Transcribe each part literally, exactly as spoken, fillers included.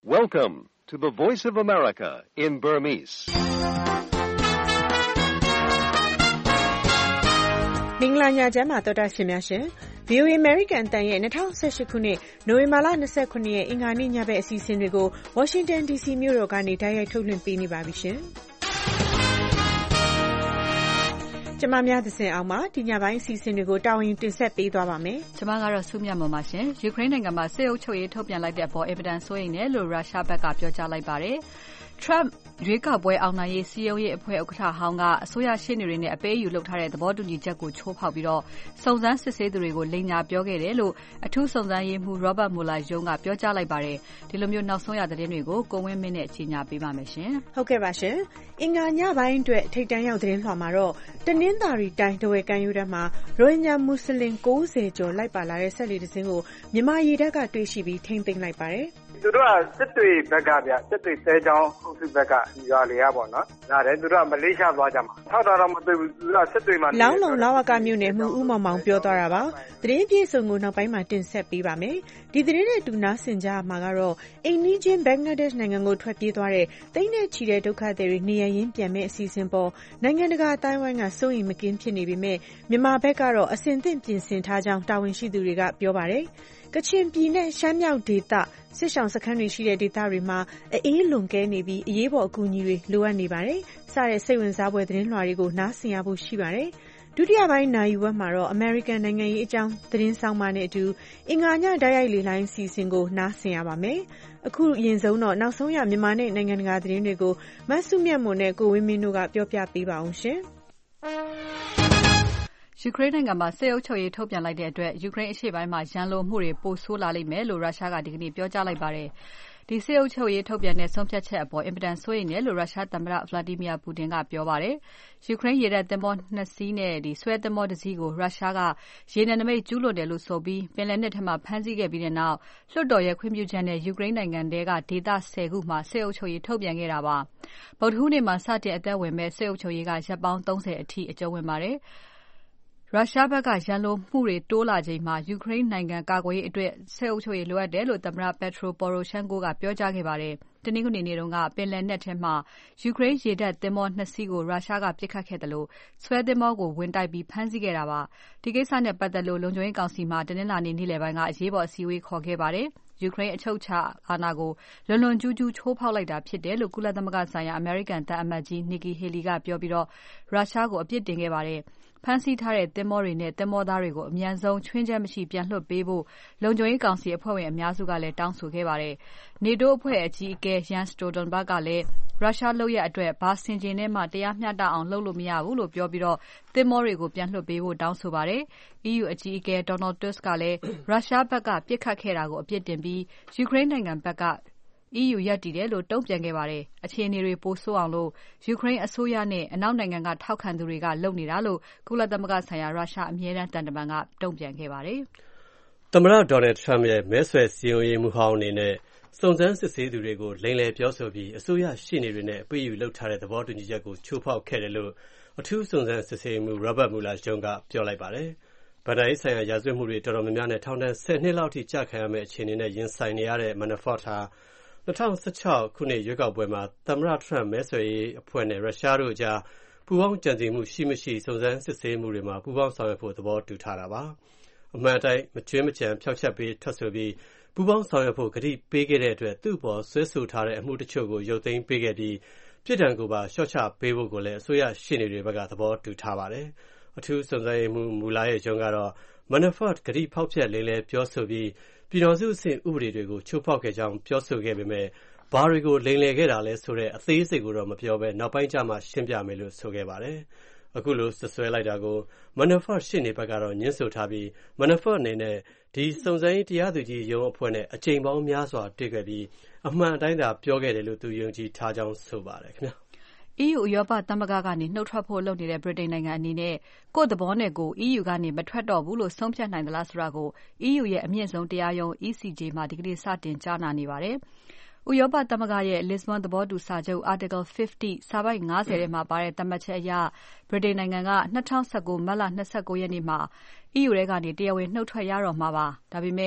Welcome to the Voice of America in Burmese. မင်္ဂလာညချမ်းပါတော်တာရှင်များရှင် ဗီအိုအေ American တန်ရဲ့၂၀၁၈ခုနှစ်နိုဝင်ဘာလ၂၉ရက်အင်္ဂါနေ့ညဘက်အစီအစဉ်တွေကို Washington ဒီ စီ မြို့တော်ကနေတိုက်ရိုက်ထုတ်လွှင့်ပေးနေပါပြီရှင်ကျမများသစဉ်အောင်မှာဒီညပိုင်းအစီအစဉ်တွေကိုတာဝန်ယူတင်ဆက်ပေးသွားပါမယ်ကျမကတော့စုမြတ်မုံပါရှင်ယူကရိန်းနိုင်ငံမှာစစ်အုပ်ချုပ်ရေးထုတ်ပြန်လိုက်တဲ့အပေါ်အင်ပဒန်စိုးရိမ်တယ်လို့ရုရှားဘက်ကပြောကြားလိုက်ပါတယ်Trump ရွေးကောက်ပွဲအောင်နိုင်ရေးစီယုံရေးအဖွဲ့ဥက္ကဋ္ဌဟောင်းကအစိုးရရှေ့နေတွေနဲ့အပေးအယူလုပ်ထားတဲ့သဘောတူညီချက်ကိုချိုးဖောက်ပြီးတော့စုံစမ်းစစ်ဆေးသူတွေကိုလိမ်ညာပြောခဲ့တယ်လို့အထူးစုံစမ်းရေးမှူး Robert Mueller ရုံးကပြောကြားလိုက်ပါတယ်ဒီလိုမျိုးနောက်ဆုံးရသတင်းတွေကိုကိုဝင်းမင်းနဲ့ကြီးညာပေးပါမယ်ရှင်ဟုတ်ကဲ့ပါရှင်အင်္ဂါညပိုင်းအတွက်ထိပ်တန်းရောက်သတင်းလွှာမှာတော့တနင်္သာရီတိုင်းတဝယ်ကံယူတဲ့မှာရိုဟင်ဂျာမွတ်စလင်၉၀ကျော်လိုက်ပါလာတဲ့ဆက်လီတစ်စင်းကိုမြန်မာရေတပ်ကတွေ့ရှိပြီးထိန်းသိမ်းလိုက်ပါတယ်သူတို့ကစစ်တွေဘက်ကဗျစစ်တွေတဲချောင်းအုပ်စုဘက်ကရွာလေရပေါ့နော်။ဒါလည်းသူတို့ကမလေးရှားသွားကြမှာ။ထောက်တာတော့မသိဘူးသူကစစ်တွေမှာလောင်းလုံလောက်ဝကမြို့နယ်မှုဦးမောင်မောင်ပြောသွားတာပါ။သတင်းပြေဆုံးကိုနောက်ပိုင်းမှာတင်ဆက်ပေးပါမယ်။ဒီသတင်းနဲ့တူနာဆင်ကြမှာကတော့အိန္ဒိချင်းဘင်္ဂလားဒေ့ရှ်နိုင်ငံကိုထွက်ပြေးသွားတဲ့တိမ့်နဲ့ချီတဲ့ဒုက္ခသည်တွေနေရင်းပြန်မဲ့အစီအစဉ်ပေါ်နိုင်ငံတကာအတိုင်းအဝိုင်းကစိုးရိမ်မကင်းဖြစ်နေပေမဲ့မြန်မာဘက်ကတော့အစဉ်သင့်ပြင်ဆင်ထားကြောင်းတာဝန်ရှိသူတွေကပြောပါတယ်။ကချင်ပြည်နယ်ရှမ်းမြောက်ဒေသစစ်ဆောင်စခန်းတွေရှိတဲ့ဒေသတွေမှာအေးလွန်ကဲနေပြီးအရေးပေါ်အကူအညီတွေလိုအပ်နေပါတယ်။စတဲ့စိတ်ဝင်စားဖွယ်သတင်းလွှာတွေကိုနားဆင်ရဖို့ရှိပါတယ်။ဒုတိယပိုင်းနာရီဝက်မှာတော့ American နိုင်ငံရေးအကြောင်းသတင်းဆောင်မနဲ့အတူအင်္ဂါညတိုက်ရိုက်လေလိုင်းစီစဉ်ကိုနားဆင်ရပါမယ်။အခုအရင်ဆုံးတော့နောက်ဆုံးရမြန်မာနဲ့နိုင်ငံတကာသတင်းတွေကိုမဆုမြတ်မွန်နဲ့ကိုဝင်းမင်းတို့ကပြောပြပေးပါအောင်ရှင်။ယူကရိန်းနိုင်ငံမှာစစ်အုပ်ချုပ်ရေးထုတ်ပြန်လိုက်တဲ့အတွက်ယူကရိန်းအရှေ့ပိုင်းမှာရန်လိုမှုတွေပိုဆိုးလာလိမ့်မယ်လို့ရုရှားကဒီကနေ့ပြောကြားလိုက်ပါတယ်။ဒီစစ်အုပ်ချုပ်ရေးထုတ်ပြန်တဲ့ဆုံးဖြတ်ချက်အပေါ်အင်ပဒန်စိုးရိမ်တယ်လို့ရုရှားသမ္မတ Vladimir Putin ကပြောပါတယ်။ယူကရိန်းရေတပ်သင်္ဘောနှစ်စီးနဲ့ဒီဆွဲသင်္ဘောတစ်စီးကိုရုရှားကရေနံနမိတ်ကျူးလွန်တယ်လို့ဆိုပြီးပင်လယ်နက်ထဲမှာဖမ်းဆီးခဲ့ပြီးတဲ့နောက်လွှတ်တော်ရဲ့ခွင့်ပြုချက်နဲ့ယူကရိန်းနိုင်ငံထဲကဒေသ၁၀ခုမှာစစ်အုပ်ချုပ်ရေးထုတ်ပြန်ခဲ့တာပါ။ဗုဒ္ဓဟူးနေ့မှာစတင်အသက်ဝင်မဲ့စစ်အုပ်ချုပ်ရေးကရက်ပေါင်း၃၀အထိအကျုံးဝင်ပါတယ်။ရုရှားဘက်ကရန်လိုမှုတွေတိုးလာချိန်မှာယူကရိန်းနိုင်ငံကာကွယ်ရေးအတွက်စစ်အုပ်ချုပ်ရေးလိုအပ်တယ်လို့သမ္မတ Petro Poroshenko ကပြောကြားခဲ့ပါတယ်။တနင်္ဂနွေနေ့တုန်းကပင်လယ်နက်ထဲမှာယူကရိန်းရေတပ်သင်္ဘောနှစ်စီးကိုရုရှားကပစ်ခတ်ခဲ့တယ်လို့ဆွဲသင်္ဘောကိုဝင်တိုက်ပြီးဖမ်းဆီးခဲ့တာပါ။ဒီကိစ္စနဲ့ပတ်သက်လို့လုံခြုံရေးကောင်စီမှာတနင်္လာနေ့နေ့လယ်ပိုင်းကအရေးပေါ်အစည်းအဝေးခေါ်ခဲ့ပါတယ်။ယူကရိန်းအချုပ်အခြာအာဏာကိုလွန်လွန်ကျူးကျူးချိုးဖောက်လိုက်တာဖြစ်တယ်လို့ကုလသမဂ္ဂဆိုင်ရာအမေရိကန်တပ်အမတ်ကြီး Nikki Haley ကပြောပြီးတော့ရုရှားကိုအပြစ်တင်ခဲ့ပါတယ်။ဖမ်းဆီးထားတဲ့သင်္ဘောတွေနဲ့သင်္ဘောသားတွေကိုအမြန်ဆုံးချွင်းချက်မရှိပြန်လွှတ်ပေးဖို့လုံခြုံရေးကောင်စီအဖွဲ့ဝင်အများစုကလည်းတောင်းဆိုခဲ့ပါတယ်။ NATO အဖွဲ့အကြီးအကဲ Jens Stoltenberg ကလည်းရုရှားလုပ်ရအတွက်ဘာဆင်ခြင်နဲ့မှတရားမျှတအောင်လုပ်လို့မရဘူးလို့ပြောပြီးတော့သင်္ဘောတွေကိုပြန်လွှတ်ပေးဖို့တောင်းဆိုပါတယ်။ E U အကြီးအကဲ Donald Tusk ကလည်းရုရှားဘက်ကပစ်ခတ်ခဲ့တာကိုအပြစ်တင်ပြီးယူကရိန်းနိုင်ငံဘက်က E U ရပ်တည်တယ်လို့တုံ့ပြန်ခဲ့ပါတယ်။အခြေအနေတွေပိုဆိုးအောင်လို့ယူကရိန်းအစိုးရနဲ့အနောက်နိုင်ငံကထောက်ခံသူတွေကလုပ်နေတာလို့ကုလသမဂ္ဂဆိုင်ရာရုရှားအမြဲတမ်းတန်တမန်ကတုံ့ပြန်ခဲ့ပါတယ်။သမ္မတ Donald Trump ရဲ့မဲဆွယ်စည်းရုံးရေးမှူးဟောင်းအနေနဲ့စုံစမ်းစစ်ဆေးသူတွေကိုလိမ်လည်ပြောဆိုပြီးအစိုးရရှေ့နေတွေနဲ့အပေးအယူလုပ်ထားတဲ့သဘောတူညီချက်ကိုချိုးဖောက်ခဲ့တယ်လို့အထူးစုံစမ်းစစ်ဆေးမှု Robert Mueller ရုံးကပြောလိုက်ပါတယ်။ဗဏ္ဍာရေးဆိုင်ရာရာဇဝတ်မှုတွေတော်တော်များများနဲ့ထောင်ဒဏ်၁၀နှစ်လောက်ထိကျခံရမယ့်အခြေအနေနဲ့ရင်ဆိုင်နေရတဲ့ Manafort ဟာ၂၀၁၆ခုနှစ်ရွေးကောက်ပွဲမှာသမ္မတ Trump မဲဆွယ်ရေးအဖွဲ့နဲ့ရုရှားတို့အကြားပူးပေါင်းကြံစည်မှုရှိမရှိစုံစမ်းစစ်ဆေးမှုတွေမှာပူးပေါင်းဆောင်ရွက်ဖို့သဘောတူထားတာပါ။အမှန်တိုင်းမကြွင်းမကျန်ဖျောက်ချက်ပေးထွက်ဆိုပြီးပူးပေါင်းဆောင်ရွက်ဖို့ကတိပေးခဲ့တဲ့အတွက်သူ့ပေါ်ဆွဲဆိုထားတဲ့အမှုတချို့ကိုရုပ်သိမ်းပေးခဲ့ပြီးပြစ်ဒဏ်ကိုပါလျှော့ချပေးဖို့ကိုလည်းအစိုးရရှေ့နေတွေဘက်ကသဘောတူထားပါတယ်။အထူးစုံစမ်းရေးမှူးမူလာရဲ့ရုံးကတော့ Manafort ကတိဖောက်ဖျက်လေးလဲပြောဆိုပြီးပြည်တော်စုအဆင့်ဥပဒေတွေကိုချိုးဖောက်ခဲ့ကြောင်းပြောဆိုခဲ့ပေမဲ့ဘာတွေကိုလိမ်လည်ခဲ့တာလဲဆိုတဲ့အသေးစိတ်ကိုတော့မပြောဘဲနောက်ပိုင်းကျမှရှင်းပြမယ်လို့ဆိုခဲ့ပါတယ်။အခုလိုဆွဆွဲလိုက်တာကို Manafort ရှေ့နေဘက်ကတော့ညှင်းဆိုထားပြီး Manafort အနေနဲ့ဒီစုံစမ်းရေးတရားသူကြီးရုံးအဖွဲ့နဲ့အကြိမ်ပေါင်းများစွာတွေ့ခဲ့ပြီးအမှန်အတိုင်းသာပြောခဲ့တယ်လို့သူယုံကြည်ထားကြောင်းဆိုပါတယ်ခင်ဗျာ။ E U ဥရောပသမဂ္ဂကနေနှုတ်ထွက်ဖို့လုပ်နေတဲ့ဗြိတိန်နိုင်ငံအနေနဲ့ကိုယ့်သဘောနဲ့ကိုယ် E U ကနေမထွက်တော့ဘူးလို့ဆုံးဖြတ်နိုင်သလားဆိုတာကို E U ရဲ့အမြင့်ဆုံးတရားရုံး E C J မှာဒီကနေ့စတင်ကြားနာနေပါတယ်။ဥရောပသမဂ္ဂရဲ့ Lisbon သဘောတူစာချုပ် Article ၅၀ စာပိုဒ်၅၀ထဲမှာပါတဲ့သတ်မှတ်ချက်အရဗြိတိန်နိုင်ငံက၂၀၁၉မတ်လ၂၉ရက်နေ့မှာ E U ထဲကနေတရားဝင်နှုတ်ထွက်ရတော့မှာပါ။ဒါပေမဲ့ဥ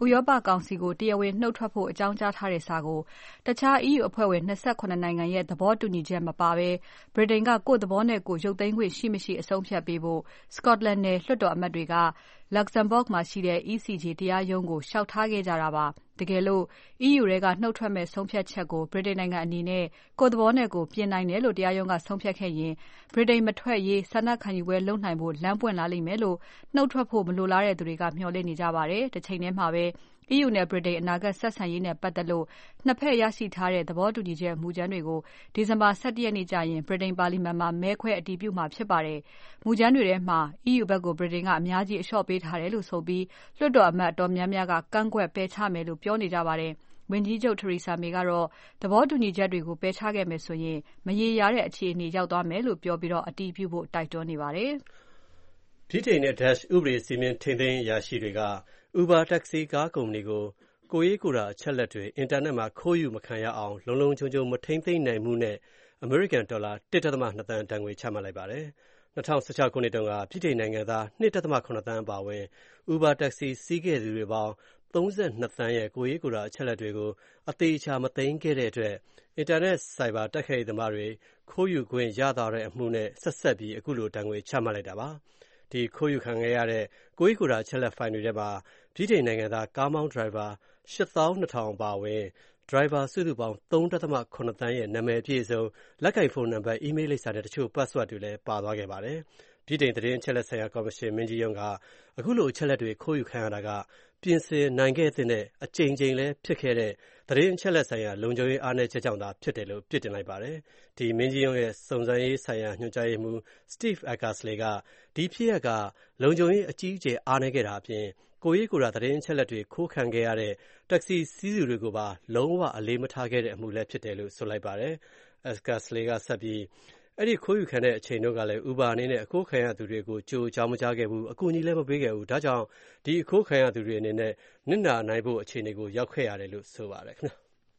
ဥရောပကောင်စီကိုတရားဝင်နှုတ်ထွက်ဖို့အကြောင်းကြားထားတဲ့စာကိုတခြား E U အဖွဲ့ဝင်၂၇နိုင်ငံရဲ့သဘောတူညီချက်မပါဘဲဗြိတိန်ကကိုယ့်သဘောနဲ့ကိုယ်ရုပ်သိမ်းခွင့်ရှိမရှိအဆုံးဖြတ်ပေးဖို့ Scotland နယ်လွှတ်တော်အမတ်တွေက Luxembourg မှာရှိတဲ့ E C J တရားရုံးကိုလျှောက်ထားခဲ့ကြတာပါ။တကယ်လို့ E U ထဲကနှုတ်ထွက်မဲ့ဆုံးဖြတ်ချက်ကိုဗြိတိန်နိုင်ငံအနေနဲ့ကိုယ့်သဘောနဲ့ကိုယ်ပြင်နိုင်တယ်လို့တရားရုံးကဆုံးဖြတ်ခဲ့ရင်ဗြိတိန်မထွက်ရေးဆန္ဒခံယူပွဲလုပ်နိုင်ဖို့လမ်းပွင့်လာလိမ့်မယ်လို့နှုတ်ထွက်ဖို့မလိုလားတဲ့သူတွေကမျှော်လင့်နေကြပါတယ်။တစ်ချိန်ထဲမှာပဲ E U နဲ့ဗြိတိန်အနာဂတ်ဆက်ဆံရေးနဲ့ပတ်သက်လို့နှစ်ဖက်ရရှိထားတဲ့သဘောတူညီချက်မူကြမ်းတွေကိုဒီဇင်ဘာ၁၁ရက်နေ့ကျရင်ဗြိတိန်ပါလီမန်မှာမဲခွဲအတည်ပြုမှာဖြစ်ပါတယ်။မူကြမ်းတွေထဲမှာ E U ဘက်ကိုဗြိတိန်ကအများကြီးအလျှော့ပေးထားတယ်လို့ဆိုပြီးလွှတ်တော်အမတ်အတော်များများကကန့်ကွက်ပယ်ချမယ်လို့ပြောနေကြပါတယ်။ဝန်ကြီးချုပ် Theresa May ကတော့သဘောတူညီချက်တွေကိုပယ်ချခဲ့မယ်ဆိုရင်မရေရာတဲ့အခြေအနေရောက်သွားမယ်လို့ပြောပြီးအတည်ပြုဖို့တိုက်တွန်းနေပါတယ်။ဗြိတိန်နဲ့ Dutch ဥပဒေစည်းမျဉ်းထိန်းသိမ်းအရာရှိတွေက Uber တက္ကစီကားကုမ္ပဏီကိုကိုယ်ရေးကိုယ်တာအချက်အလက်တွေအင်တာနက်မှာခိုးယူမခံရအောင်လုံလုံခြုံခြုံမထိန်းသိမ်းနိုင်မှုနဲ့အမေရိကန်ဒေါ်လာ ၁.၂ သန်းဒဏ်ငွေချမှတ်လိုက်ပါတယ်။၂၀၁၆ခုနှစ်တုန်းကဗြိတိန်နိုင်ငံသား ၂.၇ သန်းအပါအဝင် Uber တက္ကစီစီးခဲ့သူတွေပေါင်း၃၂သန်းရဲ့ကိုယ်ရေးကိုယ်တာအချက်အလက်တွေကိုအသေအချာမသိမ်းခဲ့တဲ့အတွက်အင်တာနက်ဆိုင်ဘာတိုက်ခိုက်ရေးသမားတွေခိုးယူခွင့်ရသွားတဲ့အမှုနဲ့ဆက်စပ်ပြီးအခုလိုဒဏ်ငွေချမှတ်လိုက်တာပါ။ဒီခိုးယူခံခဲ့ရတဲ့ကိုယ်ရေးကိုယ်တာအချက်အလက်ဖိုင်တွေထဲမှာဗြိတိန်နိုင်ငံသားကားမောင်းဒရိုင်ဘာ၈သောင်း၂ထောင်အပါအဝင်ဒရိုင်ဘာစုစုပေါင်း၃.၇ သန်းရဲ့နာမည်အပြည့်အစုံလက်ကိုင်ဖုန်းနံပါတ်အီးမေးလ်လိပ်စာနဲ့တချို့ password တွေလည်းပါသွားခဲ့ပါတယ်။ဗြိတိန်သတင်းအချက်အလက်ဆိုင်ရာကော်မရှင်မင်းကြီးရုံးကအခုလိုအချက်အလက်တွေခိုးယူခံရတာကပြင်ဆင်နိုင်ခဲ့တဲ့အကြိမ်ကြိမ်လည်းဖြစ်ခဲ့တဲ့သတင်းအချက်အလက်ဆိုင်ရာလုံခြုံရေးအားနည်းချက်ကြောင့်သာဖြစ်တယ်လို့ပြစ်တင်လိုက်ပါတယ်။ဒီမင်းကြီးရုံးရဲ့စုံစမ်းရေးဆိုင်ရာညွှန်ကြားရေးမှူး Steve Eckersley ကဒီဖြစ်ရပ်ကလုံခြုံရေးအကြီးအကျယ်အားနည်းခဲ့တာအပြင်ကိုယ်ရေးကိုယ်တာသတင်းအချက်အလက်တွေခိုးခံခဲ့ရတဲ့တက္ကစီစီးသူတွေကိုပါလုံးဝအလေးမထားခဲ့တဲ့အမှုလည်းဖြစ်တယ်လို့ဆိုလိုက်ပါတယ်။ Eckersley ကဆက်ပြီးအဲ့ဒီခိုးယူခံတဲ့အချိန်တုန်းကလည်း Uber အနေနဲ့အခိုးခံရသူတွေကိုကြိုအကြောင်းမကြားခဲ့ဘူးအကူအညီလည်းမပေးခဲ့ဘူးဒါကြောင့်ဒီအခိုးခံရသူတွေအနေနဲ့နစ်နာနိုင်ဖို့အခြေအနေကိုရောက်ခဲ့ရတယ်လို့ဆိုပါတယ်ခင်ဗျာ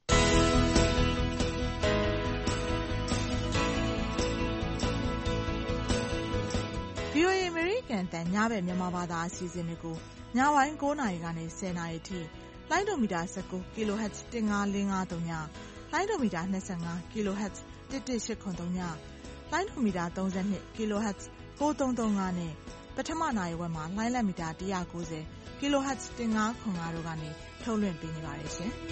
။ V O A အမေရိကန်တန်ညဘက်မြန်မာဘာသာအစီအစဉ်တွေကိုညပိုင်း၉နာရီကနေ၁၀နာရီထိလိုင်းဒိုမီတာ၁၉ kilohertz ၁၅၄၅၃ညလိုင်းဒိုမီတာ၂၅ kilohertz ၁၁၈၇၃ညလိုင်းဒိုမီတာ၃၂ kilohertz ၉၃၃၅နဲ့ပထမနာရီဝက်မှာလိုင်းလက်မီတာ၁၉၀ kilohertz ၁၅၇၅တို့ကနေထုတ်လွှင့်ပေးနေပါတယ်ရှင်။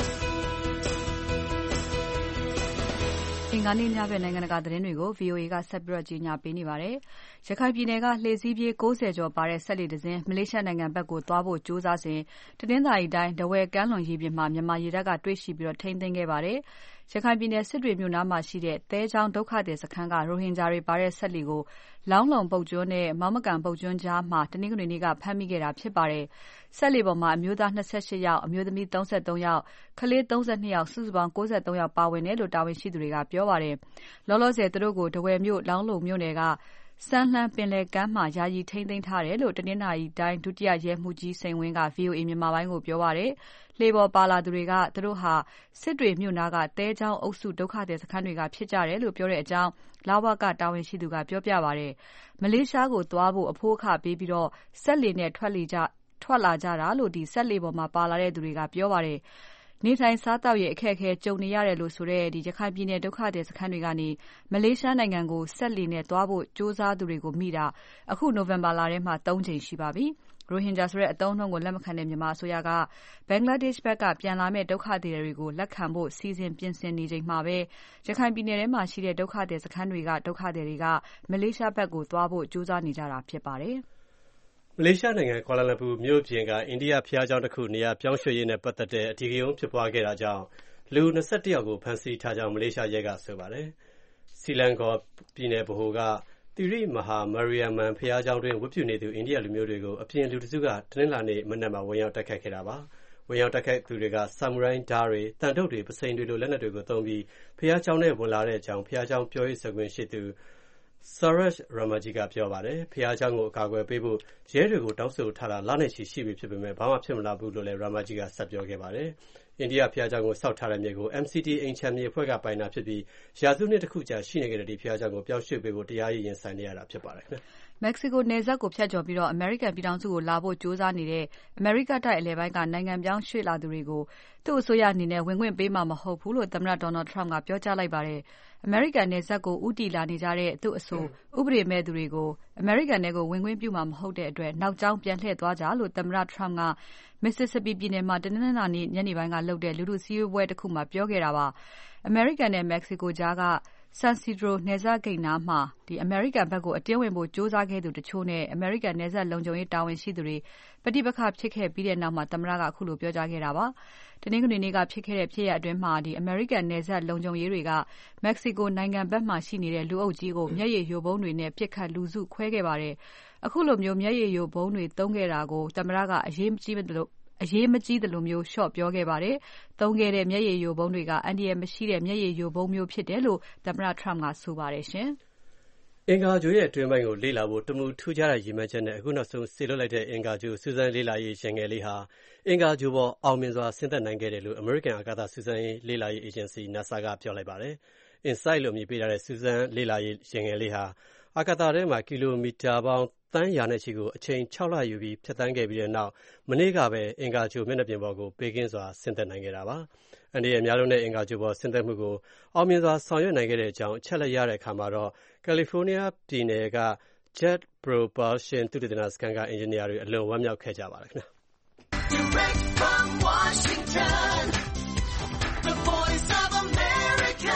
အင်္ဂါနေ့ညဘက်နိုင်ငံတကာသတင်းတွေကို V O A ကဆက်ပြီးကြီးညာပေးနေပါတယ်။ရခိုင်ပြည်နယ်ကလှေစီးပြေး၉၀ကျော်ပါတဲ့စက်လှေတစ်စင်းမလေးရှားနိုင်ငံဘက်ကိုသွားဖို့ကြိုးစားစဉ်တနင်္သာရီတိုင်းဒဝယ်ကမ်းလွန်ရေပြင်မှာမြန်မာရေတပ်ကတွေ့ရှိပြီးထိန်းသိမ်းခဲ့ပါတယ်။ရခိုင်ပြည်နယ်စစ်တွေမြို့နားမှာရှိတဲ့သဲချောင်းဒုက္ခသည်စခန်းကရိုဟင်ဂျာတွေပါတဲ့စက်လှေကိုလောင်းလုံပုတ်ကျွန်းနဲ့မောင်းမကန်ပုတ်ကျွန်းကြားမှာတနင်္ဂနွေနေ့ကဖမ်းမိခဲ့တာဖြစ်ပါတယ်။စက်လှေပေါ်မှာအမျိုးသား၂၈ယောက်အမျိုးသမီး၃၃ယောက်ကလေး၃၂ယောက်စုစုပေါင်း၉၃ယောက်ပါဝင်တယ်လို့တာဝန်ရှိသူတွေကပြောပါတယ်။လောလောဆယ်သူတို့ကိုဒဝယ်မြို့လောင်းလုံမြို့နယ်ကစမ်းလှမ်းပင်လယ်ကမ်းမှာယာယီထိန်းသိမ်းထားတယ်လို့တနင်္သာရီတိုင်းဒုတိယရဲမှူးကြီးစိန်ဝင်းက V O A မြန်မာပိုင်းကိုပြောပါတယ်။လှေပေါ်ပါလာသူတွေကသူတို့ဟာစစ်တွေမြို့နားကသဲချောင်းအုပ်စုဒုက္ခသည်စခန်းတွေကဖြစ်ကြတယ်လို့ပြောတဲ့အကြောင်းလဝကတာဝန်ရှိသူကပြောပြပါတယ်။မလေးရှားကိုသွားဖို့အဖိုးအခပေးပြီးတော့စက်လှေနဲ့ထွက်လေကြထွက်လာကြတာလို့ဒီစက်လှေပေါ်မှာပါလာတဲ့သူတွေကပြောပါတယ်။နေထိုင်စားသောက်ရေးအခက်အခဲကြုံနေရတယ်လို့ဆိုတဲ့ဒီရခိုင်ပြည်နယ်ဒုက္ခသည်စခန်းတွေကနေမလေးရှားနိုင်ငံကိုဆက်လီနဲ့သွားဖို့ကြိုးစားသူတွေကိုမိတာအခုနိုဝင်ဘာလထဲမှာ၃ကြိမ်ရှိပါပြီ။ရိုဟင်ဂျာဆိုတဲ့အသုံးအနှုန်းကိုလက်မခံတဲ့မြန်မာအစိုးရကဘင်္ဂလားဒေ့ရှ်ဘက်ကပြန်လာမဲ့ဒုက္ခသည်တွေကိုလက်ခံဖို့စီစဉ်ပြင်ဆင်နေချိန်မှာပဲရခိုင်ပြည်နယ်ထဲမှာရှိတဲ့ဒုက္ခသည်စခန်းတွေကဒုက္ခသည်တွေကမလေးရှားဘက်ကိုသွားဖို့ကြိုးစားနေကြတာဖြစ်ပါတယ်။မလေးရှားနိုင်ငံကွာလာလမ်ပူမြို့ပြင်ကအိန္ဒိယဘုရားကျောင်းတစ်ခုနေရာပြောင်းရွှေ့ရေးနဲ့ပတ်သက်တဲ့အဓိကရုဏ်းဖြစ်ပွားခဲ့တာကြောင့်လူ၂၁ယောက်ကိုဖမ်းဆီးထားကြောင်းမလေးရှားရဲကဆိုပါတယ်။စီလန်ကော်ပြည်နယ်ဗဟိုကသီရိမဟာမာရီယာမန်ဘုရားကျောင်းတွင်ဝတ်ပြုနေသူအိန္ဒိယလူမျိုးတွေကိုအပြင်လူတစုကတနင်္လာနေ့မနက်မှာဝင်ရောက်တိုက်ခိုက်ခဲ့တာပါ။ဝင်ရောက်တိုက်ခိုက်သူတွေကဆာမူရိုင်းဓာတ်တွေတန်တုပ်တွေပစိန်တွေလိုလက်နက်တွေကိုသုံးပြီးဘုရားကျောင်းထဲဝင်လာတဲ့အကြောင်းဘုရားကျောင်းပြောရေးဆိုခွင့်ရှိသူSaraj Ramaji ကပြောပါတယ်။ဘုရားကျောင်းကိုအကာအကွယ်ပေးဖို့ရဲတွေကိုတောင်းဆိုထားတာလနဲ့ချီရှိပြီဖြစ်ပေမဲ့ဘာမှဖြစ်မလာဘူးလို့လည်း Ramaji ကဆက်ပြောခဲ့ပါတယ်။အိန္ဒိယဘုရားကျောင်းကိုစောက်ထားတဲ့မြေကို M C T အိမ်ခြံမြေအဖွဲ့ကပိုင်တာဖြစ်ပြီးရာစုနှစ်တစ်ခုကြာရှိနေခဲ့တဲ့ဒီဘုရားကျောင်းကိုပြောင်းရွှေ့ပေးဖို့တရားရေးရင်ဆိုင်နေရတာဖြစ်ပါတယ်ခင်ဗျာ။မက္ကဆီကိုနယ်စပ်ကိုဖြတ်ကျော်ပြီးအမေရိကန်ပြည်ထောင်စုကိုလာဖို့ကြိုးစားနေတဲ့အမေရိကတိုက်အလယ်ပိုင်းကနိုင်ငံပြောင်းရွှေ့လာသူတွေကိုသူ့အစိုးရအနေနဲ့ဝင်ခွင့်ပေးမှာမဟုတ်ဘူးလို့သမ္မတ Donald Trump ကပြောကြားလိုက်ပါတယ်။ အမေရိကန်နယ်စပ်ကိုဦးတည်လာနေကြတဲ့သူ့အဆိုဥပဒေမဲ့သူတွေကိုအမေရိကန်ထဲကိုဝင်ခွင့်ပြုမှာမဟုတ်တဲ့အတွက်နောက်ကြောင်းပြန်လှည့်သွားကြလို့သမ္မတ Trump က Mississippi ပြည်နယ်မှာတနင်္လာနေ့ညနေပိုင်းကလုပ်တဲ့လူထုစည်းဝေးပွဲတခုမှာပြောခဲ့တာပါ။ အမေရိကန်နဲ့မက္ကဆီကိုကြားက San Ysidro နယ်စပ်ဂိတ်နားမှာအမေရိကန်ဘက်ကိုအတင်းဝင်ဖို့ကြိုးစားခဲ့သူတချို့နဲ့အမေရိကန်နယ်စပ်လုံခြုံရေးတာဝန်ရှိသူတွေပဋိပက္ခဖြစ်ခဲ့ပြီးနောက်မှာသမ္မတကခုလိုပြောကြားခဲ့တာပါ။ တနင်္ဂနွေနေ့ကဖြစ်ခဲ့တဲ့ဖြစ်ရပ်အတွင်းမှာအမေရိကန်နယ်စပ်လုံခြုံရေးတွေကမက္ကဆီကိုနိုင်ငံဘက်မှာရှိနေတဲ့လူအုပ်ကြီးကိုမျက်ရည်ယိုဗုံးတွေနဲ့ပစ်ခတ်လူစုခွဲခဲ့ပါတယ်။ အခုလိုမျိုးမျက်ရည်ယိုဗုံးတွေသုံးခဲ့တာကိုသမ္မတကအရေးမကြီးသလိုအရေးမကြီးသလိုမျိုးလျှော့ပြောခဲ့ပါတယ်။သုံးခဲ့တဲ့မျက်ရည်ယိုဗုံးတွေကအန္တရာယ်မရှိတဲ့မျက်ရည်ယိုဗုံးမျိုးဖြစ်တယ်လို့သမ္မတ Trump ကဆိုပါတယ်ရှင်။အင်္ဂါဂြိုလ်ရဲ့အတွင်းပိုင်းကိုလေ့လာဖို့တမူထူးခြားတဲ့ရည်မှန်းချက်နဲ့အခုနောက်ဆုံးစေလွှတ်လိုက်တဲ့အင်္ဂါဂြိုလ်စူးစမ်းလေ့လာရေးယာဉ်ငယ်လေးဟာအင်္ဂါဂြိုလ်ပေါ်အောင်မြင်စွာဆင်းသက်နိုင်ခဲ့တယ်လို့အမေရိကန်အာကာသစူးစမ်းရေးလေ့လာရေးအေဂျင်စီ NASA ကပြောလိုက်ပါတယ်။ InSight လို့အမည်ပေးထားတဲ့စူးစမ်းလေ့လာရေးယာဉ်ငယ်လေးဟာအာကာသထဲမှာကီလိုမီတာပေါင်းသန်းရာနဲ့ချီကိုအချိန်၆လယူပြီးဖြတ်သန်းခဲ့ပြီးတဲ့နောက်မနေ့ကပဲအင်္ဂါဂြိုလ်မျက်နှာပြင်ပေါ်ကိုဘေးကင်းစွာဆင်းသက်နိုင်ခဲ့တာပါ။အန္တရာယ်များလွန်းတဲ့အင်္ဂါဂြိုလ်ပေါ်ဆင်းသက်မှုကိုအောင်မြင်စွာဆောင်ရွက်နိုင်ခဲ့တဲ့အကြောင်းအချက်အလက်ရတဲ့အခါမှာတော့ကယ်လီဖိုးနီးယားပြည်နယ်က Jet Propulsion သုတေသနစခန်းကအင်ဂျင်နီယာတွေအလွန်ဝမ်းမြောက်ခဲ့ကြပါတယ်ခင်ဗျာ။ Direct from Washington, the voice of America,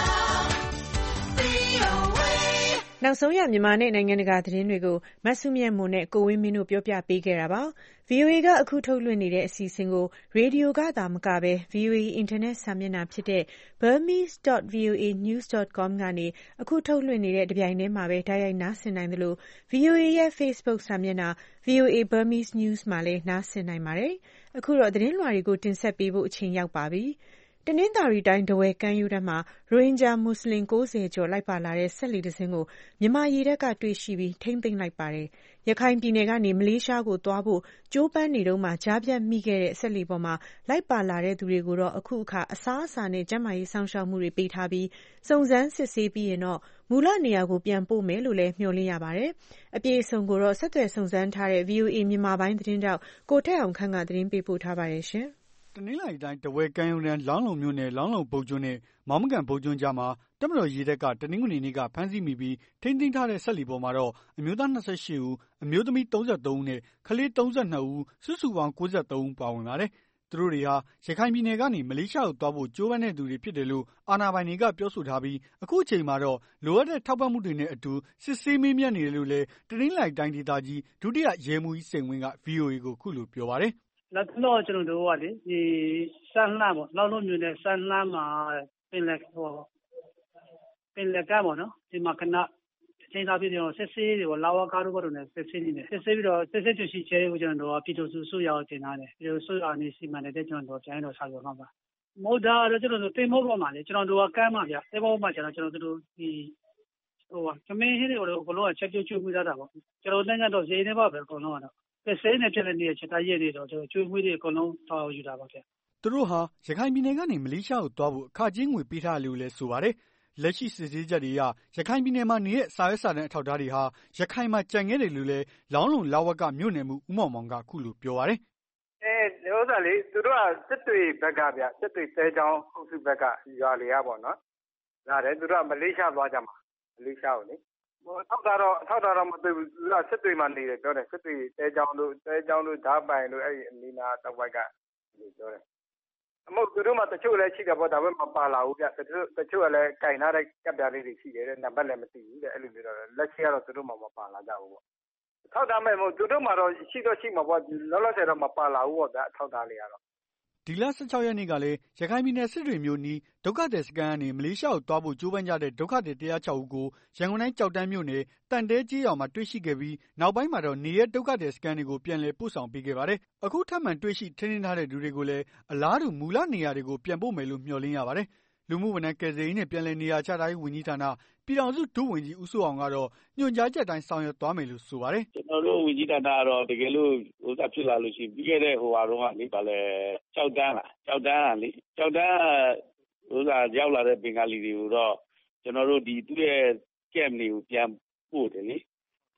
နောက်ဆုံးရမြန်မာနဲ့နိုင်ငံတကာသတင်းတွေကိုမဆုမြတ်မွန်နဲ့ကိုဝင်းမင်းတို့ပြောပြပေးခဲ့တာပါ။ ဗွီအိုအေကအခုထုတ်လွှင့်နေတဲ့အစီအစဉ်ကိုရေဒီယိုကသာမကဘဲ ဗွီအိုအေအင်တာနက်စာမျက်နှာဖြစ်တဲ့ burmese dot voa news dot com ကနေအခုထုတ်လွှင့်နေတဲ့တပြိုင်တည်းမှာပဲတိုက်ရိုက်နားဆင်နိုင်သလို ဗွီအိုအေရဲ့ Facebook စာမျက်နှာ ဗွီအိုအေ Burmese News မှာလည်းနားဆင်နိုင်ပါတယ်။အခုတော့သတင်းလွှာတွေကိုတင်ဆက်ပေးဖို့အချိန်ရောက်ပါပြီ။တနင်္သာရီတိုင်းထားဝယ်ကမ်းရိုးတန်းမှာရိုဟင်ဂျာမွတ်ဆလင်၉၀ကျော်လိုက်ပါလာတဲ့စက်လှေတစ်စင်းကိုမြန်မာရေတပ်ကတွေ့ရှိပြီးထိန်းသိမ်းလိုက်ပါတယ်။ရခိုင်ပြည်နယ်ကနေမလေးရှားကိုသွားဖို့ကြိုးပမ်းနေတုန်းမှာကြားဖြတ်မိခဲ့တဲ့စက်လှေပေါ်မှာလိုက်ပါလာတဲ့သူတွေကိုတော့အခုအခါအစားအစာနဲ့ကျန်းမာရေးစောင့်ရှောက်မှုတွေပေးထားပြီးစုံစမ်းစစ်ဆေးပြီးရင်တော့မူလနေရာကိုပြန်ပို့မယ်လို့လည်းမျှော်လင့်ရပါတယ်။အပြည့်အစုံကိုတော့ဆက်သွယ်စုံစမ်းထားတဲ့ ဗွီအိုအေမြန်မာပိုင်းသတင်းတောက်ကိုထက်အောင်ခန့်ကသတင်းပေးပို့ထားပါတယ်ရှင်။တနင်္လာရီတိုင်းထားဝယ်ကမ်းရိုးတန်းလောင်းလုံမြို့နယ်လောင်းလုံဘုတ်ကျွန်းနဲ့မောင်းမကန်ဘုတ်ကျွန်းကြားမှာတပ်မတော်ရေတပ်ကတနင်္ဂနွေနေ့ကဖမ်းဆီးမိပြီးထိန်းသိမ်းထားတဲ့စက်လှေပေါ်မှာတော့အမျိုးသား၂၈ဦးအမျိုးသမီး၃၃ဦးနဲ့ကလေး၃၂ဦးစုစုပေါင်း၉၃ဦးပါဝင်ပါတယ်။သူတို့တွေဟာရခိုင်ပြည်နယ်ကနေမလေးရှားကိုသွားဖို့ကြိုးပမ်းတဲ့သူတွေဖြစ်တယ်လို့အာဏာပိုင်တွေကပြောဆိုထားပြီးအခုအချိန်မှာတော့လိုအပ်တဲ့ထောက်ပံ့မှုတွေနဲ့အတူစစ်ဆေးမေးမြန်းနေတယ်လို့လည်းတနင်္လာရီတိုင်းဒေသကြီးဒုတိယရဲမှူးကြီးစိန်ဝင်းက ဗွီအိုအေကိုခုလိုပြောပါတယ်။လက်တော့ကျွန်တော်တို့ကလေဒီစမ်းလှပေါ့လောက်လို့မျိုးနဲ့စမ်းလှမှာပင်လက်ဟောပင်လက်ကပေါ့နော်ဒီမှာခဏအချိန်သာပြည့်တယ်စစ်ဆေးတွေပေါ့လာဝကားတို့ဘာလို့လဲစစ်ဆေးနေတယ်စစ်ဆေးပြီးတော့စစ်ဆေးကြည့်ချဲကိုကျွန်တော်တို့ပြည်သူစုစုရောက်တင်ထားတယ်ပြည်သူစုရောက်နေစီမံတဲ့ကျွန်တော်တို့ပြန်တော့ဆက်ပြောမှာပါမဟုတ်တာတော့ကျွန်တော်တို့တင်မို့ပေါ်မှာလေကျွန်တော်တို့ကကမ်းမှာဗျတင်မို့မှာကျွန်တော်ကျွန်တော်တို့ဒီဟိုကမင်းဟင်းတွေကိုဘလို့ချက်ပြုတ်ကျွေးမှုသားတာပေါ့ကျွန်တော်နိုင်ငံတော့ဈေးနေပါပဲအကုန်လုံးကတော့စစ်ဆေးနေဖြစ်နေတဲ့ချက်သားရည်တွေတော့ကျွန်တော်ကျွေးမှုတွေအကုန်လုံးတောင်းယူတာပါဗျသူတို့ဟာရခိုင်ပြည်နယ်ကနေမလေးရှားကိုသွားဖို့အခကြေးငွေပေးထားတယ်လို့လည်းဆိုပါတယ်လက်ရှိစစ်ဆေးချက်တွေအရရခိုင်ပြည်နယ်မှာနေတဲ့စာရွက်စာတမ်းအထောက်အထားတွေဟာရခိုင်မှာကြံခဲ့တယ်လို့လည်းလောင်းလုံလဝကမြို့နယ်မှုဦးမောင်မောင်ကခုလိုပြောပါတယ်။အဲဥစ္စာလေးသူတို့ကစစ်တွေဘက်ကဗျစစ်တွေတဲချောင်းအုပ်စုဘက်ကရွာလေရပေါ့နော်။ဒါတယ်သူတို့ကမလေးရှားသွားကြမှာမလေးရှားကိုလေဟိုထောက်တာတော့ထောက်တာတော့မသိဘူးသူကစစ်တွေမှာနေတယ်ပြောတယ်စစ်တွေတဲချောင်းတို့တဲချောင်းတို့ဓာပိုင်တို့အဲ့ဒီအနီးနာတောက်ဝက်ကပြောတယ်အမဟုတ်သူတို့မှတချို့လည်းရှိတယ်ပေါ့ဒါပေမဲ့မပါလာဘူးဗျတချို့တချို့ကလည်းကင်ထားတဲ့ကပ်ပြားလေးတွေရှိတယ်တဲ့နံပါတ်လည်းမသိဘူးတဲ့အဲ့လိုမျိုးတော့လက်ရှိကတော့သူတို့မှမပါလာကြဘူးပေါ့ထောက်ထားမဲ့မို့သူတို့မှတော့ရှိတော့ရှိမှာပေါ့လောလောဆယ်တော့မပါလာဘူးပေါ့ဗျထောက်ထားလေးကတော့ဒီလ၁၆ရက်နေ့ကလည်းရခိုင်ပြည်နယ်စစ်တွေမြို့နီးဒုက္ခသည်စခန်းကနေမလေးရှားကိုသွားဖို့ကြိုးပမ်းကြတဲ့ဒုက္ခသည်၁၀၆ဦးကိုရန်ကုန်တိုင်းကြောက်တန်းမြို့နယ်တန်တဲကျေးရွာမှာတွေ့ရှိခဲ့ပြီးနောက်ပိုင်းမှာတော့နေရဒုက္ခသည်စခန်းတွေကိုပြန်လည်ပို့ဆောင်ပေးခဲ့ပါတယ်။အခုထပ်မံတွေ့ရှိထိန်းသိမ်းထားတဲ့လူတွေကိုလည်းအလားတူမူလနေရာတွေကိုပြန်ပို့မယ်လို့မျှော်လင့်ရပါတယ်။လူမှုဝန်ထမ်းကယ်ဆယ်ရေးနဲ့ပြန်လည်နေရာချထားရေးဝန်ကြီးဌာနပြည်ထောင်စုဒုဝန်ကြီးဦးစိုးအောင်ကတော့ညွှန်ကြားချက်တိုင်းဆောင်ရွက်သွားမယ်လို့ဆိုပါတယ်။ကျွန်တော်တို့ဝန်ကြီးဌာနကတော့တကယ်လို့ဥစ္စာဖြစ်လာလို့ရှိရင်ပြီးခဲ့တဲ့ဟိုဟာတော့ကလေပါလဲကြောက်တန်းလားကြောက်တန်းကလေကြောက်တန်းဥစ္စာရောက်လာတဲ့ဘင်္ဂါလီတွေကိုတော့ကျွန်တော်တို့ဒီသူ့ရဲ့ကက်မတွေကိုပြန်ပို့တယ်လေပို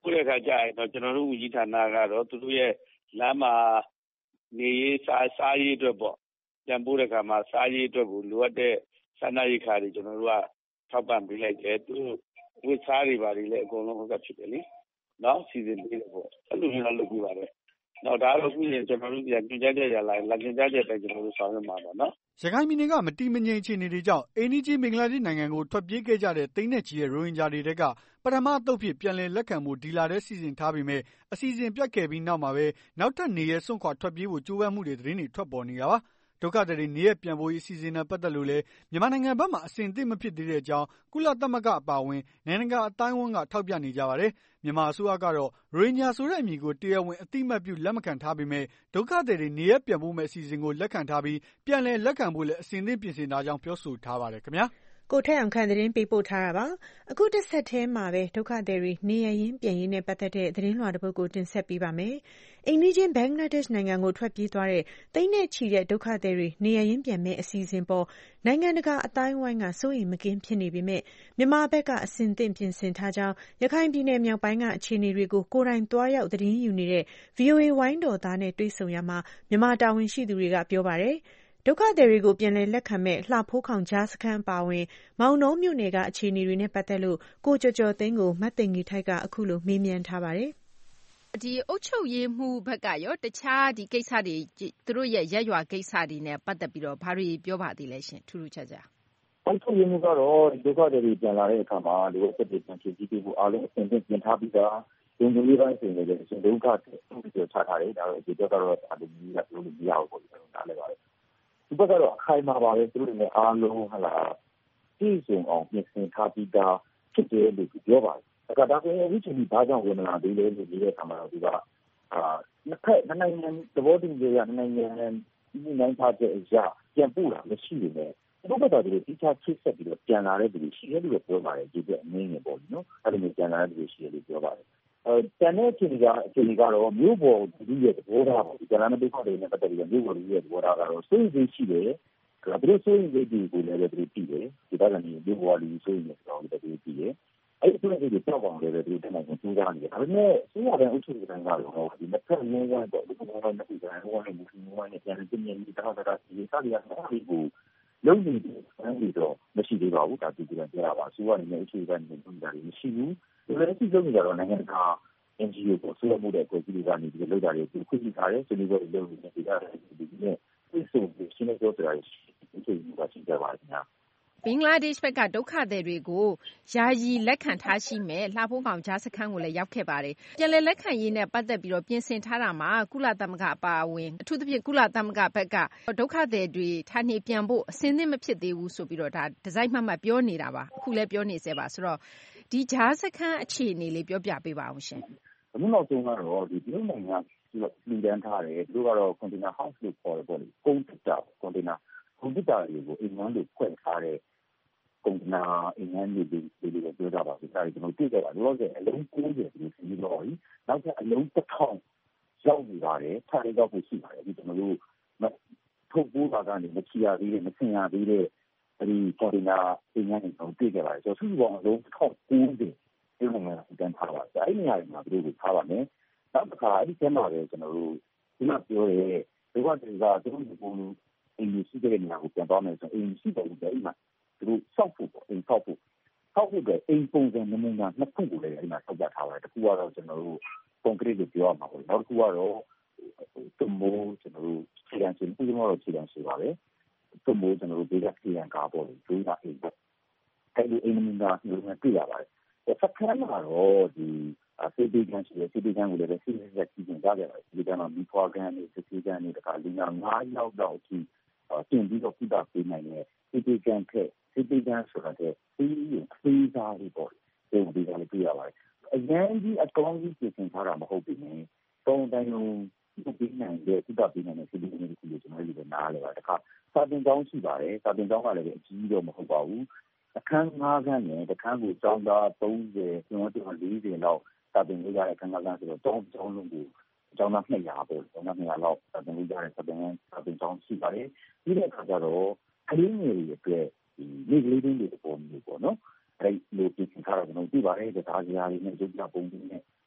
ပို့တဲ့အခါကျရင်တော့ကျွန်တော်တို့ဝန်ကြီးဌာနကတော့သူတို့ရဲ့လမ်းမှာနေရေးစားစားရေးအတွက်ပေါ့ပြန်ပို့တဲ့အခါမှာစားရေးအတွက်ကိုလိုအပ်တဲ့စားနပ်ရိက္ခာတွေကျွန်တော်တို့ကထောက်ပံ့ပေးလိုက်တယ်သူဝတ်စားတွေပါတွေလည်းအကုန်လုံးဟုတ်ကဲ့ဖြစ်တယ်လေနော်စီစဉ်ပေးတယ်ပေါ့အဲ့လိုမျိုးလုပ်ပြပါတယ်တော့ဒါတော့ခုရင်ကျွန်တော်တို့ပြန်ကြည့်ကြကြရလာလက်ကျင်ကြကြပဲကျွန်တော်တို့ဆောင်ရွက်မှာပါနော်ရခိုင်ပြည်နယ်ကမတည်မငြိမ်အခြေအနေတွေကြောင့်အိန္ဒိယဘင်္ဂလားဒေ့ရှ်နိုင်ငံကိုထွက်ပြေးခဲ့ကြတဲ့သိန်းနဲ့ချီတဲ့ရိုဟင်ဂျာတွေတဲကပထမအသုတ်ဖြစ်ပြန်လည်လက်ခံမှုဒီလာတဲ့စီစဉ်ထားပေမဲ့အစီအစဉ်ပြတ်ခဲ့ပြီးနောက်မှာပဲနောက်ထပ်နေရဲစွန့်ခွာထွက်ပြေးဖို့ကြိုးပမ်းမှုတွေသတင်းတွေထွက်ပေါ်နေတာပါဒုက္ခသည်တွေနေရပြန်ဖို့အစီအစဉ်နဲ့ပတ်သက်လို့လည်းမြန်မာနိုင်ငံဘက်မှအစဉ်သင့်မဖြစ်သေးတဲ့အကြောင်းကုလသမဂ္ဂအပါအဝင်နိုင်ငံတကာအတိုင်းအဝန်းကထောက်ပြနေကြပါတယ်မြန်မာအစိုးရကတော့ရိုဟင်ဂျာဆိုတဲ့အမည်ကိုတရားဝင်အတိအမှတ်ပြုလက်မခံထားပေမဲ့ဒုက္ခသည်တွေနေရပြန်ဖို့မဲ့အစီအစဉ်ကိုလက်ခံထားပြီးပြန်လည်လက်ခံဖို့လည်းအစဉ်သင့်ပြင်ဆင်ထားကြောင်းပြောဆိုထားပါတယ်ခင်ဗျာကိုထက်အောင်ခန့်သတင်းပေးပို့ထားတာပါအခုတစ်ဆက်တည်းမှာပဲဒုက္ခသည်တွေနေရရင်ပြန်ရင်းနဲ့ပတ်သက်တဲ့သတင်းလွှာတစ်ပုဒ်ကိုတင်ဆက်ပေးပါမယ်အိန္ဒိယဘင်္ဂလားဒေ့ရှ်နိုင်ငံကိုထွက်ပြေးသွားတဲ့သိန်းနဲ့ချီတဲ့ဒုက္ခသည်တွေနေရရင်ပြန်မဲ့အစီအစဉ်ပေါ်နိုင်ငံတကာအတိုင်းအဝိုင်းကစိုးရိမ်မကင်းဖြစ်နေပေမဲ့မြန်မာဘက်ကအစဉ်သင့်ပြင်ဆင်ထားကြောင်းရခိုင်ပြည်နယ်မြောက်ပိုင်းကအခြေအနေတွေကိုကိုယ်တိုင်သွားရောက်သတင်းယူနေတဲ့ ဗွီအိုအေ ဝိုင်းတော်သားနဲ့တွေ့ဆုံရမှာမြန်မာတာဝန်ရှိသူတွေကပြောပါတယ်ဒုက္ခသည်တွေကိုပြန်လည်လက်ခံမဲ့လှဖိုးခေါင်ကြားစခန်းပါဝင်မောင်နှောမြို့နယ်ကအခြေအနေတွေနဲ့ပတ်သက်လို့ကိုကျော်ကျော်သိန်းကိုမတ်သိင်္ဂီထိုက်ကအခုလိုမေးမြန်းထားပါတယ်ဒီအုပ်ချုပ်ရေးမှုဘက်ကရောတခြားဒီကိစ္စတွေသူတို့ရဲ့ရက်ရွာကိစ္စတွေနဲ့ပတ်သက်ပြီးတော့ဘာတွေပြောပါသေးလဲရှင်ထူးထူးခြားခြားအုပ်ချုပ်ရေးမှုကတော့ဒုက္ခသည်တွေပြန်လာတဲ့အခါမှာဒီလိုဆက်ပြီးပြန်ဖြည့်ဆည်းဖို့အားလုံးအဆင်သင့်ပြင်ထားပြီးသားဒီလိုမျိုးပိုင်းဆိုရင်လည်းအရှင်ဒုက္ခတွေချထားတယ်ဒါတော့ဒီတော့ကတော့အတူကြီးကပြောလို့မရဘူးပေါ့ကျွန်တော်နားလည်ပါတယ်ဒီဘက်ကတော့အခိုင်အမာပါပဲသူတို့လည်းအားလုံးဟလာပြည့်စုံအောင်ပြင်ဆင်ထားပြီးသားဖြစ်တယ်လို့ပြောပါတယ်။ဒါကဒါဆိုရင်အခုချိန်ဒီဘာကြောင့်ဝင်လာသေးလဲလို့ဒီတဲ့အခါမှာဒီကအာနှစ်ဖက်နိုင်ငံသဘောတူညီရနိုင်ငံဒီနိုင်ထားတဲ့အရာပြန်ပို့တာမရှိဘူးနဲ့ဒီဘက်ကတည်းကတိကျချစ်ဆက်ပြီးတော့ပြန်လာတဲ့လူတွေရှိတယ်လို့ပြောပါတယ်ဒီကအင်းငယ်ပေါ့နော်အဲ့လိုမျိုးပြန်လာတဲ့လူတွေရှိတယ်လို့ပြောပါတယ်အဲတန်တဲ့အခြေအနေကအခြေအနေကတော့မြို့ပေါ်လူရဲ့သဘောထားပေါ့ဒီကလာတဲ့ဒုက္ခတွေနဲ့ပတ်သက်ပြီးမြို့ပေါ်လူရဲ့သဘောထားကတော့စိတ်ကြီးရှိတယ်ဒါပြီးဆိုရင်ဒီကိုလည်းပဲသူတည်တယ်ဒီကလည်းမြို့ပေါ်လူဆိုရင်လည်းတော့သူတည်တယ်အဲ့ဒီလိုတွေတောက်အောင်လည်းသူတနိုင်ကိုစူးစမ်းနေတယ်ဒါပေမဲ့စီးရတဲ့အုပ်ချုပ်ရေးတိုင်းကတော့ဒီတစ်ဖက်လုံးဝတော့ဒီကောင်ကလည်းဒီကောင်ကလည်းဒီကောင်ကလည်းပြန်ပြီးမြင်နေတာတော့ဒီစားရတဲ့အဲ့ဒီကိုလုံးဝအဲ့ဒီတော့မရှိသေးပါဘူးဒါသူကပြောတာပါစူးရနေတဲ့အချိန်ကနေနေတာမရှိဘူးဒီလိုအစီအစဉ်တွေကတော့နိုင်ငံတကာ အင်ဂျီအို ကိုဆွေးနွေးမှုတဲ့ကိုကြီးတွေကနေဒီလောက်တာတွေခွင့်ပြုထားတယ်ဆွေးနွေးပွဲတွေလုပ်နေကြတယ်ဒီနေ့ဒီဆိုပြီးရှင်းပြောပြရစီဒီလိုပါရှင်းပြပါခင်ဗျာဘင်္ဂလားဒေ့ရှ်ဘက်ကဒုက္ခသည်တွေကိုယာယီလက်ခံထားရှိမဲ့လှဖိုးကောင်ကြားစခန်းကိုလည်းရောက်ခဲ့ပါတယ်။ပြန်လည်လက်ခံရေးနဲ့ပတ်သက်ပြီးတော့ပြင်ဆင်ထားတာမှာကုလသမဂ္ဂအပါအဝင်အထူးသဖြင့်ကုလသမဂ္ဂဘက်ကဒုက္ခသည်တွေဌာနေပြန်ဖို့အစင်းသင့်မဖြစ်သေးဘူးဆိုပြီးတော့ဒါဒီဇိုင်းမှတ်မှတ်ပြောနေတာပါ။အခုလည်းပြောနေသေးပါဆိုတော့ဒီကြားစခန်းအခြေအနေလေးပြောပြပေးပါအောင်ရှင်။အခုနောက်ဆုံးကတော့ဒီပြည်နိုင်ငံကလူဒန်းထားတယ်သူကတော့ container house လို့ခေါ်တယ်ပေါ့လေ။ကုန်တက်တာ container ကုန်တက်တာတွေကိုအိမ်ငန်းလို့ဖွင့်ထားတဲ့ကုန်နာအင်းငန်းလေးတွေလေးတွေပြောကြပါဦးဒါကျွန်တော်တွေ့ကြတာလောလောဆယ်အလုံးကိုးဆယ်ပြီးပြီးတော့နောက်ထပ်အလုံးတစ်ထောင်ရောက်နေပါတယ်ထားရတော့ရှိပါတယ်ဒီကျွန်တော်တို့ထုတ်ပိုးတာကနေမချီရသေးတဲ့မဆင်ရသေးတဲ့အဲဒီပေါ်ဒီနာအင်းငန်းတွေတော့တွေ့ကြပါတယ်ဆိုတော့စုစုပေါင်းအလုံးတစ်ထောင်ကိုးဆယ်ဒီလိုမျိုးအတန်းထားပါတယ်အဲဒီနေရာမှာဘယ်လိုထားပါလဲနောက်တစ်ခါအဲဒီကျမ်းမှာပဲကျွန်တော်တို့ဒီမှာပြောရဲဒီကတည်းကသူတို့ကအင်းရှိတဲ့နေရာကိုပြန်သွားမယ်ဆိုအင်းရှိတဲ့နေရာမှာသူတို့စောက်ဖို့အိမ်စောက်ဖို့စောက်ဖို့ကအိမ်ပုံစံနမူနာနှစ်ခုကိုလည်းအဲ့မှာစောက်ပြထားပါတယ်တစ်ခုကတော့ကျွန်တော်တို့ကွန်ကရစ်ကိုပြောရမှာပေါ့နောက်တစ်ခုကတော့တမိုးကျွန်တော်တို့ခြေတန်းချင်းဒီမှာတော့ခြေတန်းရှိပါတယ်တမိုးကျွန်တော်တို့ဒေတာခြေတန်းကားပေါ့ဒီကအိမ်ပေါ့အဲ့ဒီအိမ်နမူနာမျိုးနဲ့တွေ့ရပါတယ်စက္ကန့်မှာတော့ဒီစေတီကန်ရှိတယ်စေတီကန်ကိုလည်းစီစဉ်ဆက်စီစဉ်ကြရတယ်ဒီကမှာမီဖွာကန်နဲ့စေတီကန်နဲ့တခါလူနာငါးယောက်တော့အထိတင်ပြီးတော့ပြတာပေးနိုင်တယ်စေတီကန်ထက်စေတီကန်ဆိုတာတဲ့ဒီအသေးစားလေးပေါ့ဒီဒီကလည်းပြရပါတယ်အရင်ကြီးအကောင်းကြီးပြင်ဆင်ထားတာမဟုတ်ဘူးねတုံးတိုင်းလုံးဒီနိုင်တဲ့ပြတာပေးနိုင်တဲ့စေတီကန်ကိုကျွန်တော်တို့နားလဲပါတခါစာတင်ကြောင်းရှိပါတယ်စာတင်ကြောင်းကလည်းအကြီးတော့မဟုတ်ပါဘူးအခန်းငါးခန်းနဲ့တစ်ခန်းကိုကျောင်းသားသုံးဆယ်ကျွန်တော်တို့လေးဆယ်လောက်စာတင်လို့ရတဲ့အခန်းငါးခန်းဆိုတော့ကျောင်းကျောင်းလုံးကိုကျောင်းသားနှစ်ရာပေါ့ကျောင်းသားနှစ်ရာလောက်စာတင်လို့ရတဲ့စာတင်စာတင်ကျောင်းရှိပါတယ်ပြီးတဲ့အခါကျတော့ကလေးငယ်တွေအတွက်ဒီလေကလေးတွေပုံမျိုးပေါ့နော်အဲ့လိုပြင်ဆင်ထားတာကျွန်တော်သိပါတယ်ဒါကြားစရာတွေနဲ့ရုပ်ပြပုံတွေနဲ့အ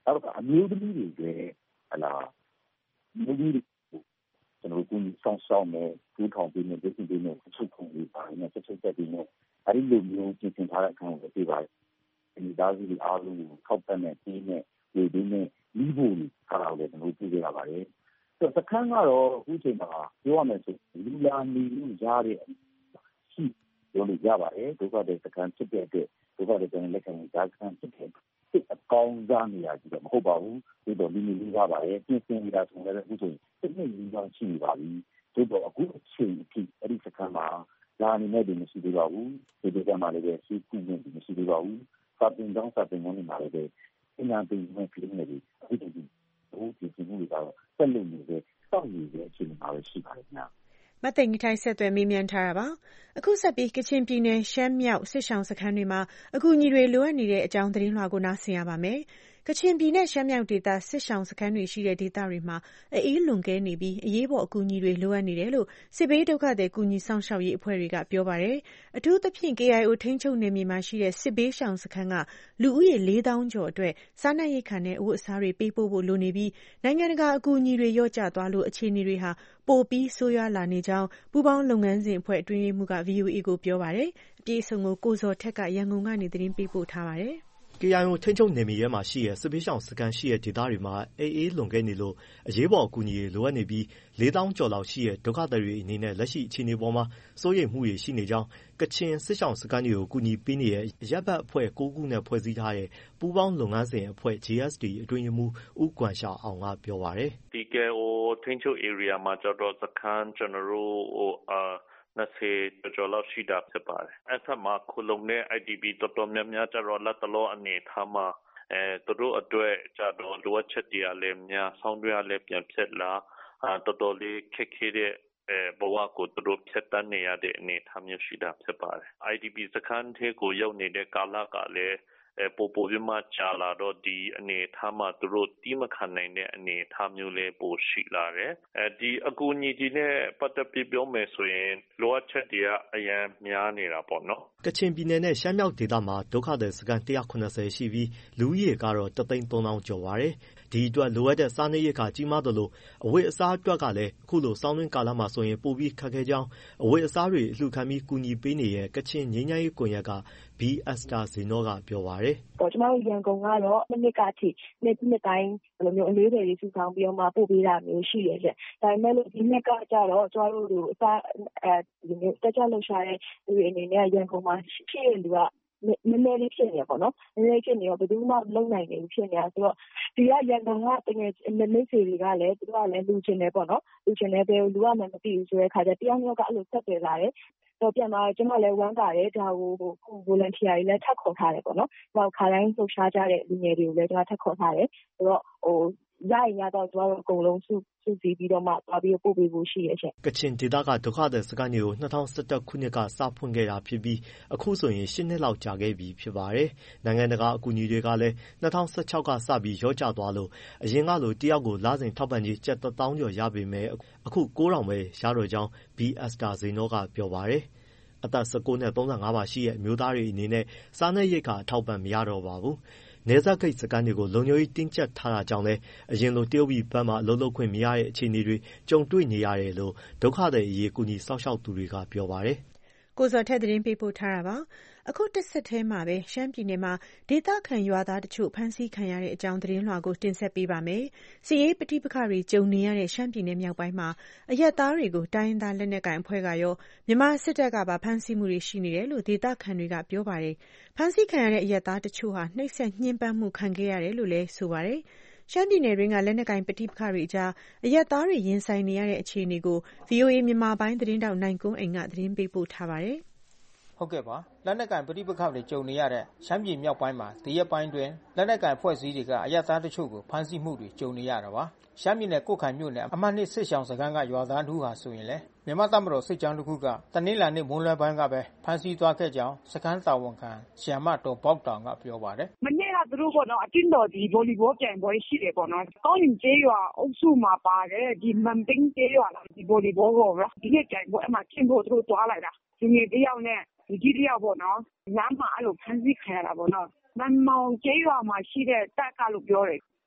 နောက်တစ်ခါအမျိုးသမီးတွေရဲ့ဟလာမျိုးသမီးကျွန်တော်တို့ကိုစောင့်ရှောက်မယ်ထူထောင်ပြီးနေပြည်စုပြီးနေချုပ်ခုံလေးပါနေချက်ချက်တက်ပြီးနေအဲဒီလိုမျိုးပြင်ဆင်ထားတဲ့အခါကိုပြပါတယ်ဒီသားစုတွေအားလုံးကိုထောက်ပံ့တဲ့ပြီးနေဒီဒီနဲ့လီးဖို့ခါလာတယ်ကျွန်တော်ပြခဲ့ရပါတယ်ဆိုတော့စခန်းကတော့အခုချိန်မှာပြောရမယ်ဆိုလူလာနေလို့ရတဲ့ရှိပြောလို့ရပါတယ်ဒုက္ခတဲ့စခန်းဖြစ်တဲ့အတွက်ဒုက္ခတဲ့တဲ့လက်ခံကြားစခန်းဖြစ်တဲ့စစ်အကောင်းစားနေရကြည့်တော့မဟုတ်ပါဘူးဒီတော့လူမျိုးလေးပါပါတယ်ပြင်ဆင်နေတာဆိုလည်းအခုချိန်တစ်နှစ်ကြီးကြောင်းရှိပါပြီဒီတော့အခုအချိန်အထိအဲ့ဒီစခန်းမှာလာနေတဲ့ဒီမရှိသေးပါဘူးဒီဒေသမှာလည်းပဲစီးပူးနေတယ်မရှိသေးပါဘူးစာပင်ကြောင်းစာပင်ကြောင်းတွေမှာလည်းပဲအများကြီးနဲ့ပြည်နေတယ်အခုချိန်ဒီဟိုဒီပြည်မှုတွေကတော့ဆက်လုပ်နေတဲ့စောင့်နေတဲ့အခြေအနေမှာပဲရှိပါတယ်ခင်ဗျာမသိင်္ဂီထိုက်ဆက်သွယ်မေးမြန်းထားတာပါအခုဆက်ပြီးကချင်ပြည်နယ်ရှမ်းမြောက်စစ်ဆောင်စခန်းတွေမှာအကူအညီတွေလိုအပ်နေတဲ့အကြောင်းသတင်းလွှာကိုနားဆင်ရပါမယ်ကချင်ပြည်နယ်ရှမ်းမြောက်ဒေသစစ်ဆောင်စခန်းတွေရှိတဲ့ဒေသတွေမှာအေးလွန်ကဲနေပြီးအရေးပေါ်အကူအညီတွေလိုအပ်နေတယ်လို့စစ်ဘေးဒုက္ခသည်ကူညီဆောင်ရှောက်ရေးအဖွဲ့တွေကပြောပါတယ်အထူးသဖြင့် K I O ထိန်းချုပ်နယ်မြေမှာရှိတဲ့စစ်ဘေးရှောင်စခန်းကလူဦးရေလေးသောင်းကျော်အတွက်စားနပ်ရိက္ခာနဲ့အဝတ်အစားတွေပေးပို့ဖို့လိုနေပြီးနိုင်ငံတကာအကူအညီတွေလျော့ကျသွားလို့အခြေအနေတွေဟာပိုပြီးဆိုးရွားလာနေကြောင်းပူးပေါင်းလုပ်ငန်းစဉ်အဖွဲ့အတွင်းရေးမှူးက V O A ကိုပြောပါတယ်အပြည့်အစုံကိုကိုဇော်ထက်ကရန်ကုန်ကနေသတင်းပေးပို့ထားပါတယ် K I O ထိန်းချုပ်နယ်မြေရဲမှာရှိတဲ့စစ်ဘေးရှောင်စခန်းရှိတဲ့ဒေသတွေမှာအေးအေးလွန်ကဲနေလို့အရေးပေါ်အကူအညီတွေလိုအပ်နေပြီးလေးသောင်းကျော်လောက်ရှိတဲ့ဒုက္ခသည်တွေအနေနဲ့လက်ရှိအခြေအနေပေါ်မှာစိုးရိမ်မှုတွေရှိနေကြောင်းကချင်စစ်ရှောင်စခန်းတွေကိုကူညီပေးနေတဲ့အရပ်ဘက်အဖွဲ့၉ခုနဲ့ဖွဲ့စည်းထားတဲ့ပူးပေါင်းလုပ်ငန်းစဉ်အဖွဲ့ J S D အတွင်းရေးမှူးဦးကွမ်ရှာအောင်ကပြောပါတယ်ဒီ K I O ထိန်းချုပ် area မှာကျတော့စခန်းကျွန်တော်တို့ဟိုအာနှစ်ဆယ်ကျော်လောက်ရှိတာဖြစ်ပါတယ်။အဲ့ထက်မှာခုလုံတဲ့ I D P တော်တော်များများကျတော့လက်တလောအနေထားမှာအဲသူတို့အတွက်ကျတော့လိုအပ်ချက်တွေကလည်းများဆောင်းတွဲလည်းပြန်ဖြစ်လာအာတော်တော်လေးခက်ခဲတဲ့အဲဘဝကိုသူတို့ဖြတ်တန်းနေရတဲ့အနေအထားမျိုးရှိတာဖြစ်ပါတယ်။ I D P စခန်းထဲကိုရောက်နေတဲ့ကာလကလည်းအဲပို့ပို့ပြီးမှကြာလာတော့ဒီအနေအထားမှာသူတို့တီးမခံနိုင်တဲ့အနေအထားမျိုးလေးပိုရှိလာတယ်။အဲဒီအကူအညီတွေနဲ့ပတ်သက်ပြီးပြောမယ်ဆိုရင်လိုအပ်ချက်တွေကအရင်များနေတာပေါ့နော်။ကချင်ပြည်နယ်နဲ့ရှမ်းမြောက်ဒေသမှာဒုက္ခသည်စခန်း၁၇၀ရှိပြီးလူဦးရေကတော့တစ်သိန်းသုံးသောင်းကျော်ပါတယ်။ဒီအတွက်လိုအပ်တဲ့စားနပ်ရိက္ခာကြီးမားသလိုအဝတ်အစားအတွက်ကလည်းအခုလိုဆောင်းတွင်းကာလမှာဆိုရင်ပိုပြီးခက်ခဲကြောင်းအဝတ်အစားတွေအလှူခံပြီးကူညီပေးနေတဲ့ကချင်ငြိမ်းချမ်းရေးကွန်ရက်က B Esther Zeno ကပြောပါတယ်။ကျမတို့ရန်ကုန်ကတော့နှစ်နှစ်ကအထိနှစ်နှစ်တိုင်းဘယ်လိုမျိုးအလေးတွေစုဆောင်ပြီးတော့မှပို့ပေးတာမျိုးရှိရတဲ့။ဒါပေမဲ့လို့ဒီနှစ်ကကြတော့ကျမတို့တို့အစားအဲဒီမျိုးတက်ကြလှုပ်ရှားတဲ့လူတွေအနေနဲ့ရန်ကုန်မှာဖြစ်ရလူကနည်းနည်းလေးဖြစ်နေပေါ့နော်နည်းနည်းဖြစ်နေတော့ဘယ်သူမှမလုံနိုင်နေဘူးဖြစ်နေတာဆိုတော့ဒီကရန်ကုန်ကတကယ်မိတ်ဆွေတွေကလည်းသူကလည်းလူချင်းတယ်ပေါ့နော်လူချင်းတယ်ဘယ်လူကမှမသိဘူးဆိုတဲ့ခါကျတယောက်ယောက်ကအဲ့လိုဆက်တယ်လာတယ်တော့ပြန်လာကျမလည်းဝမ်းသာတယ်ဒါကိုဟို volunteer တွေလည်းထပ်ခေါ်ထားတယ်ပေါ့နော်။နောက်ခါတိုင်းလှုပ်ရှားကြတဲ့လူငယ်တွေကိုလည်းကျမထပ်ခေါ်ထားတယ်။ဆိုတော့ဟိုရရင်ရတော့ကျမတို့အကုန်လုံးစုစုစည်းပြီးတော့မှသွားပြီးပို့ပေးဖို့ရှိရဲ့ချက်။ကချင်ဒေသကဒုက္ခသည်စခန်းတွေကို၂၀၁၁ခုနှစ်ကစဖွင့်ခဲ့တာဖြစ်ပြီးအခုဆိုရင်၈နှစ်လောက်ကြာခဲ့ပြီဖြစ်ပါတယ်။နိုင်ငံတကာအကူအညီတွေကလည်း၂၀၁၆ကစပြီးလျော့ကျသွားလို့အရင်ကလိုတယောက်ကိုလစဉ်ထောက်ပံ့ကြေးကျပ်တစ်သောင်းကျော်ရပေမဲ့အခုကိုးထောင်ပဲရတော့ကြောင်း B Esther Zeno ကပြောပါတယ်။အသက်၁၉နဲ့၃၅မှာရှိတဲ့အမျိုးသားတွေအနေနဲ့စားနပ်ရိက္ခာအထောက်ပံ့မရတော့ပါဘူး။နယ်စပ်ဂိတ်စခန်းတွေကိုလုံခြုံရေးတင်းကျပ်ထားတာကြောင့်လည်းအရင်လိုတရုတ်ပြည်ဘက်မှာအလုပ်လုပ်ခွင့်မရတဲ့အခြေအနေတွေကြုံတွေ့နေရတယ်လို့ဒုက္ခသည်အရေးကူညီစောင့်ရှောက်သူတွေကပြောပါတယ်။ကိုဇော်ထက်သတင်းပေးပို့ထားတာပါ။အခုတစ်ဆက်တည်းမှာပဲရှမ်းပြည်နယ်မှာဒေသခံရွာသားတချို့ဖမ်းဆီးခံရတဲ့အကြောင်းသတင်းလွှာကိုတင်ဆက်ပေးပါမယ်။စစ်ရေးပဋိပက္ခတွေကြုံနေရတဲ့ရှမ်းပြည်နယ်မြောက်ပိုင်းမှာအရပ်သားတွေကိုတိုင်းရင်းသားလက်နက်ကိုင်အဖွဲ့ကရောမြန်မာစစ်တပ်ကပါဖမ်းဆီးမှုတွေရှိနေတယ်လို့ဒေသခံတွေကပြောပါတယ်။ဖမ်းဆီးခံရတဲ့အရပ်သားတချို့ဟာနှိပ်စက်ညှဉ်းပန်းမှုခံခဲ့ရတယ်လို့လည်းဆိုပါတယ်။ရှမ်းပြည်နယ်တွင်းကလက်နက်ကိုင်ပဋိပက္ခတွေအကြားအရပ်သားတွေရင်ဆိုင်နေရတဲ့အခြေအနေကို V O A မြန်မာပိုင်းသတင်းတောက်နိုင်ကွန်းအိမ်ကသတင်းပေးပို့ထားပါတယ်။ဟုတ်ကဲ့ပါလက်နက်ကန်ပဋိပက္ခတွေကြုံနေရတဲ့ရှမ်းပြည်မြောက်ပိုင်းမှာတရက်ပိုင်းတွင်လက်နက်ကန်ဖွဲ့စည်းတွေကအရသာတချို့ကိုဖမ်းဆီးမှုတွေကြုံနေရတာပါရှမ်းပြည်နယ်ကုတ်ခိုင်မြို့နယ်အမှတ်နှစ်စစ်ဆောင်စခန်းကရွာသားတို့ဟာဆိုရင်လေမြန်မာတပ်မတော်စစ်ကြောင်းတစ်ခုကတနင်္လာနေ့မွန်းလွဲပိုင်းကပဲဖမ်းဆီးသွားခဲ့ကြောင်းစခန်းတာဝန်ခံဆီယမတော်ပေါက်တောင်ကပြောပါတယ်မနေ့ကသူတို့ပေါ့နော်အတင်းတော်ဒီဗော်လီဘောပြိုင်ပွဲရှိတယ်ပေါ့နော်ကောင်းရင်ကျေးရွာအုပ်စုမှာပါတယ်ဒီမန်ပင်းကျေးရွာလားဒီဗော်လီဘောကိုဒီနေ့ပြိုင်ပွဲအမှချင်းဖို့သူတို့တွားလိုက်တာဒီနေ့တယောက်နဲ့ဒီကြီးတယောက်ပေါ့နော်လမ်းမှာအဲ့လိုဖမ်းဆီးခံရတာပေါ့နော်မန်မောင်ကျေးရွာမှာရှိတဲ့တက်ကလို့ပြောတယ်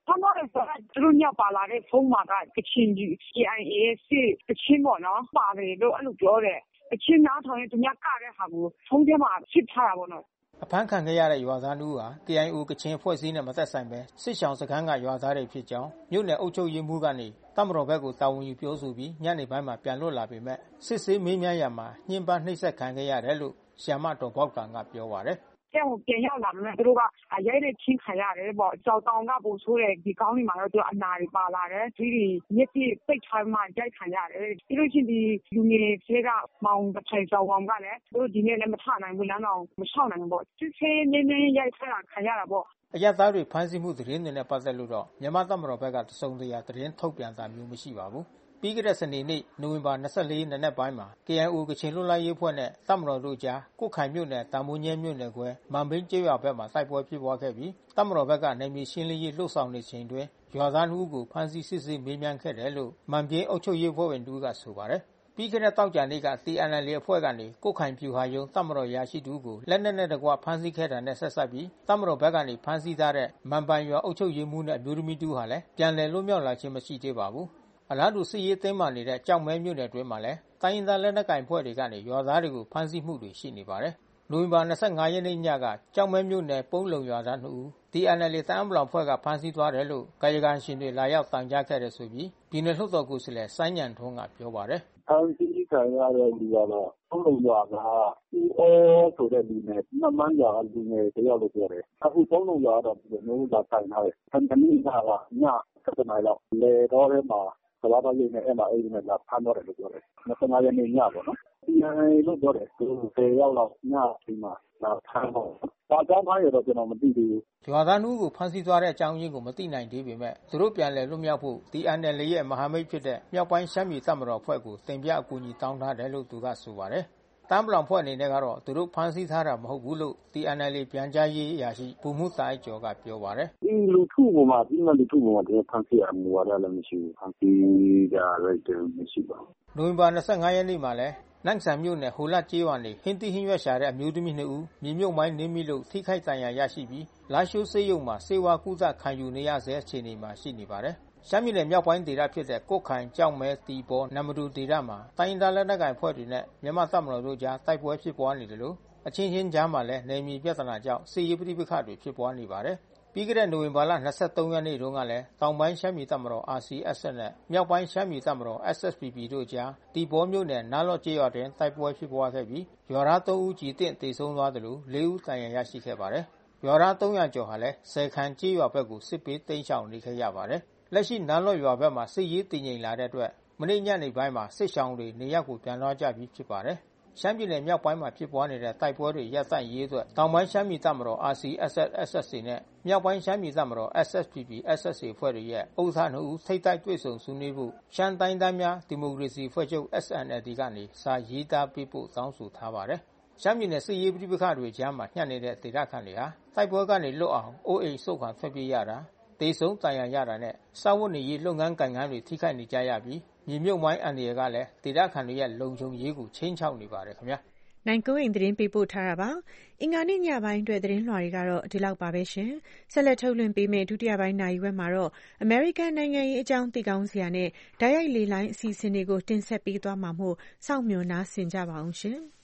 ဖမ်းသွားတယ်ဆိုတာသူတို့ညပါလာတဲ့ဖုန်းမှာကကချင်ကြီး K I A စစ်ကချင်ပေါ့နော်ပါတယ်လို့အဲ့လိုပြောတယ်ကချင်နားထောင်ရင်သူများကတဲ့ဟာကိုဖုန်းထဲမှာဖြစ်ထားတာပေါ့နော်အဖမ်းခံခဲ့ရတဲ့ရွာသားတို့ဟာ K I O ကချင်အဖွဲ့အစည်းနဲ့မသက်ဆိုင်ပဲစစ်ရှောင်စခန်းကရွာသားတွေဖြစ်ကြောင်းမြို့နယ်အုပ်ချုပ်ရေးမှူးကနေတပ်မတော်ဘက်ကိုတာဝန်ယူပြောဆိုပြီးညနေပိုင်းမှာပြန်လွတ်လာပေမဲ့စစ်ဆေးမေးမြန်းရမှာညှဉ်းပန်းနှိပ်စက်ခံခဲ့ရတယ်လို့ဆရာမတော်ပေါက်ကံကပြောပါတယ်ပြန်ပြန်ရောက်လာမယ်သူတို့ကရိုက်တဲ့ချင်းခံရတယ်ပေါ့ကြောက်တောင်ကပို့ဆိုးတဲ့ဒီကောင်းလေးမှာတော့သူအနာတွေပါလာတယ်ဒီဒီမျက်စိပိတ်ထားမှရိုက်ခံရတယ်ပြီးလို့ချင်းဒီလူငယ်တွေကမောင်တစ်ထိုင်ဆောင်အောင်ကလည်းသူတို့ဒီနေ့လည်းမထနိုင်ဘူးလမ်းတော့မလျှောက်နိုင်ဘူးပေါ့စစ်ဆေးနေနေရိုက်ထားတာခံရတာပေါ့အရသားတွေဖမ်းဆီးမှုသတင်းတွေနဲ့ပတ်သက်လို့တော့မြန်မာတပ်မတော်ဘက်ကတစုံတရာသတင်းထုတ်ပြန်တာမျိုးမရှိပါဘူးပြီးခဲ့တဲ့စနေနေ့နိုဝင်ဘာ၂၄ရက်နေ့ပိုင်းမှာ K I O ကချင်လွတ်လပ်ရေးအဖွဲ့နဲ့တပ်မတော်တို့ကြားကုတ်ခိုင်မြို့နယ်တာမွန်ညဲမြို့နယ်ကွဲမန်ဘင်းကျေးရွာဘက်မှာတိုက်ပွဲဖြစ်ပွားခဲ့ပြီးတပ်မတော်ဘက်ကနေမြေရှင်းလင်းရေးလှုပ်ဆောင်နေချိန်တွင်ရွာသားတို့ကိုဖမ်းဆီးစစ်ဆေးမေးမြန်းခဲ့တယ်လို့မန်ဘင်းအုပ်ချုပ်ရေးအဖွဲ့ဝင်တို့ကဆိုပါတယ်ပြီးခဲ့တဲ့တောက်ကြနေ့က T N L A အဖွဲ့ကနေကုတ်ခိုင်ပြူဟာယုံတပ်မတော်ရာရှိတူကိုလက်နက်နဲ့တကွဖမ်းဆီးခဲ့တာနဲ့ဆက်စပ်ပြီးတပ်မတော်ဘက်ကနေဖမ်းဆီးထားတဲ့မန်ပန်ရွာအုပ်ချုပ်ရေးမှူးနဲ့အမျိုးသမီးတူဟာလည်းပြန်လည်လွတ်မြောက်လာခြင်းမရှိသေးပါဘူးအလားတူစစ်ရေးသိမ်းမှနေတဲ့ကြောက်မဲမြို့နယ်တွင်းမှာလည်းတိုင်းရင်းသားလက်နက်ကိုင်ဖွဲ့တွေကနေရွာသားတွေကိုဖမ်းဆီးမှုတွေရှိနေပါတယ်။နိုဝင်ဘာ၂၅ရက်နေ့ညကကြောက်မဲမြို့နယ်ပုံးလုံရွာသားနှစ်ဦး T N L A တအန်းဘလောင်ဖွဲ့ကဖမ်းဆီးသွားတယ်လို့ကာယကံရှင်တွေလာရောက်တိုင်ကြားခဲ့တယ်ဆိုပြီးပြည်နယ်လွှတ်တော်ကိုယ်စားလှယ်စိုင်းညံထွန်းကပြောပါတယ်။ဖမ်းဆီးခံရတဲ့လူကတော့ပုံးလုံရွာကဦးဩဆိုတဲ့လူနဲ့နမန်းရွာကလူငယ်တယောက်လို့ပြောတယ်။အခုပုံးလုံရွာတော့ဒီလိုမျိုးလာတိုင်ထားတယ်။တနင်္လာကည၁၁နာရီလောက်လေတော့ထဲမှာကလာပါလိမ့်မယ်အဲ့မှာအဲ့ဒီနဲ့လာဖမ်းတော့တယ်လို့ပြောတယ်။၂၅ရက်နေ့ညပေါ့နော်။ဒီနေ့လို့ပြောတယ်သူဆယ်ရောက်လောက်ညဒီမှာလာဖမ်းတော့ဘာကြောင့်ဖမ်းရတော့ကျွန်တော်မသိသေးဘူး။ရွာသားတို့ကိုဖမ်းဆီးသွားတဲ့အကြောင်းရင်းကိုမသိနိုင်သေးပေမဲ့သူတို့ပြန်လည်လွတ်မြောက်ဖို့ T N L A ရဲ့မဟာမိတ်ဖြစ်တဲ့မြောက်ပိုင်းရှမ်းပြည်တပ်မတော်ဖွဲ့ကိုတင်ပြအကူအညီတောင်းထားတယ်လို့သူကဆိုပါတယ်။တမ်းပလောင်ဖွဲ့အနေနဲ့ကတော့သူတို့ဖမ်းဆီးထားတာမဟုတ်ဘူးလို့ T N L A ပြန်ကြားရေးအရာရှိဗိုလ်မှူးတိုင်းကျော်ကပြောပါတယ်။ဒီလူထုပေါ်မှာဒီမှာလူထုပေါ်မှာဒီဖမ်းဆီးရမှုဝါဒလည်းမရှိဘူး။ဖမ်းဆီးကြရိုက်တယ်မရှိပါဘူး။နိုဝင်ဘာ၂၅ရက်နေ့မှာလဲနန့်ဆန်မြို့နယ်ဟိုလကျေးရွာနေဟင်းတီဟင်းရွက်ရှာတဲ့အမျိုးသမီးနှစ်ဦးမြေမြုပ်မိုင်းနင်းမိလို့ထိခိုက်ဒဏ်ရာရရှိပြီးလာရှိုးဆေးရုံမှာစေဝါကုသခံယူနေရဆဲအခြေအနေမှာရှိနေပါတယ်။ရှမ်းပြည်နယ်မြောက်ပိုင်းဒေသဖြစ်တဲ့ကုတ်ခိုင်ကြောက်မဲတီပေါ်နမတူဒေသမှာတိုင်းဒေသလက်နက်ကိုင်ဖွဲ့တွေနဲ့မြန်မာတပ်မတော်တို့ကြားတိုက်ပွဲဖြစ်ပွားနေတယ်လို့အချင်းချင်းကြားမှာလည်းနယ်မြေပြဿနာကြောင့်စစ်ရေးပဋိပက္ခတွေဖြစ်ပွားနေပါတယ်။ပြီးခဲ့တဲ့နိုဝင်ဘာလ၂၃ရက်နေ့တုန်းကလည်းတောင်ပိုင်းရှမ်းပြည်တပ်မတော် R C S S နဲ့မြောက်ပိုင်းရှမ်းပြည်တပ်မတော် S S P P တို့ကြားတီဘောမြို့နယ်နားလော့ကျေးရွာတွင်တိုက်ပွဲဖြစ်ပွားခဲ့ပြီးရွာသား၃ဦးကြီးတင့်တေဆုံးသွားတယ်လို့၄ဦးဒဏ်ရာရရှိခဲ့ပါတယ်။ရွာသား၃ရာကျော်ဟာလည်းဆယ်ခန်းကျေးရွာဘက်ကိုစစ်ပေးတိမ်းရှောင်နေခဲ့ရပါတယ်။လက်ရှိနားလော့ရွာဘက်မှာစစ်ရေးတည်ငြိမ်လာတဲ့အတွက်မနေ့ညနေပိုင်းမှာစစ်ရှောင်တွေနေရပ်ကိုပြန်သွားကြပြီးဖြစ်ပါတယ်။ရှမ်းပြည်နယ်မြောက်ပိုင်းမှာဖြစ်ပွားနေတဲ့တိုက်ပွဲတွေရပ်တန့်ရေးအတွက်တောင်ပိုင်းရှမ်းပြည်တပ်မတော် R C S S S S နဲ့မြောက်ပိုင်းရှမ်းပြည်တပ်မတော် S S P P S S A ဖွဲ့တွေရဲ့ဥက္ကဋ္ဌနှစ်ဦးထိပ်တိုက်တွေ့ဆုံဆွေးနွေးဖို့ရှမ်းတိုင်းသားများဒီမိုကရေစီဖွဲ့ချုပ် S N L D ကနေစာရေးသားပေးပို့တောင်းဆိုထားပါတယ်။ရှမ်းပြည်နယ်စစ်ရေးပဋိပက္ခတွေကြားမှာညှပ်နေတဲ့ဒေသခံတွေဟာတိုက်ပွဲကနေလွတ်အောင်အိုးအိမ်ဆုတ်ခွာထွက်ပြေးရတာတေဆုံးတန်ရာရတာနဲ့စာဝတ်နေရေးလုပ်ငန်းကိုင်ငန်းတွေထိခိုက်နေကြရပြီးမြေမြုပ်မိုင်းအန္တရာယ်ကလည်းဒေသခံတွေရဲ့လုံခြုံရေးကိုချိန်ချောက်နေပါတယ်ခင်ဗျာ။နိုင်ကိုအိမ်သတင်းပေးပို့ထားတာပါ။အင်္ဂါနေ့ညပိုင်းအတွက်သတင်းလွှာတွေကတော့ဒီလောက်ပါပဲရှင်။ဆက်လက်ထုတ်လွှင့်ပေးမယ့်ဒုတိယပိုင်းနာရီဝက်မှာတော့အမေရိကန်နိုင်ငံရေးအကြောင်းသိကောင်းစရာနဲ့ဓာတ်ရိုက်လေလိုင်းအစီအစဉ်တွေကိုတင်ဆက်ပေးသွားမှာမို့စောင့်မျှော်နားဆင်ကြပါအောင်ရှင်။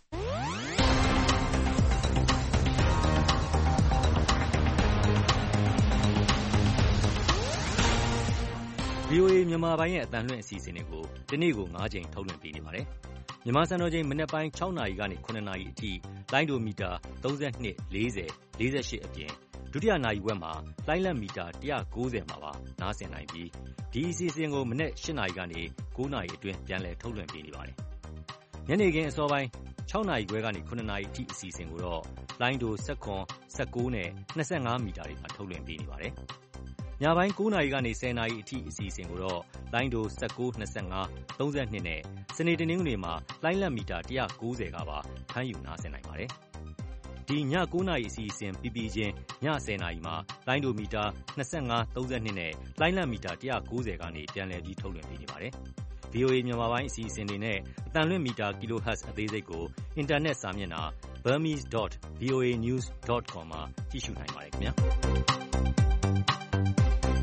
V O A မြန်မာပိုင်းရဲ့အသံလွှင့်အစီအစဉ်တွေကိုဒီနေ့ကို၅ကြိမ်ထုတ်လွှင့်ပေးနေပါတယ်။မြန်မာစံတော်ချိန်မနက်ပိုင်း၆နာရီကနေ၇နာရီအထိလိုင်းဒိုမီတာ၃၂ ၄၀ ၄၈အပြင်ဒုတိယနာရီဝက်မှာလိုင်းလက်မီတာ၁၉၀မှာပါနားဆင်နိုင်ပြီးဒီအစီအစဉ်ကိုမနက်၈နာရီကနေ၉နာရီအတွင်းပြန်လည်ထုတ်လွှင့်ပေးနေပါတယ်။ညနေခင်းအစောပိုင်း၆နာရီခွဲကနေ၇နာရီအထိအစီအစဉ်ကိုတော့လိုင်းဒို၁၇ ၁၉နဲ့၂၅မီတာတွေမှာထုတ်လွှင့်ပေးနေပါတယ်။ညပိုင်း၉နာရီကနေ၁၀နာရီအထိအစီအစဉ်ကိုတော့လိုင်းဒို၁၉ ၂၅ ၃၂နဲ့စနေတနင်္ဂနွေမှာလိုင်းလက်မီတာ၁၉၀ကပါဖမ်းယူနားဆင်နိုင်ပါတယ်။ဒီည၉နာရီအစီအစဉ်ပြီးပြီးချင်းည၁၀နာရီမှာလိုင်းဒိုမီတာ၂၅ ၃၂နဲ့လိုင်းလက်မီတာ၁၉၀ကနေပြန်လည်ပြီးထုတ်လွှင့်ပေးနေပါတယ်။ V O A မြန်မာပိုင်းအစီအစဉ်တွေနဲ့အသံလွှင့်မီတာ kilohertz အသေးစိတ်ကိုအင်တာနက်စာမျက်နှာ burmese dot v o a news dot com မှာကြည့်ရှုနိုင်ပါတယ်ခင်ဗျာ။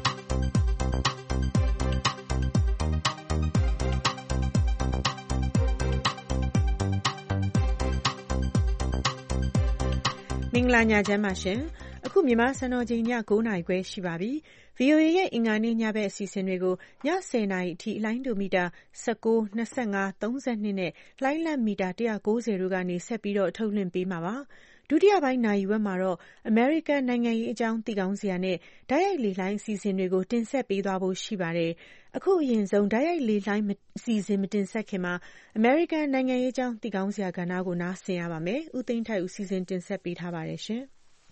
မင်္ဂလာညချမ်းပါရှင်အခုမြန်မာစံတော်ချိန်ည၉နာရီခွဲရှိပါပြီ ဗီအိုအေ ရဲ့အင်္ဂါနေ့ညဘက်အစီအစဉ်တွေကိုညဆယ်နာရီအထိလိုင်းဒိုမီတာ၁၉ ၂၅ ၃၂နဲ့လိုင်းလတ်မီတာ၁၉၀တို့ကနေဆက်ပြီးတော့ထုတ်လွှင့်ပေးမှာပါဒုတိယပိုင်းနာရီဝက်မှာတော့အမေရိကန်နိုင်ငံရေးအကြောင်းသိကောင်းစရာနဲ့ဓာတ်ရိုက်လေလိုင်းအစီအစဉ်တွေကိုတင်ဆက်ပေးသွားဖို့ရှိပါတယ်အခုအရင်ဆုံးဓာတ်ရိုက်လေလိုင်းအစီအစဉ်မတင်ဆက်ခင်မှာအမေရိကန်နိုင်ငံရေးအကြောင်းသိကောင်းစရာကဏ္ဍကိုနားဆင်ရပါမယ်ဦးသိန်းထိုက်ဦးစီစဉ်တင်ဆက်ပေးထားပါတယ်ရှင်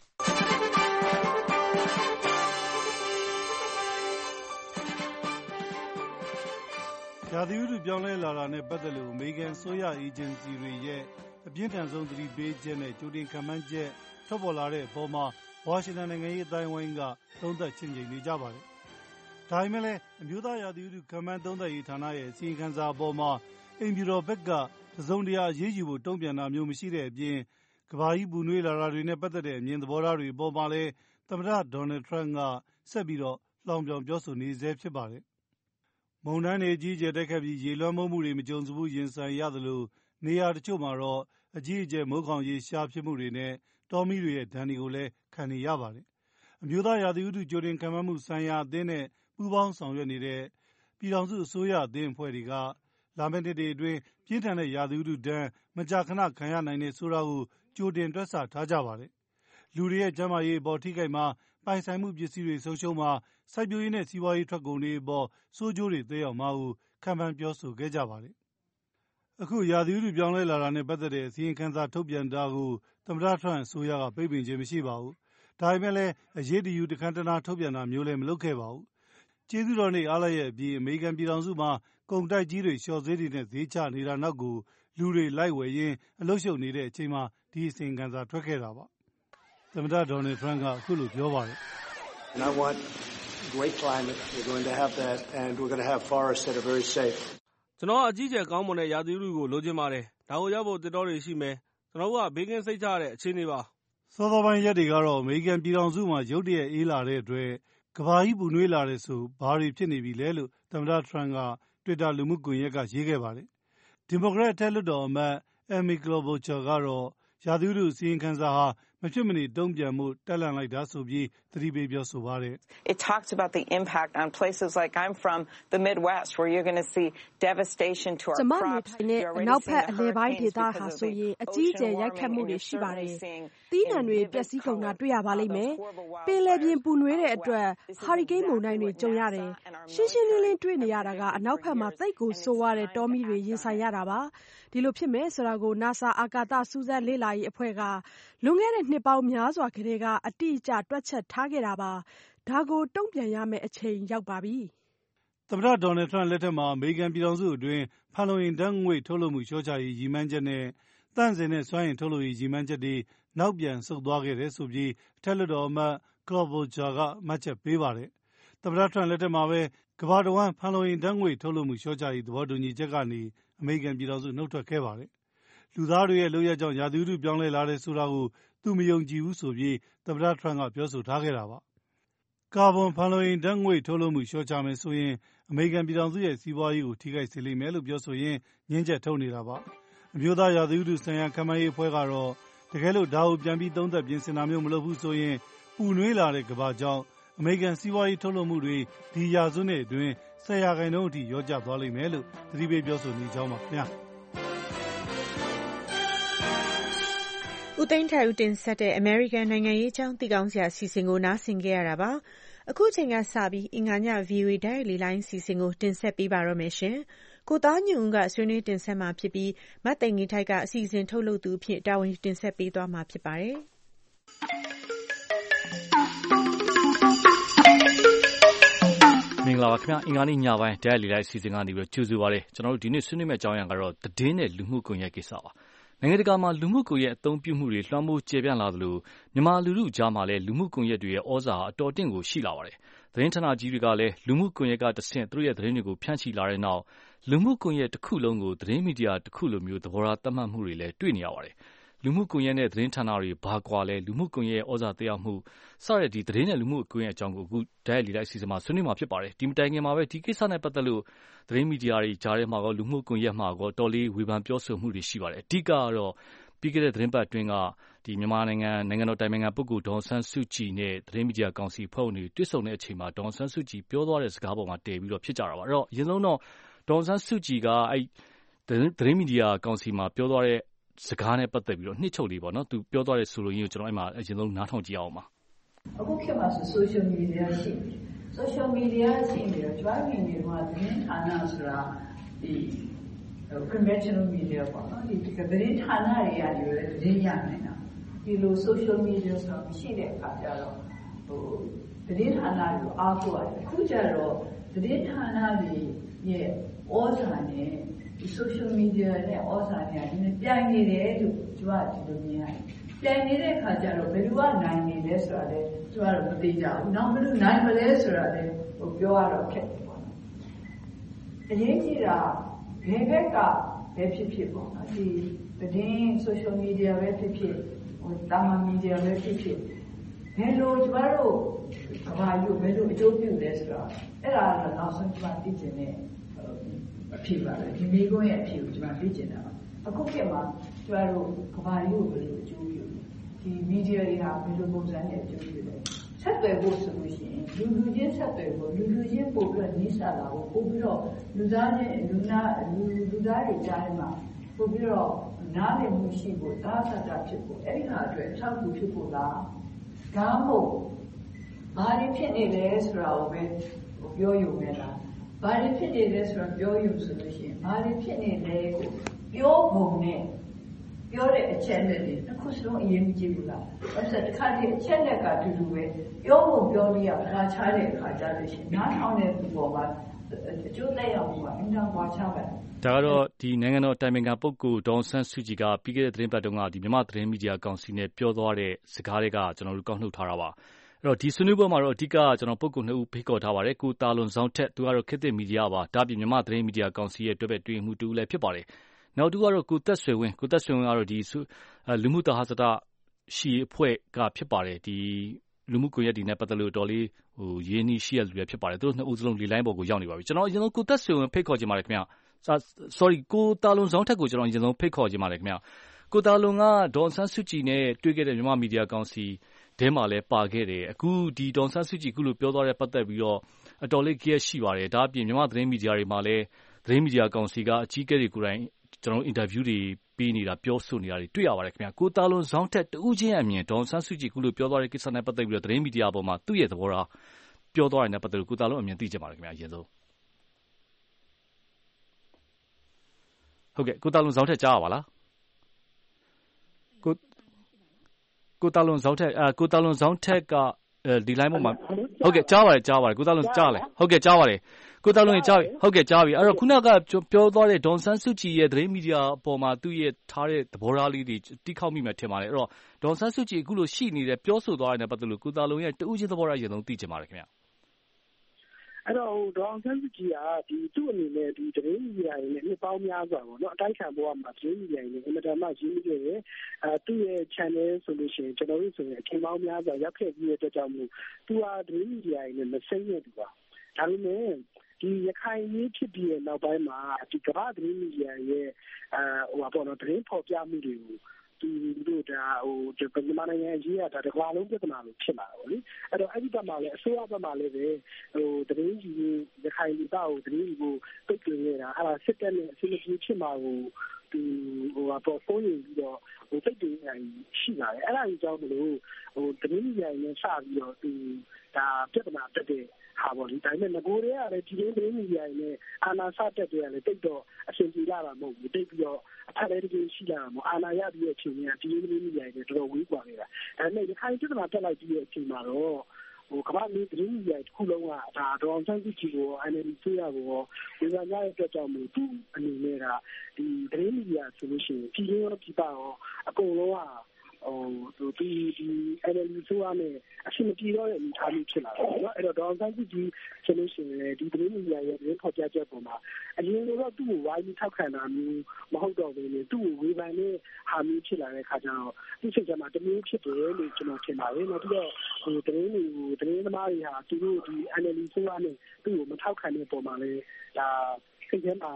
ရာသီဥတုပြောင်းလဲလာတာနဲ့ပတ်သက်လို့အမေရိကန်ဆိုရအေဂျင်စီတွေရဲ့အပြင်းထန်ဆုံးသတိပေးချက်နဲ့ကြိုတင်ခန့်မှန်းချက်ထွက်ပေါ်လာတဲ့အပေါ်မှာဝါရှင်တန်နိုင်ငံရေးအတိုင်းအဝိုင်းကသုံးသပ်ချင့်ချိန်နေကြပါတယ်။ဒါပေမဲ့လည်းအမျိုးသားရာသီဥတုခန့်မှန်းသုံးသပ်ရေးဌာနရဲ့အစီရင်ခံစာအပေါ်မှာအိမ်ဖြူတော်ဘက်ကတစုံတရာအရေးယူဖို့တုံ့ပြန်တာမျိုးမရှိတဲ့အပြင်ကမ္ဘာကြီးပူနွေးလာတာတွေနဲ့ပတ်သက်တဲ့အမြင်သဘောထားတွေအပေါ်မှာလည်းသမ္မတဒေါ်နယ်ထရန့်ကဆက်ပြီးတော့လှောင်ပြောင်ပြောဆိုနေဆဲဖြစ်ပါတယ်။မုန်တိုင်းတွေကြီးကျယ်တိုက်ခတ်ပြီးရေလွှမ်းမိုးမှုတွေမကြုံစဘူးရင်ဆိုင်ရသလိုနေရာတချို့မှာတော့အကြီးအကျယ်မိုးခေါင်ရေရှားဖြစ်မှုတွေနဲ့တောမီးတွေရဲ့ဒဏ်တွေကိုလည်းခံနေရပါတယ်။အမျိုးသားရာသီဥတုကြိုတင်ခန့်မှန်းမှုဆိုင်ရာအသင်းနဲ့ပူးပေါင်းဆောင်ရွက်နေတဲ့ပြည်ထောင်စုအစိုးရအသင်းအဖွဲ့တွေကလာမယ့်နှစ်တွေအတွင်းပြင်းထန်တဲ့ရာသီဥတုဒဏ်မကြာခဏခံရနိုင်တဲ့ဆိုတာကိုကြိုတင်တွက်ဆထားကြပါတယ်။လူတွေရဲ့ကျန်းမာရေးအပေါ်ထိခိုက်မှာပိုင်ဆိုင်မှုပစ္စည်းတွေဆုံးရှုံးမှာစိုက်ပျိုးရေးနဲ့စီးပွားရေးထွက်ကုန်တွေအပေါ်ဆိုးကျိုးတွေသက်ရောက်မှာကိုခံမှန်းပြောဆိုခဲ့ကြပါတယ်။အခုရာသီဥတုပြောင်းလဲလာတာနဲ့ပတ်သက်တဲ့အစီရင်ခံစာထုတ်ပြန်တာကိုသမ္မတထရန့်အစိုးရကပိတ်ပင်ခြင်းမရှိပါဘူး။ဒါပေမဲ့လည်းအရေးတယူတခမ်းတနာထုတ်ပြန်တာမျိုးလည်းမလုပ်ခဲ့ပါဘူး။ကျေးဇူးတော်နေ့အားလပ်ရက်အပြီးအမေရိကန်ပြည်ထောင်စုမှာကုန်တိုက်ကြီးတွေလျှော့ဈေးတွေနဲ့ဈေးချနေတာနောက်ကိုလူတွေလိုက်ဝယ်ရင်းအလုပ်ရှုပ်နေတဲ့အချိန်မှာဒီအစီရင်ခံစာထွက်ခဲ့တာပါ။သမ္မတဒေါ်နယ်ထရန့်ကအခုလိုပြောပါတယ်။ I want great climate. We're going to have that and we're going to have forests that are very safe. ကျွန်တော်အကြီးကျယ်ကောင်းမွန်တဲ့ရာသီဥတုကိုလိုချင်ပါတယ်။ဒါကိုရဖို့သစ်တောတွေရှိမယ်။ကျွန်တော်တို့ကဘေးကင်းစိတ်ချရတဲ့အခြေအနေပါ။စောစောပိုင်းရက်တွေကတော့အမေရိကန်ပြည်ထောင်စုမှာရုတ်တရက်အေးလာတဲ့အတွက်ကမ္ဘာကြီးပူနွေးလာတဲ့ဆိုဘာတွေဖြစ်နေပြီလဲလို့သမ္မတထရန့်က Twitter လူမှုကွန်ရက်ကရေးခဲ့ပါတယ်။ဒီမိုကရက်အထက်လွှတ်တော်အမတ် Amy Klobuchar ကတော့ရာသီဥတုအစီရင်ခံစာဟာမဖြစ်မနေတုံ့ပြန်မှုတက်လှန်လိုက်တာဆိုပြီးသတိပေးပြောဆိုပါတယ်။ It talks about the impact on places like I'm from the Midwest where you're going to see devastation to our crops. ကျမနေထိုင်တဲ့အနောက်ဘက်အလယ်ပိုင်းဒေသဟာဆိုရင်အကြီးအကျယ်ရိုက်ခတ်မှုတွေရှိပါတယ်။သီးနှံတွေပျက်စီးကုန်တာတွေ့ရပါလိမ့်မယ်။ပင်လယ်ပြင်ပူနွေးတဲ့အတွက်ဟာရီကိန်းမုန်တိုင်းတွေကြုံရတယ်။ရှင်းရှင်းလင်းလင်းတွေ့နေရတာကအနောက်ဘက်မှာသိပ်ကိုဆိုးဝါးတဲ့တောမီးတွေရင်ဆိုင်ရတာပါ။ဒီလိုဖြစ်မယ်ဆိုတာကို NASA အာကာသစူးစမ်းလေ့လာရေးအဖွဲ့ကလွန်ခဲ့တဲ့နှစ်ပေါင်းများစွာကတည်းကအတိအကျတွက်ချက်ထားခဲ့တာပါ။ဒါကိုတုံ့ပြန်ရမယ့်အချိန်ရောက်ပါပြီ။သမ္မတဒေါ်နယ်ထရန့်လက်ထက်မှာအမေရိကန်ပြည်ထောင်စုအတွင်းဖန်လုံအိမ်ဓာတ်ငွေ့ထုတ်လွှတ်မှုလျှော့ချရေးရည်မှန်းချက်နဲ့သန့်စင်တဲ့စွမ်းအင်ထုတ်လုပ်ရေးရည်မှန်းချက်တွေနောက်ပြန်ဆုတ်သွားခဲ့တယ်ဆိုပြီးအထက်လွှတ်တော်အမတ် Klobuchar ကမှတ်ချက်ပေးပါတယ်။သမ္မတထရန့်လက်ထက်မှာပဲကမ္ဘာတဝန်းဖန်လုံအိမ်ဓာတ်ငွေ့ထုတ်လွှတ်မှုလျှော့ချရေးသဘောတူညီချက်ကနေအမေရိကန်ပြည်ထောင်စုနှုတ်ထွက်ခဲ့ပါတယ်။လူသားတွေရဲ့လုပ်ရပ်ကြောင့်ရာသီဥတုပြောင်းလဲလာတယ်ဆိုတာကိုသူမယုံကြည်ဘူးဆိုပြီးသမ္မတထရန့်ကပြောဆိုထားခဲ့တာပါ။ကာဗွန်ဖန်လုံအိမ်ဓာတ်ငွေ့ထုတ်လွှတ်မှုလျှော့ချမယ်ဆိုရင်အမေရိကန်ပြည်ထောင်စုရဲ့စီးပွားရေးကိုထိခိုက်စေလိမ့်မယ်လို့ပြောဆိုရင်းငြင်းချက်ထုတ်နေတာပါ။အမျိုးသားရာသီဥတုဆိုင်ရာခန့်မှန်းရေးအဖွဲ့ကတော့တကယ်လို့ဒါကိုပြန်ပြီးသုံးသပ်ပြင်ဆင်တာမျိုးမလုပ်ဘူးဆိုရင်ပူနွေးလာတဲ့ကမ္ဘာကြောင့်အမေရိကန်စီးပွားရေးထုတ်လုပ်မှုတွေဒီရာစုနှစ်အတွင်းဆယ်ရာခိုင်နှုန်းအထိလျော့ကျသွားလိမ့်မယ်လို့သတိပေးပြောဆိုနေကြောင်းပါခင်ဗျာ။ဦးသိန်းထိုင်ဦးတင်ဆက်တဲ့အမေရိကန်နိုင်ငံရေးအကြောင်းသိကောင်းစရာအစီအစဉ်ကိုနားဆင်ခဲ့ရတာပါ။အခုချိန်ကစပြီးအင်္ဂါည ဗီအိုအေ ဓာတ်ရိုက်လေလိုင်းအစီအစဉ်ကိုတင်ဆက်ပေးပါတော့မယ်ရှင်။ကိုသားညွန့်ဦးကဆွေးနွေးတင်ဆက်မှာဖြစ်ပြီးမသိင်္ဂီထိုက်ကအစီအစဉ်ထုတ်လုပ်သူအဖြစ်တာဝန်ယူတင်ဆက်ပေးသွားမှာဖြစ်ပါတယ်။မင်္ဂလာပါခင်ဗျာအင်္ဂါနေ့ညပိုင်းဓာတ်ရိုက်လေလိုက်အစီအစဉ်ကနေပြီးကြိုဆိုပါရစေကျွန်တော်တို့ဒီနေ့ဆွေးနွေးမယ့်အကြောင်းအရာကတော့သတင်းနဲ့လူမှုကွန်ရက်ကိစ္စပါနိုင်ငံတကာမှာလူမှုကွန်ရက်အသုံးပြုမှုတွေလွှမ်းမိုးကျေပြန့်လာသလိုမြန်မာလူထုကြားမှာလည်းလူမှုကွန်ရက်တွေရဲ့ဩဇာအတော်တင့်ကိုရှိလာပါတယ်သတင်းဌာနကြီးတွေကလည်းလူမှုကွန်ရက်ကတဆင့်သူတို့ရဲ့သတင်းတွေကိုဖြန့်ချိလာတဲ့နောက်လူမှုကွန်ရက်တစ်ခုလုံးကိုသတင်းမီဒီယာတစ်ခုလိုမျိုးသဘောထားသတ်မှတ်မှုတွေလည်းတွေ့နေရပါတယ်လူမှုကွန်ရက်နဲ့သတင်းဌာနတွေဘာကွာလဲလူမှုကွန်ရက်ရဲ့ဩဇာသက်ရောက်မှုစတဲ့ဒီသတင်းနဲ့လူမှုကွန်ရက်အကြောင်းကိုအခုဓာတ်ရိုက်လေလိုက်အစီအစဉ်မှာဆွေးနွေးမှာဖြစ်ပါတယ်ဒီမတိုင်ခင်မှာပဲဒီကိစ္စနဲ့ပတ်သက်လို့သတင်းမီဒီယာတွေကြားထဲမှာကောလူမှုကွန်ရက်မှာကောတော်လေးဝေဖန်ပြောဆိုမှုတွေရှိပါတယ်အဓိကကတော့ပြီးခဲ့တဲ့သတင်းပတ်အတွင်းကဒီဒီမြန်မာနိုင်ငံနိုင်ငံတော်တိုင်ပင်ခံပုဂ္ဂိုလ်ဒေါ်ဆန်းစုကြည်နဲ့သတင်းမီဒီယာကောင်စီဖွဲ့ဝင်တွေတွေ့ဆုံတဲ့အချိန်မှာဒေါ်ဆန်းစုကြည်ပြောသွားတဲ့စကားပေါ်မှာတည်ပြီးတော့ဖြစ်ကြတာပါအဲ့တော့အရင်ဆုံးတော့ဒေါ်ဆန်းစုကြည်ကအဲ့သတင်းမီဒီယာကောင်စီမှာပြောသွားတဲ့စကားနဲ့ပတ်သက်ပြီးတော့နှစ်ချုပ်လေးပေါ့နော်သူပြောသွားတဲ့ဆိုလိုရင်းကိုကျွန်တော်အဲ့မှာအရင်ဆုံးနားထောင်ကြည့်အောင်ပါအခုခေတ်မှာ social media ရှိတယ် social media ရှိနေတော့ကျွန်တော်မြင်နေမှာသတင်းဌာနဆိုတာဒီ conventional media ပေါ့နော်ဒီသတင်းဌာနတွေရတယ်လည်းသတင်းရနိုင်တာဒီလို social media ဆိုတာမရှိတဲ့အခါကျတော့ဟိုသတင်းဌာနတွေကိုအားကိုးရတယ်အခုကျတော့သတင်းဌာနတွေရဲ့ဩဇာနဲ့ဒီ social media နဲ့ဩဇာနဲ့ဒီနေ့ပြိုင်နေတယ်လို့ကျွန်တော်ဒီလိုမြင်ရတယ်ပြိုင်နေတဲ့အခါကျတော့ဘယ်သူကနိုင်နေလဲဆိုတာလဲကျွန်တော်တို့မသိကြဘူးနောက်ဘယ်သူနိုင်မလဲဆိုတာလဲဟိုပြောရတော့ခက်တယ်ပေါ့နော်အရေးကြီးတာဘယ်ဘက်ကပဲဖြစ်ဖြစ်ပေါ့နော်ဒီသတင်း social media ပဲဖြစ်ဖြစ်ဟိုတာမန် media ပဲဖြစ်ဖြစ်ဘယ်လိုကျွန်တော်တို့ဘာလို့ဘယ်လိုအကျိုးပြုလဲဆိုတာအဲ့ဒါတော့နောက်ဆုံးကျွန်တော်သိချင်တဲ့အဖြစ်ပါပဲဒီမိကုန်းရဲ့အဖြစ်ကိုကျွန်တော်သိချင်တာပါအခုခေတ်မှာကျွန်တော်တို့ကဘာလို့ဘယ်လိုအကျိုးပြုလဲဒီ media တွေဟာဘယ်လိုပုံစံနဲ့အကျိုးပြုလဲဆက်သွယ်ဖို့ဆိုလို့ရှိရင်လူလူချင်းဆက်သွယ်ဖို့လူလူချင်းပို့ပြီးနီးစပ်လာဖို့ပို့ပြီးတော့လူသားချင်းလူနာလူလူသားတွေကြားထဲမှာပို့ပြီးတော့နားလည်မှုရှိဖို့သာသတာဖြစ်ဖို့အဲ့ဒီဟာအတွက်ထောက်ကူဖြစ်ဖို့လားဒါမှမဟုတ်ဘာတွေဖြစ်နေလဲဆိုတာကိုပဲပြောယူမယ်လားဘာတွေဖြစ်နေလဲဆိုတာပြောယူဆိုလို့ရှိရင်ဘာတွေဖြစ်နေလဲကိုပြောပုံနဲ့ပြောတဲ့အချက်လက်တွေတစ်ခုစလုံးအရင်ကြည့်ဘူးလားအဲ့ဒါတစ်ခါတည်းအချက်လက်ကတူတူပဲပြောဖို့ပြောလို့ရတာချားတဲ့အခါကြလို့ရှိရင်နားထောင်တဲ့သူပေါ်မှာအကျိုးသက်ရောက်မှုကအင်တာကွာချပဲဒါကတော့ဒီနိုင်ငံတော်တိုင်ပင်ခံပုဂ္ဂိုလ်ဒေါ်ဆန်းစုကြည်ကပြီးခဲ့တဲ့သတင်းပတ်တုန်းကဒီမြန်မာသတင်းမီဒီယာကောင်စီနဲ့ပြောသွားတဲ့စကားတွေကကျွန်တော်တို့ကောက်နှုတ်ထားတာပါအဲ့တော့ဒီဆွေးနွေးပွဲမှာတော့အဓိကကျွန်တော်ပုဂ္ဂိုလ်နှစ်ဦးဖိတ်ခေါ်ထားပါတယ်ကိုတာလွန်ဆောင်ထက်သူကတော့ခေတ်သစ်မီဒီယာပါဒါပြင်မြန်မာသတင်းမီဒီယာကောင်စီရဲ့တွဲဘက်တွင်မှုတူလည်းဖြစ်ပါတယ်နောက်တူကတော့ကိုသက်ဆွေဝင်းကိုသက်ဆွေဝင်းကတော့ဒီလူမှုတဟဇတရှိအဖွဲ့ကဖြစ်ပါတယ်ဒီလူမှုကွန်ရက်တွေနဲ့ပတ်သက်လို့တော်လေးဟိုရင်းနှီးရှိရလူတွေဖြစ်ပါတယ်သူတို့နှစ်ဦးစလုံးလေလိုင်းပေါ်ကိုရောက်နေပါပြီကျွန်တော်အရင်ဆုံးကိုသက်ဆွေဝင်းဖိတ်ခေါ်ခြင်းပါတယ်ခင်ဗျ sorry ကိုတာလွန်ဆောင်ထက်ကိုကျွန်တော်အရင်ဆုံးဖိတ်ခေါ်ခြင်းပါတယ်ခင်ဗျကိုတာလွန်ကဒေါ်ဆန်းစုကြည်နဲ့တွေ့ခဲ့တဲ့မြန်မာမီဒီယာကောင်စီတဲမှာလည်းပါခဲ့တယ်အခုဒီဒေါ်ဆန်းစုကြည်ခုလိုပြောသွားတဲ့ပတ်သက်ပြီးတော့အတော်လေးကြည့်ရှိပါတယ်ဒါအပြင်မြန်မာသတင်းမီဒီယာတွေမှာလည်းသတင်းမီဒီယာကောင်စီကအကြီးအကဲတွေကိုယ်တိုင်ကျွန်တော်အင်တာဗျူးတွေပေးနေတာပြောဆိုနေတာတွေတွေ့ရပါတယ်ခင်ဗျကိုတာလွန်ဆောင်ထက်တူးချင်းအမြင်ဒေါ်ဆန်းစုကြည်ခုလိုပြောသွားတဲ့ကိစ္စနဲ့ပတ်သက်ပြီးတော့သတင်းမီဒီယာပေါ်မှာသူ့ရဲ့သဘောထားပြောသွားတယ်နဲ့ပတ်သက်လို့ကိုတာလွန်အမြင်သိချင်ပါတယ်ခင်ဗျအရင်ဆုံးဟုတ်ကဲ့ကိုတာလွန်ဆောင်ထက်ကြားရပါလားကိုကိုတာလွန်ဆောင်ထက်အဲကိုတာလွန်ဆောင်ထက်ကဒီ line ပေါ်မှာဟုတ်ကဲ့ကြားပါတယ်ကြားပါတယ်ကိုတာလွန်ကြားလဲဟုတ်ကဲ့ကြားပါတယ်ကိုတာလွန်ကြီးကြားပြီဟုတ်ကဲ့ကြားပြီအဲ့တော့ခုနကပြောသွားတဲ့ဒေါ်ဆန်းစုကြည်ရဲ့သတင်းမီဒီယာအပေါ်မှာသူ့ရဲ့ထားတဲ့သဘောထားလေးတွေတိခောက်မိမှထင်ပါတယ်အဲ့တော့ဒေါ်ဆန်းစုကြည်အခုလိုရှိနေတဲ့ပြောဆိုသွားတဲ့နဲ့ပတ်သက်လို့ကိုတာလွန်ရဲ့တူးချင်းသဘောထားအရင်ဆုံးသိချင်ပါတယ်ခင်ဗျအဲ့တော့ဒေါ်ဆန်းစုကြည်ကဒီသူ့အနေနဲ့ဒီသတင်းမီဒီယာတွေနဲ့နှစ်ပေါင်းများစွာပေါ့နော်အတိုက်ခံဘဝမှာသတင်းမီဒီယာတွေနဲ့အင်မတန်မှရင်းနှီးခဲ့တယ်အဲသူ့ရဲ့ channel ဆိုလို့ရှိရင်ကျွန်တော်တို့ဆိုရင်အချိန်ပေါင်းများစွာရောက်ခဲ့ပြီးတဲ့အတွက်ကြောင့်မို့သူကသတင်းမီဒီယာတွေနဲ့မစိမ့်နဲ့တူပါဒါပေမဲ့ဒီရခိုင်ရေးဖြစ်ပြီးတဲ့နောက်ပိုင်းမှာဒီကမ္ဘာသတင်းမီဒီယာရဲ့အဲဟိုပါပေါ့နော်သတင်းဖော်ပြမှုတွေကိုသူတို့ဒါဟိုဒီမြန်မာနိုင်ငံကြီးကဒါတကွာလုံးပြဿနာလို့ဖြစ်လာတယ်ဗောလေအဲ့တော့အဲ့ဒီဘက်မှာလည်းအစိုးရဘက်မှာလည်းပဲဟိုသတင်းကြီးရခိုင်ပြည်သားကိုသတင်းကြီးကိုပိတ်ပင်နေတာအဲ့ဒါစစ်တပ်နဲ့အစိုးရကြီးဖြစ်မှာကိုဒီဟိုပေါ်ဖုန်းနေပြီးတော့ဟိုပိတ်ပင်နေရှိလာတယ်အဲ့ဒါကြီးကြောင့်မလို့ဟိုသတင်းကြီးရိုင်းနဲ့စပြီးတော့သူဒါပြဿနာတက်တဲ့ဟာပေါ့ဒီတိုင်းနဲ့ငကိုတွေကလည်းဒီလိုသတင်းကြီးရိုင်းနဲ့အာနာစတက်တွေကလည်းတိတ်တော့အဆင်ပြေလာတာမဟုတ်ဘူးတိတ်ပြီးတော့အထက်လေးတကယ်ရှိလာမှာအာနာရပြီးတဲ့အချိန်ကဒီလိုသတင်းကြီးရိုင်းတွေတော်တော်ဝေးกว่าနေတာအဲ့နဲ့ဒီခိုင်ပြဿနာတက်လိုက်ပြီးတဲ့အချိန်မှာတော့ဟိုကမ္ဘာလေးသတင်းကြီးရိုင်းတစ်ခုလုံးကဒါဒေါ်ဆန်းစုကြည်ကိုအန်အယ်ဒီဆိုရကိုဒီကနေ့အတွက်ကြောင့်မို့သူအနေနဲ့ကဒီသတင်းကြီးရိုင်းဆိုလို့ရှိရင်ပြည်ရောပြည်ပရောအကုန်လုံးကဟိုဒီဒီအဲ့ဒီဆိုရမယ်အရှင်မပြေတော့တဲ့အနေအထားမျိုးဖြစ်လာတယ်နော်အဲ့တော့ဒေါ်ဆန်းစုကြည်ဆိုလို့ရှိရင်ဒီသတင်းမီဒီယာရဲ့သတင်းဖော်ပြချက်ပေါ်မှာအရင်ကတော့သူ့ကိုဝိုင်းပြီးထောက်ခံတာမျိုးမဟုတ်တော့ဘူးလေသူ့ကိုဝေဖန်တဲ့ဟာမျိုးဖြစ်လာတဲ့အခါကျတော့သူ့စိတ်ထဲမှာတမျိုးဖြစ်တယ်လို့ကျွန်တော်ထင်ပါတယ်နောက်ပြီးတော့ဟိုသတင်းတွေကိုသတင်းသမားတွေဟာသူတို့ဒီ analysis ဆိုရမယ်သူ့ကိုမထောက်ခံတဲ့ပုံမှာလေဒါစိတ်ထဲမှာ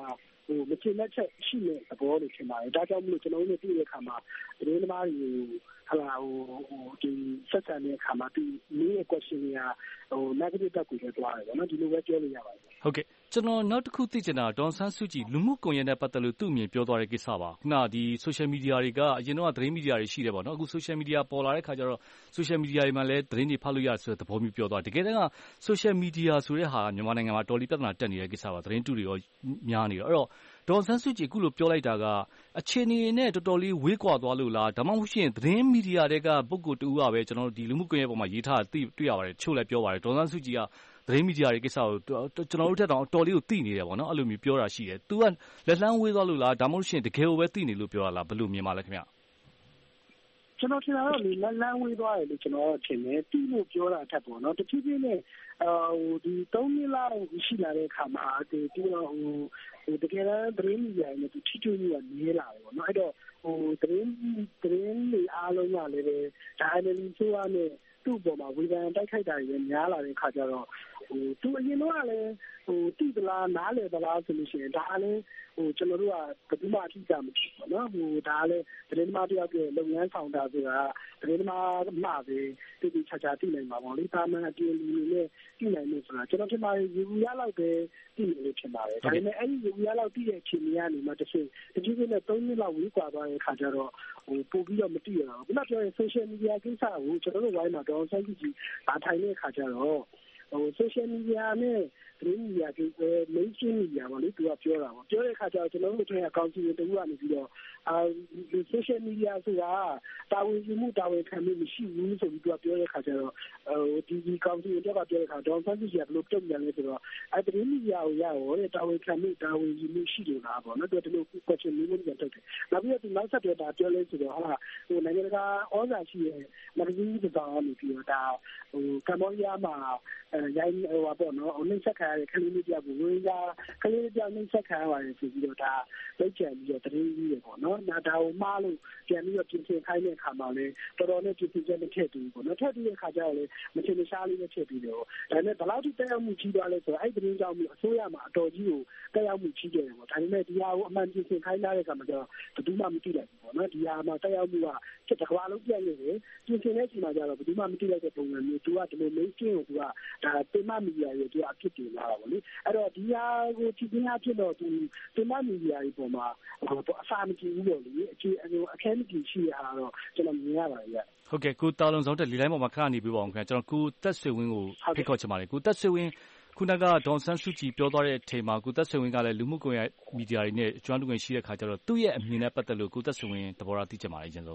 ဟိုမကျေနပ်ချက်ရှိတဲ့သဘောတွေထင်ပါတယ်ဒါကြောင့်မလို့ကျွန်တော်တို့တွေ့တဲ့အခါမှာသတင်းသမားတွေကိုဟလာဟိုဟိုဒီဆက်ဆံတဲ့အခါမှာဒီလေးရဲ့ question တွေကဟို negative တက်ကိုလည်းတွားတယ်ပေါ့နော်ဒီလိုပဲပြောလို့ရပါတယ်ဟုတ်ကဲ့ကျွန်တော်နောက်တစ်ခုသိချင်တာဒေါ်ဆန်းစုကြည်လူမှုကွန်ရက်နဲ့ပတ်သက်လို့သူ့အမြင်ပြောသွားတဲ့ကိစ္စပါခုနဒီ social media တွေကအရင်တော့သတင်းမီဒီယာတွေရှိတယ်ပေါ့နော်အခု social media ပေါ်လာတဲ့ခါကျတော့ social media တွေမှာလည်းသတင်းတွေဖတ်လို့ရဆိုတဲ့သဘောမျိုးပြောသွားတကယ်တမ်းက social media ဆိုတဲ့ဟာကမြန်မာနိုင်ငံမှာတော်လီပြဿနာတက်နေတဲ့ကိစ္စပါသတင်းတူတွေရောများနေတော့အဲ့တော့ဒေါ်ဆန်းစုကြည်အခုလိုပြောလိုက်တာကအခြေအနေနဲ့တော်တော်လေးဝေးကွာသွားလို့လားဒါမှမဟုတ်ရှင်သတင်းမီဒီယာတွေကပုဂ္ဂိုလ်တူကပဲကျွန်တော်တို့ဒီလူမှုကွန်ရက်ပေါ်မှာရေးထားတာတွေ့ရပါတယ်ချို့လည်းပြောပါတယ်ဒေါ်ဆန်းစုကြည်ကသတင်းမီဒီယာတွေကိစ္စကိုကျွန်တော်တို့ထက်တောင်တော်လေးကိုသိနေတယ်ပေါ့နော်အဲ့လိုမျိုးပြောတာရှိတယ်။ तू ကလက်လန်းဝေးသွားလို့လားဒါမှမဟုတ်ရှင်တကယ်ကိုပဲသိနေလို့ပြောတာလားဘယ်လိုမြင်ပါလဲခင်ဗျ။ကျွန်တော်ထင်တာတော့လေလက်လန်းဝေးသွားတယ်လို့ကျွန်တော်ထင်တယ်။ပြီးလို့ပြောတာအထက်ပေါ့နော်။တဖြည်းဖြည်းနဲ့ဟိုဒီသုံးနှစ်လောက်ရှိလာတဲ့အခါမှာဒီပြီးတော့ဟိုဟိုတကယ်တော့သတင်းမီဒီယာနဲ့ထိတွေ့မှုကနည်းလာတယ်ပေါ့နော်။အဲ့တော့ဟိုသတင်းသတင်းတွေအားလုံးကလည်းပဲဒါအန်အယ်လ်ဆိုရနဲ့သူ့ပေါ်မှာဝေဖန်တိုက်ခိုက်တာတွေလည်းများလာတဲ့အခါကျတော့ဟိုသူအရင်တော့လည်းဟိုတိသလားနားလည်သလားဆိုလို့ရှိရင်ဒါလည်းဟိုကျွန်တော်တို့ကဘယ်သူမှအထူးကြမဖြစ်ဘူးနော်ဟိုဒါလည်းသတင်းသမားတယောက်ရဲ့လုပ်ငန်းဆောင်တာဆိုတာသတင်းသမားမှပဲတိတိကျကျသိနိုင်မှာပေါ့လေဒါမှအပြင်လူတွေနဲ့သိနိုင်လို့ဆိုတာကျွန်တော်ထင်ပါတယ်ယူရလောက်ပဲသိနေလို့ထင်ပါတယ်ဒါပေမဲ့အဲ့ဒီယူရလောက်သိတဲ့အချိန်ကနေမှတစ်ချိန်တကြီးကြီးနဲ့သုံးနှစ်လောက်ဝေးကွာသွားတဲ့အခါကျတော့ဟိုပို့ပြီးတော့မသိရတော့ဘူးခုနပြောရင် social media ကိစ္စကိုကျွန်တော်တို့ဝိုင်းမှာတော့ဆက်ကြည့်ကြည့်အားထိုင်တဲ့အခါကျတော့ဟို social media နဲ့သတင်းမီဒီယာတွေ mainstream media ပေါ့လေသူကပြောတာပေါ့ပြောတဲ့အခါကျတော့ကျွန်တော်တို့တဲ့အကောင့်ကြီးတွေတူကနေပြီးတော့အာ social media ဆိုတာတာဝန်ယူမှုတာဝန်ခံမှုမရှိဘူးဆိုပြီးသူကပြောတဲ့အခါကျတော့ဟိုဒီဒီကောင့်ကြီးတွေကပြောတဲ့အခါဒေါ်ဆန်းစုကြည်ကဘယ်လိုတုံ့ပြန်လဲဆိုတော့အဲသတင်းမီဒီယာကိုရရောတဲ့တာဝန်ခံမှုတာဝန်ယူမှုရှိလို့လားပေါ့နော်သူကဒီလို question မျိုးမျိုးပြန်ထုတ်တယ်နောက်ပြီးတော့ဒီနောက်ဆက်တွဲတာပြောလဲဆိုတော့ဟာဟိုနိုင်ငံတကာဩဇာရှိတဲ့မဂ္ဂဇင်းတစ်စောင်ကနေပြီးတော့ဒါဟိုကမ္ဘောဒီးယားမှာအဲရိုင်းဟိုပါပေါ့နော်နှိမ့်ဆက်ခံရတဲ့ကလေးလေးတယောက်ကိုဝင်ကြကလေးလေးတယောက်နှိမ့်ဆက်ခံရတယ်ဆိုပြီးတော့ဒါလိုက်ကြံပြီးတော့သတင်းကြီးရပေါ့နော်ဒါဒါကိုမှားလို့ပြန်ပြီးတော့ပြင်ဆင်ခိုင်းတဲ့အခါမှာလဲတော်တော်နဲ့ပြင်ဆင်ချက်မထည့်ဘူးပေါ့နော်ထည့်ပြီးတဲ့အခါကျတော့လေမချင်မရှားလေးနဲ့ထည့်ပြီးတော့ဒါနဲ့ဘယ်လောက်ထိတက်ရောက်မှုကြီးသွားလဲဆိုတော့အဲ့သတင်းကြောင့်မျိုးအစိုးရမှာအတော်ကြီးကိုတက်ရောက်မှုကြီးတယ်ပေါ့ဒါပေမဲ့ဒီဟာကိုအမှန်ပြင်ဆင်ခိုင်းတဲ့အခါမှာကျတော့ဘယ်သူမှမသိလိုက်ဘူးပေါ့နော်ဒီဟာမှာတက်ရောက်မှုကတစ်တစ်ကမ္ဘာလုံးပြည့်နေတယ်ပြင်ဆင်တဲ့အချိန်မှာကျတော့ဘယ်သူမှမသိလိုက်တဲ့ပုံစံမျိုးသူကဒီလို mainstream ကိုသူကဒါတင်မမီဒီယာတွေသူကအဖြစ်တင်လာတာပေါ့လေအဲ့တော့ဒီဟာကိုဒီပညာဖြစ်တော့ဒီတင်မမီဒီယာတွေပေါ်မှာအစာမကြည့်ဘူးပေါ့လေအခြေအခက်မကြည့်ရှိရတာတော့ကျွန်တော်မြင်ရပါတယ်ဗျဟုတ်ကဲ့ကိုတာလုံဆောင်တဲ့လီလိုင်းပေါ်မှာခဏနေပြပါအောင်ခင်ဗျကျွန်တော်ကိုတက်ဆွေဝင်းကိုဖိတ်ခေါ်ချင်ပါတယ်ကိုတက်ဆွေဝင်းခုနကဒေါ်ဆန်းစုကြည်ပြောသွားတဲ့အချိန်မှာကိုသက်ဆွေဝင်းကလည်းလူမှုကွန်ရက်မီဒီယာတွေနဲ့ကျွမ်းလူငယ်ရှိတဲ့ခါကျတော့သူ့ရဲ့အမြင်နဲ့ပတ်သက်လို့ကိုသက်ဆွေဝင်းသဘောထားသိချင်ပါတယ်အရင်ဆုံး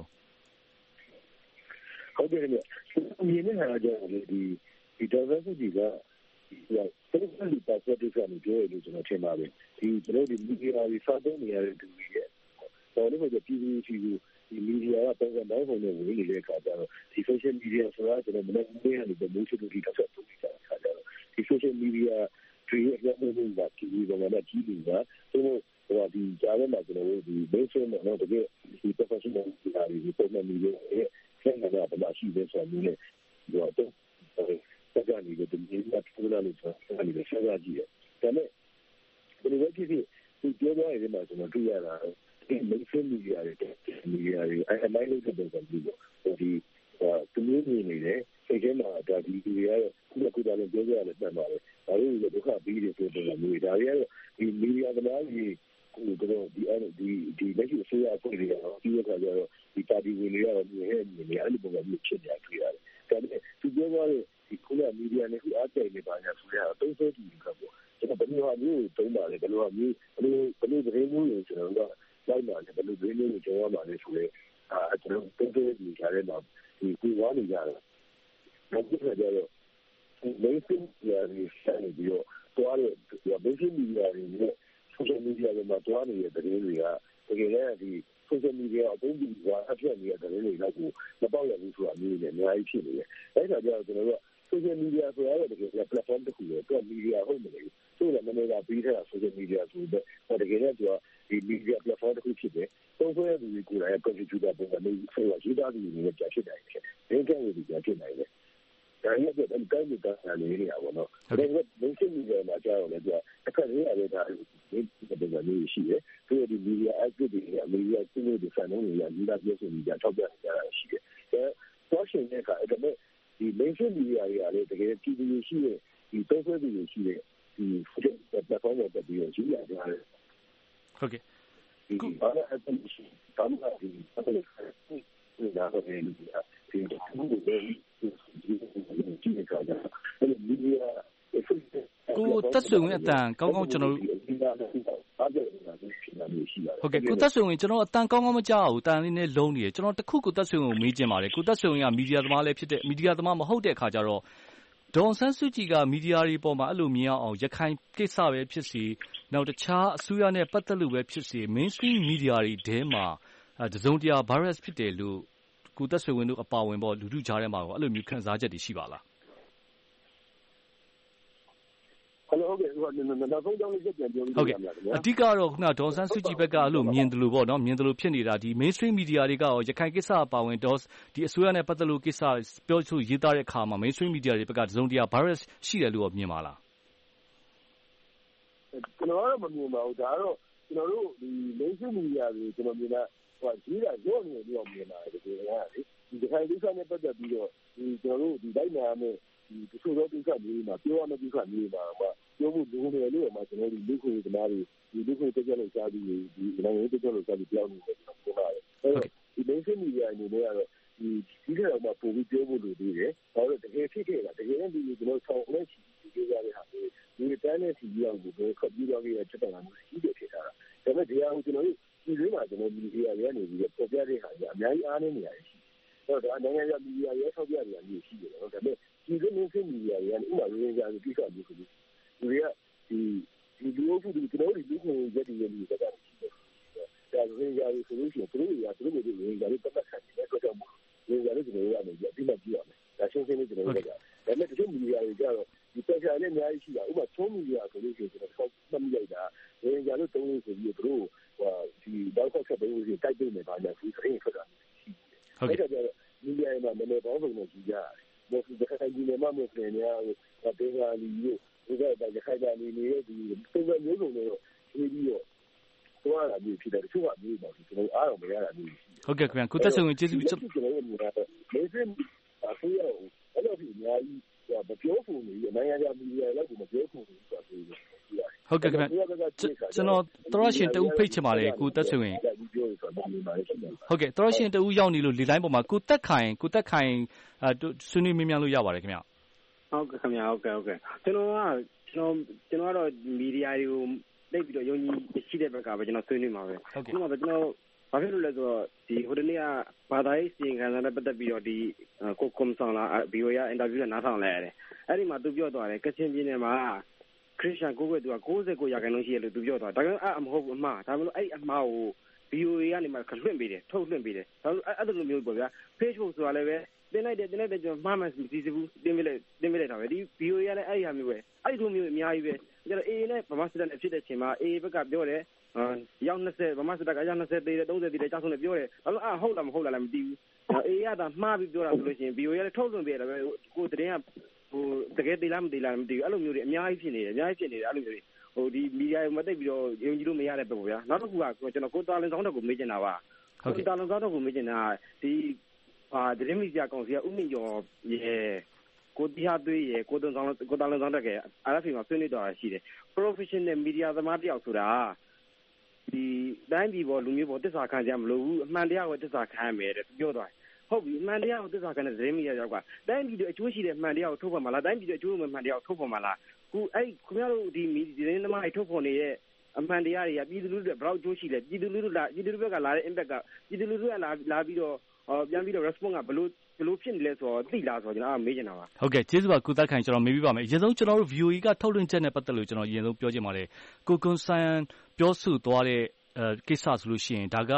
ဟုတ်ကဲ့ဗျအမြင်နဲ့ဟာကြတော့ဒီဒီဒေါ်ဆန်းစုကြည်ကဒီကဆက်ဆက်ပြီးပတ်သက်တဲ့ကနေပြောရလို့ကျွန်တော်ထင်ပါတယ်ဒီကျွန်တော်ဒီမီဒီယာတွေစားသုံးနေရတဲ့သူတွေရဲ့တော်လို့ဆိုပြည်သူတွေကိုဒီမီဒီယာကပုံစံတိုင်းပုံနဲ့ဝင်နေတဲ့အခါကျတော့ဒီ social media ဆိုတာကျွန်တော်မနေ့ကနေ့ကနေပဲမိုးချုပ်ပြီးတော့ဆက်လုပ်နေတာအခါကျတော့ဒီ social media တွေရဲ့အများကြီးကပြည်သူတွေကလည်းကြီးနေတာသူတို့ဟိုဒီကြားထဲမှာကျွန်တော်တို့ဒီ basic တော့တကယ်ဒီ professional တွေပုံမှန်မီဒီယာရဲ့ဆက်နေတာဗမာရှိတဲ့ဆိုမျိုးနဲ့ဒီတော့ဆက်ကနေဒီနေ့ကထူလာလို့ဆိုတာဒီဆက်ရကြည့်တယ်ဒါနဲ့ဘယ်လိုဖြစ်ဖြစ်ဒီပြောရရင်မှကျွန်တော်တွေ့ရတာဒီ mainstream media တွေ media တွေအမိုင်းလို့တဲ့ပုံစံမျိုးပေါ့ဒီသူမျိုးနေနေတယ်စိတ်ထဲမှာဒါဒီဒီရခုနကပြောတယ်ပြောရတယ်ပြန်ပါတယ်ဒါလေးတွေဒုက္ခပြီးတယ်ဆိုတဲ့ပုံမျိုးဒါတွေကတော့ဒီ media သမားကြီးကိုတော့ဒီဒီဒီလက်ရှိအစိုးရအဖွဲ့တွေကတော့ဒီအခါကျတော့ဒီပါတီဝင်တွေကတော့ဒီဟဲ့နေနေအဲ့လိုပုံစံမျိုးဖြစ်နေတာတွေ့ရတယ်ဒါပေမဲ့သူပြောသွားတဲ့ဒီခုနမီဒီယာနဲ့ခုအားကြိုက်နေပါညာဆိုရတော့သုံးဆွဲကြည့်ကြပေါ့ကျွန်တော်ဘယ်လိုဟာမျိုးသုံးပါလဲဘယ်လိုဟာမျိုးဘယ်လိုဘယ်လိုသတင်းမျိုးကိုကျွန်တော်တို့လိုက်ပါလဲဘယ်လိုသတင်းမျိုးကိုကြောက်ရပါလဲဆိုတော့အဲကျွန်တော်သုံးဆွဲကြည့်ကြတဲ့တော့ဒီကိုဝါနေကြတယ်နောက်တစ်ခါကျတော့ mainstream media တွေဆက်နေပြီးတော့တွားတဲ့ mainstream media တွေနဲ့ social media တွေမှာတွားနေတဲ့သတင်းတွေကတကယ်လည်းဒီ social media အသုံးပြုကအပြည့်နေတဲ့သတင်းတွေတော့ကိုမပေါက်ရဘူးဆိုတာမျိုးနဲ့အများကြီးဖြစ်နေတယ်။အဲဒါကြောင့်ကျွန်တော်တို့ social media ဆိုရတဲ့တကယ် platform တစ်ခုလေတော့ media ဟုတ်မလို့ဆိုတော့မနေ့ကပြီးတဲ့ social media ဆိုတော့တကယ်လည်းသူကဒီ media platform တစ်ခုဖြစ်တယ်။သုံးဆွဲရတဲ့ကိုယ်တိုင် contributor ပုံစံမျိုးဆိုတော့ရေးသားသူတွေနဲ့ကြာဖြစ်နိုင်တယ်။ဒင်းကဲတွေကြာဖြစ်နိုင်တယ်။ဒါကြီးကအဲ့တိုင်းပြည်ကလည်းနေရပါတော့ဒါပေမဲ့မင်းချင်းမီဒီယာမှာကြားရတယ်ကြာအခက်ရရတဲ့ဒါဒီဒီကနေ့ရှိတယ်သူဒီမီဒီယာအက်တစ်တွေမီဒီယာသူတို့ဒီဆန်လုံးတွေရည်သားပြည့်စုံကြထောက်ပြနေကြတာရှိတယ်အဲတော့ရှင်တဲ့ကအဲ့ဒါမဲ့ဒီ mainstream media တွေကလည်းတကယ်ပြည်သူရှိတဲ့ဒီသုံးဆွဲသူတွေရှိတဲ့ဒီ platform တွေတက်ပြီးရှိရတယ်ဟုတ်ကဲ့ဒီဘာလဲအဲ့ဒါရှိတမ်းတာဒီအဲ့ဒါဒီဒါတော့ဒီဒီဒီဒီကကြအဲ့ဒီမီဒီယာကိုတက်ဆွေဝင်အတန်ကောင်းကောင်းကျွန်တော်တို့ဟုတ်ကဲ့ကိုတက်ဆွေဝင်ကျွန်တော်အတန်ကောင်းကောင်းမကြားဘူးတန်လေးနဲ့လုံးနေတယ်ကျွန်တော်တခုကိုတက်ဆွေဝင်ကိုမေးချင်ပါတယ်ကိုတက်ဆွေဝင်ကမီဒီယာသမားလည်းဖြစ်တဲ့မီဒီယာသမားမဟုတ်တဲ့အခါကျတော့ဒေါ်ဆန်းစုကြည်ကမီဒီယာတွေပေါ်မှာအဲ့လိုမြင်အောင်ရခိုင်ကိစ္စပဲဖြစ်စီနောက်တခြားအစိုးရနဲ့ပတ်သက်လို့ပဲဖြစ်စီ mainstream media တွေထဲမှာတစုံတရာ virus ဖြစ်တယ်လို့ကိုတက်ဆွေဝင်တို့အပါဝင်ပေါ့လူထုကြားထဲမှာအဲ့လိုမျိုးခံစားချက်တွေရှိပါလားဟုတ်ကဲ့ဟုတ်ကဲ့နောက်ဆုံးကြောင်းလေးပြန်ပြောပြရမှာအဓိကတော့ခုနဒေါ်ဆန်းစုကြည်ဘက်ကအဲ့လိုမြင်တယ်လို့ပေါ့နော်မြင်တယ်လို့ဖြစ်နေတာဒီ mainstream media တွေကရောရခိုင်ကိစ္စအပါဝင်ဒေါ်ဒီအစိုးရနဲ့ပတ်သက်လို့ကိစ္စပြောဆိုရေးသားတဲ့အခါမှာ mainstream media တွေဘက်ကတစုံတရာ virus ရှိတယ်လို့ရောမြင်ပါလားကျွန်တော်ကတော့မမြင်ပါဘူးဒါကတော့ကျွန်တော်တို့ဒီ mainstream media တွေကျွန်တော်မြင်တာဟိုကြီးတာရော့နေတယ်လို့မြင်ပါတယ်ဒီကနေ့ဒီရခိုင်ကိစ္စနဲ့ပတ်သက်ပြီးတော့ဒီကျွန်တော်တို့ဒီတိုင်းနာနဲ့ဒီတချို့သောကိစ္စမျိုးမှာပြောရမယ့်ကိစ္စမျိုးမှာပြောဖို့လိုနေတယ်လို့မှကျွန်တော်တို့လူခွေသမားတွေဒီလူခွေတက်ကြလို့စားပြီးဒီနိုင်ငံရေးတက်ကြလို့စားပြီးပြောင်းနေတယ်ကျွန်တော်ပြောပါတယ်အဲ့တော့ဒီ mainstream media အနေနဲ့ကတော့ဒီဒီကတော့မှပုံပြီးပြောဖို့လိုသေးတယ်ဒါတော့တကယ်ဖြစ်ခဲ့တာတကယ်လည်းဒီကျွန်တော်ဆောင်းနေချီဒီကြရတဲ့ဟာဒီတန်းနဲ့စီရောက်ကိုခပ်ပြီးတော့ကြချက်တာမျိုးရှိတယ်ဖြစ်တာဒါပေမဲ့ဒီဟာကိုကျွန်တော်တို့ဒီလိုမှကျွန်တော်မီဒီယာတွေကနေပြီးပေါ်ပြတဲ့ဟာကြီးအများကြီးအားနေနေရတယ်ရှိတော့ဒါနိုင်ငံရေးမီဒီယာရဲ့ထောက်ပြနေတာမျိုးရှိတယ်နော်ဒါပေမဲ့ဒီလိုမျိုးမီဒီယာတွေကဥပမာရင်းကြတဲ့ကိစ္စမျိုးဆိုပြီးဒီကဒီဒီလူ့ဘုရားကျွန်တော်တို့ဒီလိုရက်တည်ရည်တွေကရှိတယ်ဒါရင်းကြတဲ့ဆိုလို့ရှိရင်သူတို့ရသူတို့တွေရင်းကြတဲ့ပတ်သက်တဲ့တော့မှရင်းကြတဲ့ကျွန်တော်ရမယ်ဒီမှာကြည့်ရမယ်ဒါရှင်းရှင်းလေးကျွန်တော်တို့ကဒါပေမဲ့တချို့မီဒီယာတွေကြတော့ဒီပတ်ချာနဲ့အများကြီးရှိတာဥပမာသုံးမီဒီယာဆိုလို့ရှိရင်ကျွန်တော်ဆောက်မှတ်မိလိုက်တာရင်းကြတဲ့သုံးလို့ဆိုပြီးသူတို့ဟိုဒီဒေါက်တာဆက်ပေးလို့ရှိရင်တိုက်ပေးနေပါညာဒီသတင်းထွက်တာရှိတယ်ဟုတ်ကဲ့မီဒီယာမှာမနေ့ပေါင်းစုံနဲ့ကြည့်ကြရတယ်ဘယ်လိုခိုင်ကြီးနေမှမဖြစ်နေရဘူးတေဂါလီတို့ဒီကတည်းကခိုင်တာနေနေဒီပုံစံမျိုးစုံတွေတော့ရေးပြီးတော့သွားတာမျိုးဖြစ်တယ်တချို့ကမျိုးပါကျွန်တော်အားတော့မရတာမျိုးဟုတ်ကဲ့ခင်ဗျကိုတက်ဆုံဝင်ကျေးဇူးကျွန်တော်တို့ကတော့မေးစင်အဆိုးရအောင်အဲ့လိုဒီအများကြီးမပြောဖို့နေနိုင်ငံခြားမီဒီယာလည်းမပြောဖို့နေဆိုတာပြောဟုတ်ကဲ့ခင်ဗျကျွန်တော်တော်ရှင်တူဖိတ်ချင်ပါတယ်ကိုတက်ဆွေဝင်ဟုတ်ကဲ့တော်ရှင်တူရောက်နေလို့လေလိုင်းပေါ်မှာကိုတက်ခိုင်ကိုတက်ခိုင်အဲဆွေးနွေးမြင်မြန်လို့ရပါတယ်ခင်ဗျဟုတ်ကဲ့ခင်ဗျဟုတ်ကဲ့ဟုတ်ကဲ့ကျွန်တော်ကကျွန်တော်ကျွန်တော်ကတော့မီဒီယာတွေကိုတိတ်ပြီးတော့ယုံကြည်ရှိတဲ့ဘက်ကပဲကျွန်တော်ဆွေးနွေးမှာပဲဒီမှာကျွန်တော်ဘာဖြစ်လို့လဲဆိုတော့ဒီဟိုတနေ့ကဘာသာရေးစီရင်ခံစာနဲ့ပတ်သက်ပြီးတော့ဒီကိုကွန်ဆောင်လာဘီအိုရအင်တာဗျူးနဲ့နားထောင်လိုက်ရတယ်အဲ့ဒီမှာသူပြောသွားတယ်ကချင်ပြည်နယ်မှာခရစ်ယာန်ကိုယ်ကသူက၉၉ရာခိုင်နှုန်းရှိတယ်လို့သူပြောသွားဒါကြောင့်အမဟုတ်ဘူးအမှားဒါပေမဲ့အဲ့အမှားကို ဗီအိုအေ ကနေမှလွှင့်ပေးတယ်ထုတ်လွှင့်ပေးတယ်ဒါအဲ့လိုမျိုးပေါ့ဗျာ Facebook ဆိုတာလည်းပဲတင်လိုက်တယ်တင်လိုက်တယ်ကျွန်တော်မှားမှန်စီစီဘူးတင်ပေးလိုက်တင်ပေးလိုက်တာပဲဒီ ဗီအိုအေ ကလည်းအဲ့ဒီဟာမျိုးပဲအဲ့ဒီလိုမျိုးအများကြီးပဲကျတော့ အေအေ နဲ့ဗမာစစ်တပ်နဲ့ဖြစ်တဲ့ချိန်မှာ အေအေ ဘက်ကပြောတယ်ရောက်၂၀ဗမာစစ်တပ်ကရောက်၂၀သေးတယ်၃၀သေးတယ်ကြောက်ဆုံးနဲ့ပြောတယ်ဘာလို့အဟုတ်လားမဟုတ်လားလည်းမသိဘူးအေအေ ကသာမှားပြီးပြောတာဆိုလို့ရှိရင် ဗီအိုအေ ကလည်းထုတ်လွှင့်ပေးတယ်ပဲကိုယ်တင်ကဟိုတကယ်သေးလားမသေးလားမသိဘူးအဲ့လိုမျိုးတွေအများကြီးဖြစ်နေတယ်အများကြီးဖြစ်နေတယ်အဲ့လိုမျိုးတွေဟိုဒီမီဒီယာတွေမသိပြီးတော့ယုံကြည်လို့မရတဲ့ပုံဗျာနောက်တစ်ခုကကျွန်တော်ကိုတာလင်ဆောင်တော့ကိုမေးချင်တာပါကိုတာလင်ဆောင်တော့ကိုမေးချင်တာဒီအာဒရင်းမီဒီယာကောင်စီကဥမင်ကျော်ရဲ့ကိုတရားသွေးရဲ့ကိုတုံဆောင်ကိုတာလင်ဆောင်တက်ကအာရဖီမှာဆွေးနွေးတော့ရှိတယ် professional media သမားတယောက်ဆိုတာဒီတိုင်းပြည်ပေါ်လူမျိုးပေါ်တစ္ဆာခံကြမလို့ဘူးအမှန်တရားကိုတစ္ဆာခံရမယ်တဲ့ပြောသွားဟုတ်ပြီအမှန်တရားကိုတစ္ဆာခံတဲ့ဒရင်းမီဒီယာရောက်ကတိုင်းပြည်တွေအကျိုးရှိတဲ့အမှန်တရားကိုထုတ်ဖော်မှာလားတိုင်းပြည်တွေအကျိုးမဲ့အမှန်တရားကိုထုတ်ဖော်မှာလားခုအဲ့ခင်ဗျားတို့ဒီမီဒီယာသမားတွေထုတ်ဖော်နေတဲ့အမှန်တရားတွေကပြည်သူလူထုတွေဘယ်လောက်အကျိုးရှိလဲပြည်သူလူထုလာပြည်သူလူထုဘက်ကလာတဲ့ impact ကပြည်သူလူထုကလာလာပြီးတော့ပြန်ပြီးတော့ response ကဘလို့ဘလို့ဖြစ်နေလဲဆိုတော့သိလားဆိုတော့ကျွန်တော်မေးချင်တာပါဟုတ်ကဲ့ကျေးဇူးပါကိုသက်ခိုင်ကျွန်တော်မေးပြပါမယ်အရင်ဆုံးကျွန်တော်တို့ ဗီအိုအေ ကထုတ်လွှင့်ချက်နဲ့ပတ်သက်လို့ကျွန်တော်အရင်ဆုံးပြောချင်ပါတယ်ကိုကွန်ဆန်ပြောဆိုသွားတဲ့အဲကိစ္စဆိုလို့ရှိရင်ဒါက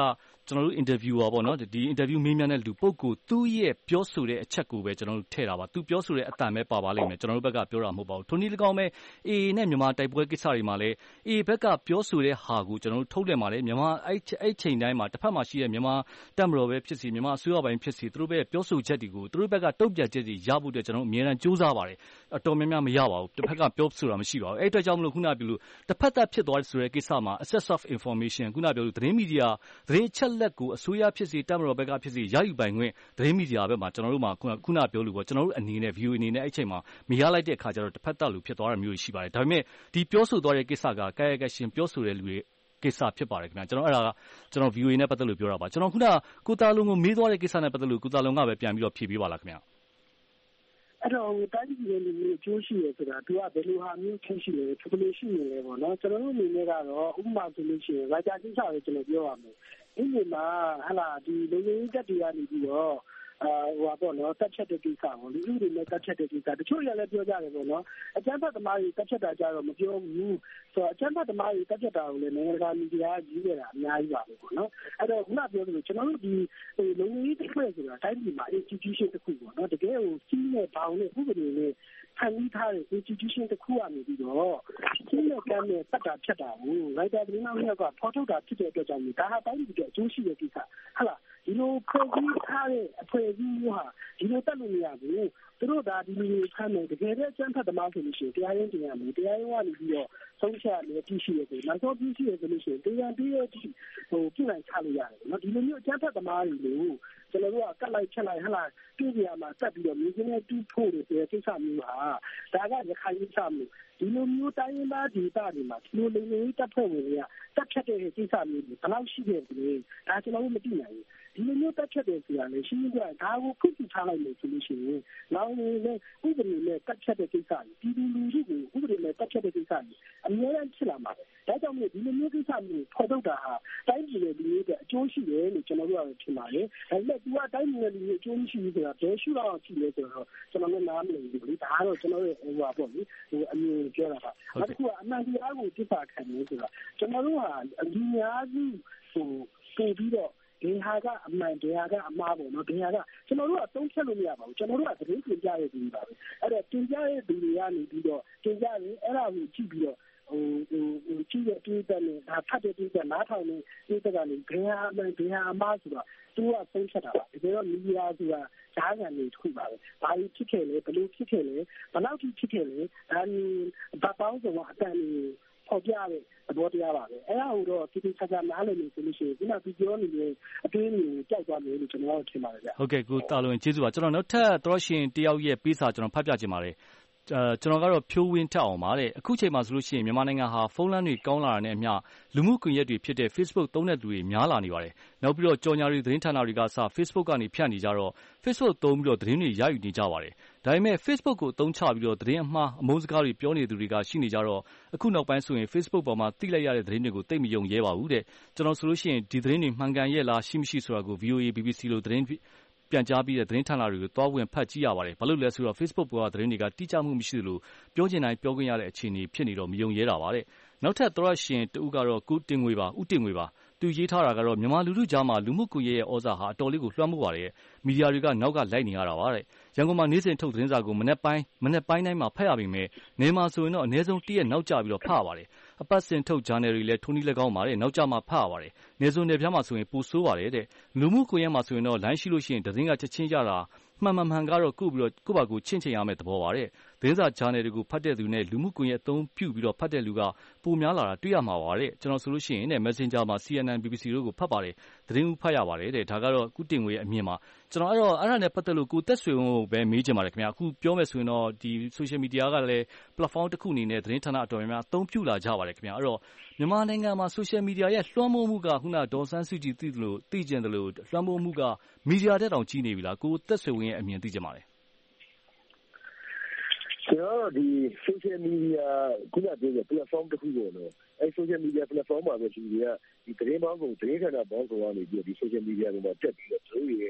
ကျွန်တော်တို့ interviewer ပေါ့နော်ဒီ interview မေးမြန်းတဲ့လူပုဂ္ဂိုလ်သူ့ရဲ့ပြောဆိုတဲ့အချက်ကိုပဲကျွန်တော်တို့ထည့်တာပါသူပြောဆိုတဲ့အတန်ပဲပါပါလိမ့်မယ်ကျွန်တော်တို့ဘက်ကပြောတာမဟုတ်ပါဘူးထိုနည်း၎င်းပဲ အေအေ နဲ့မြန်မာတိုက်ပွဲကိစ္စတွေမှာလည်း အေအေ ဘက်ကပြောဆိုတဲ့ဟာကိုကျွန်တော်တို့ထုတ်လွှင့်ပါတယ်မြန်မာအဲ့အဲ့ချိန်တိုင်းမှာတစ်ဖက်မှာရှိတဲ့မြန်မာတပ်မတော်ပဲဖြစ်စီမြန်မာအစိုးရပိုင်းဖြစ်စီသူတို့ပဲပြောဆိုချက်တွေကိုသူတို့ဘက်ကတုံ့ပြန်ချက်တွေရဖို့အတွက်ကျွန်တော်တို့အများအားစူးစမ်းပါတယ်အတော်များများမရပါဘူးတစ်ဖက်ကပြောဆိုတာမရှိပါဘူးအဲ့အတွက်ကြောင့်မလို့ခုနပြောလို့တစ်ဖက်သက်ဖြစ်သွားဆိုတဲ့ကိစ္စမှာ access of information ခုနပြောလို့သတင်းမီဒီယာသတင်းအချက်လက်ကိုအစိုးရဖြစ်စီတပ်မတော်ဘက်ကဖြစ်စီရယူပိုင်ခွင့်သတင်းမီဒီယာဘက်မှာကျွန်တော်တို့မှာခုနပြောလို့ပေါ့ကျွန်တော်တို့အနေနဲ့ view အနေနဲ့အဲ့ချိန်မှာမရလိုက်တဲ့အခါကျတော့တစ်ဖက်သက်လို့ဖြစ်သွားတာမျိုးရှိပါတယ်ဒါပေမဲ့ဒီပြောဆိုသွားတဲ့ကိစ္စကကာယကရှင်ပြောဆိုတဲ့လူတွေကိစ္စဖြစ်ပါတယ်ခင်ဗျာကျွန်တော်အဲ့ဒါကကျွန်တော် view နဲ့ပတ်သက်လို့ပြောတာပါကျွန်တော်ခုနကိုတာလုံကိုမေးသွားတဲ့ကိစ္စနဲ့ပတ်သက်လို့ကိုတာလုံကပဲပြန်ပြီးတော့ဖြေပေးပါလားခင်ဗျာအဲ့တော့တိုင်းပြည်ရဲ့လူမျိုးအကျိုးရှိရဆိုတာသူကဘယ်လိုဟာမျိုးချင်းရှိလဲဘယ်လိုရှိနေလဲပေါ့နော်ကျွန်တော်တို့အနေနဲ့ကတော့ဥပမာဆိုလို့ရှိရင်ရိုက်တာကိစ္စကိုကျွန်တော်ပြောရမယ်ဒီနေ့မှာဟလာဒီလူမျိုးတက်တွေကနေပြီးတော့အာဟိုပါပေါ့နော်တက်ချက်တဲ့ကိစ္စပေါ့လူတွေနဲ့တက်ချက်တဲ့ကိစ္စတချို့ရလည်းပြောကြတယ်ပေါ့နော်အကျန်းဖတ်သမားတွေတက်ချက်တာကြတော့မပြောဘူးဆိုတော့အကျန်းဖတ်သမားတွေတက်ချက်တာကိုလည်းနိုင်ငံတကာမီဒီယာကြီးနေတာအများကြီးပါပဲပေါ့နော်အဲ့တော့ခုနပြောသလိုကျွန်တော်တို့ဒီလူမျိုးတစ်ခွဲဆိုတာတိုင်းပြည်မှာ institution တစ်ခုပေါ့နော်တကယ်ကိုစီးနဲ့ဘောင်နဲ့ဥပဒေနဲ့ဖန်တီးထားတဲ့ institution တစ်ခုကနေပြီးတော့စီးနဲ့ကမ်းနဲ့ပတ်တာဖြတ်တာကိုရိုက်တာသတင်းနောက်မြတ်ကဖော်ထုတ်တာဖြစ်တဲ့အတွက်ကြောင့်ဒါဟာတိုင်းပြည်ရဲ့အကျိုးရှိတဲ့ကိစ္စဟုတ်လားဒီလိုဖွဲ့စည်းထားတဲ့အဖွဲ့အစည်းမျိုးဟာဒီလိုတက်လို့မရဘူးသူတို့ဒါဒီလိုဖမ်းတယ်တကယ်လည်းအကျန်းဖတ်သမားဆိုလို့ရှိရင်တရားရင်တရားမယ်တရားရင်ကနေပြီးတော့ဆုံးဖြတ်လည်းပြည်ရှိရတယ်နောက်ဆုံးပြည်ရှိရဆိုလို့ရှိရင်တရားပြီးရဟိုပြည်နိုင်ချလို့ရတယ်နော်ဒီလိုမျိုးအကျန်းဖတ်သမားတွေလို့ကျွန်တော်တို့ကကတ်လိုက်ချက်လိုက်ဟလာပြည်ပြာမှာတက်ပြီးတော့မြင်းချင်းနဲ့တူးဖို့တဲ့ကိစ္စမျိုးဟာဒါကရခိုင်ကိစ္စမျိုးဒီလိုမျိုးတိုင်းရင်းသားဒေသတွေမှာဒီလိုလူမျိုးတပ်ဖွဲ့ဝင်တွေကတက်ဖြတ်တဲ့ကိစ္စမျိုးတွေဘယ်လောက်ရှိခဲ့လဲဒါကျွန်တော်တို့မသိနိုင်ဘူးဒီလိုမျိုးတက်ဖြတ်တဲ့ဆိုတာလေရှင်းပြဒါကိုခုခုထားလိုက်လို့ဆိုလို့ရှိရင်နောက်လည်းဥပဒေနဲ့တက်ဖြတ်တဲ့ကိစ္စတွေဒီလိုလူကြီးကိုဥပဒေနဲ့တက်ဖြတ်တဲ့ကိစ္စတွေအများကြီးဖြစ်လာမှာပဲဒါကြောင့်မို့ဒီလိုမျိုးကိစ္စမျိုးဖော်ထုတ်တာဟာတိုင်းပြည်ရဲ့လူမျိုးတွေအကျိုးရှိတယ်လို့ကျွန်တော်တို့ကထင်ပါတယ်ဒါပေမဲ့သူကတိုင်းပြည်ရဲ့လူမျိုးအကျိုးမရှိဘူးဆိုတာဘယ်ရှိတော့ရှိလဲဆိုတော့ကျွန်တော်လည်းနားမလည်ဘူးလေဒါကတော့ကျွန်တော်ရဲ့ဟိုပါပေါ့လေဟိုအမျိုးပြောတာပါနောက်တစ်ခုကအမှန်တရားကိုသိပါခံနေဆိုတာကျွန်တော်တို့ဟာအများကြီးဟိုပို့ပြီးတော့ဒီဟာကအမှန်တရားကအမှားပေါ့နော်ဒီဟာကကျွန်တော်တို့ကသုံးချက်လို့မရပါဘူးကျွန်တော်တို့ကသတင်းပြင်ပြရတဲ့သူပါပဲအဲ့တော့တင်ပြရတဲ့သူတွေကနေပြီးတော့တင်ပြရင်အဲ့ဒါကိုကြည့်ပြီးတော့ဟိုဟိုဟိုကြည့်တဲ့တွေ့တဲ့နဲ့ဒါဖတ်တဲ့တွေ့တဲ့နားထောင်နေတွေ့တဲ့ကနေဘယ်ဟာအမှန်ဘယ်ဟာအမှားဆိုတော့သူကသုံးချက်တာပါဒီလိုမီဒီယာဆိုတာဈာန်ကနေတစ်ခုပါပဲဘာလို့ဖြစ်ခဲ့လဲဘယ်လိုဖြစ်ခဲ့လဲဘယ်လောက်ထိဖြစ်ခဲ့လဲဒါမျိုးဘာပေါင်းဆိုတာအတန်ပေါ်ပြတဲ့သဘောတရားပါပဲအဲ့ဒါကိုတော့တိတိကျကျနားလည်နေဆိုလို့ရှိရင်ဒီမှာဒီပြောနေတဲ့အတွေးမျိုးကြောက်သွားမယ်လို့ကျွန်တော်ထင်ပါတယ်ဗျဟုတ်ကဲ့ကိုတာလွင်ကျေးဇူးပါကျွန်တော်နောက်ထပ်သောရှင်တယောက်ရဲ့ပေးစာကျွန်တော်ဖတ်ပြချင်ပါတယ်အဲကျွန်တော်ကတော့ဖြိုးဝင်းထက်အောင်ပါတဲ့အခုချိန်မှာဆိုလို့ရှိရင်မြန်မာနိုင်ငံဟာဖုန်းလမ်းတွေကောင်းလာတာနဲ့အမျှလူမှုကွန်ရက်တွေဖြစ်တဲ့ Facebook သုံးတဲ့သူတွေများလာနေပါတယ်နောက်ပြီးတော့ကြော်ညာတွေသတင်းဌာနတွေကစ Facebook ကနေဖြန့်နေကြတော့ Facebook သုံးပြီးတော့သတင်းတွေရယူနေကြပါတယ်ဒါပေမဲ့ Facebook ကိုအသုံးချပြီးတော့သတင်းအမှားအမုန်းစကားတွေပြောနေသူတွေကရှိနေကြတော့အခုနောက်ပိုင်းဆိုရင် Facebook ပေါ်မှာသိလိုက်ရတဲ့သတင်းတွေကိုသိမယုံရဲပါဘူးတဲ့ကျွန်တော်ဆိုလို့ရှိရင်ဒီသတင်းတွေမှန်ကန်ရဲ့လားရှိမရှိဆိုတာကို ဗွီအိုအေ ဘီဘီစီ လိုသတင်းပြန်ကြားပြီးတဲ့သတင်းဌာနတွေကိုတွားဝင်ဖတ်ကြည့်ရပါတယ်ဘာလို့လဲဆိုတော့ Facebook ပေါ်ကသတင်းတွေကတိကျမှုမရှိသလိုပြောချင်တိုင်းပြောခွင့်ရတဲ့အခြေအနေဖြစ်နေတော့မယုံရဲတာပါတဲ့နောက်ထပ်သောရရှင်တူကတော့ကုတင်ငွေပါဥတင်ငွေပါသူရေးထားတာကတော့မြန်မာလူထုကြားမှာလူမှုကွန်ရက်ရဲ့ဩဇာဟာအတော်လေးကိုလွှမ်းမိုးပါတယ်မီဒီယာတွေကနောက်ကလိုက်နေရတာပါတဲ့ရန်ကုန်မှာနေ့စဉ်ထုတ်သတင်းစာကိုမနေ့ပိုင်းမနေ့ပိုင်းတိုင်းမှာဖတ်ရပေမဲ့နေမှာဆိုရင်တော့အနည်းဆုံးတစ်ရက်နောက်ကျပြီးတော့ဖတ်ရပါတယ်အပတ်စဉ်ထုတ်ဂျာနယ်တွေလည်းထိုးနည်း၎င်းပါတယ်နောက်ကျမှဖတ်ရပါတယ်နေစုံနယ်ပြားမှာဆိုရင်ပိုဆိုးပါတယ်တဲ့လူမှုကွန်ရက်မှာဆိုရင်တော့လိုင်းရှိလို့ရှိရင်သတင်းကချက်ချင်းရတာမှန်မှန်မှန်ကတော့ကိုပြီးတော့ကိုပါကိုချင့်ချင်ရမယ်သဘောပါတဲ့သတင်းစာဂျာနယ်တွေကိုဖတ်တဲ့သူနဲ့လူမှုကွန်ရက်အသုံးပြုပြီးတော့ဖတ်တဲ့လူကပိုများလာတာတွေ့ရမှာပါတဲ့ကျွန်တော်ဆိုလို့ရှိရင်နဲ့ Messenger မှာ စီ အန် အန် ဘီ ဘီ စီ တို့ကိုဖတ်ပါတယ်သတင်းဦးဖတ်ရပါတယ်တဲ့ဒါကတော့ကုတင်ငွေရဲ့အမြင်မှာကျွန်တော်အဲ့တော့အဲ့ဒါနဲ့ပတ်သက်လို့ကိုသက်ဆွေဝင်းကိုပဲမေးချင်ပါတယ်ခင်ဗျာအခုပြောမယ်ဆိုရင်တော့ဒီ social media ကလည်း platform တစ်ခုအနေနဲ့သတင်းဌာနအတော်များများအသုံးပြုလာကြပါတယ်ခင်ဗျာအဲ့တော့မြန်မာနိုင်ငံမှာ social media ရဲ့လွှမ်းမိုးမှုကခုနဒေါ်စန်းစုကြည်သိသလိုသိကျင်တယ်လို့လွှမ်းမိုးမှုကမီဒီယာတက်တောင်ကြီးနေပြီလားကိုသက်ဆွေဝင်းရဲ့အမြင်သိချင်ပါတယ်ကျွန်တော်ဒီ social media ခုနပြောတဲ့ platform တစ်ခုပေါ့နော်အဲ social media platform မှာပဲဒီကဒီသတင်းပေါင်းကိုသတင်းဌာနပေါင်းကိုကနေပြီးဒီ social media တွေမှာတက်ပြီးတော့သူတို့ရဲ့ဒီတ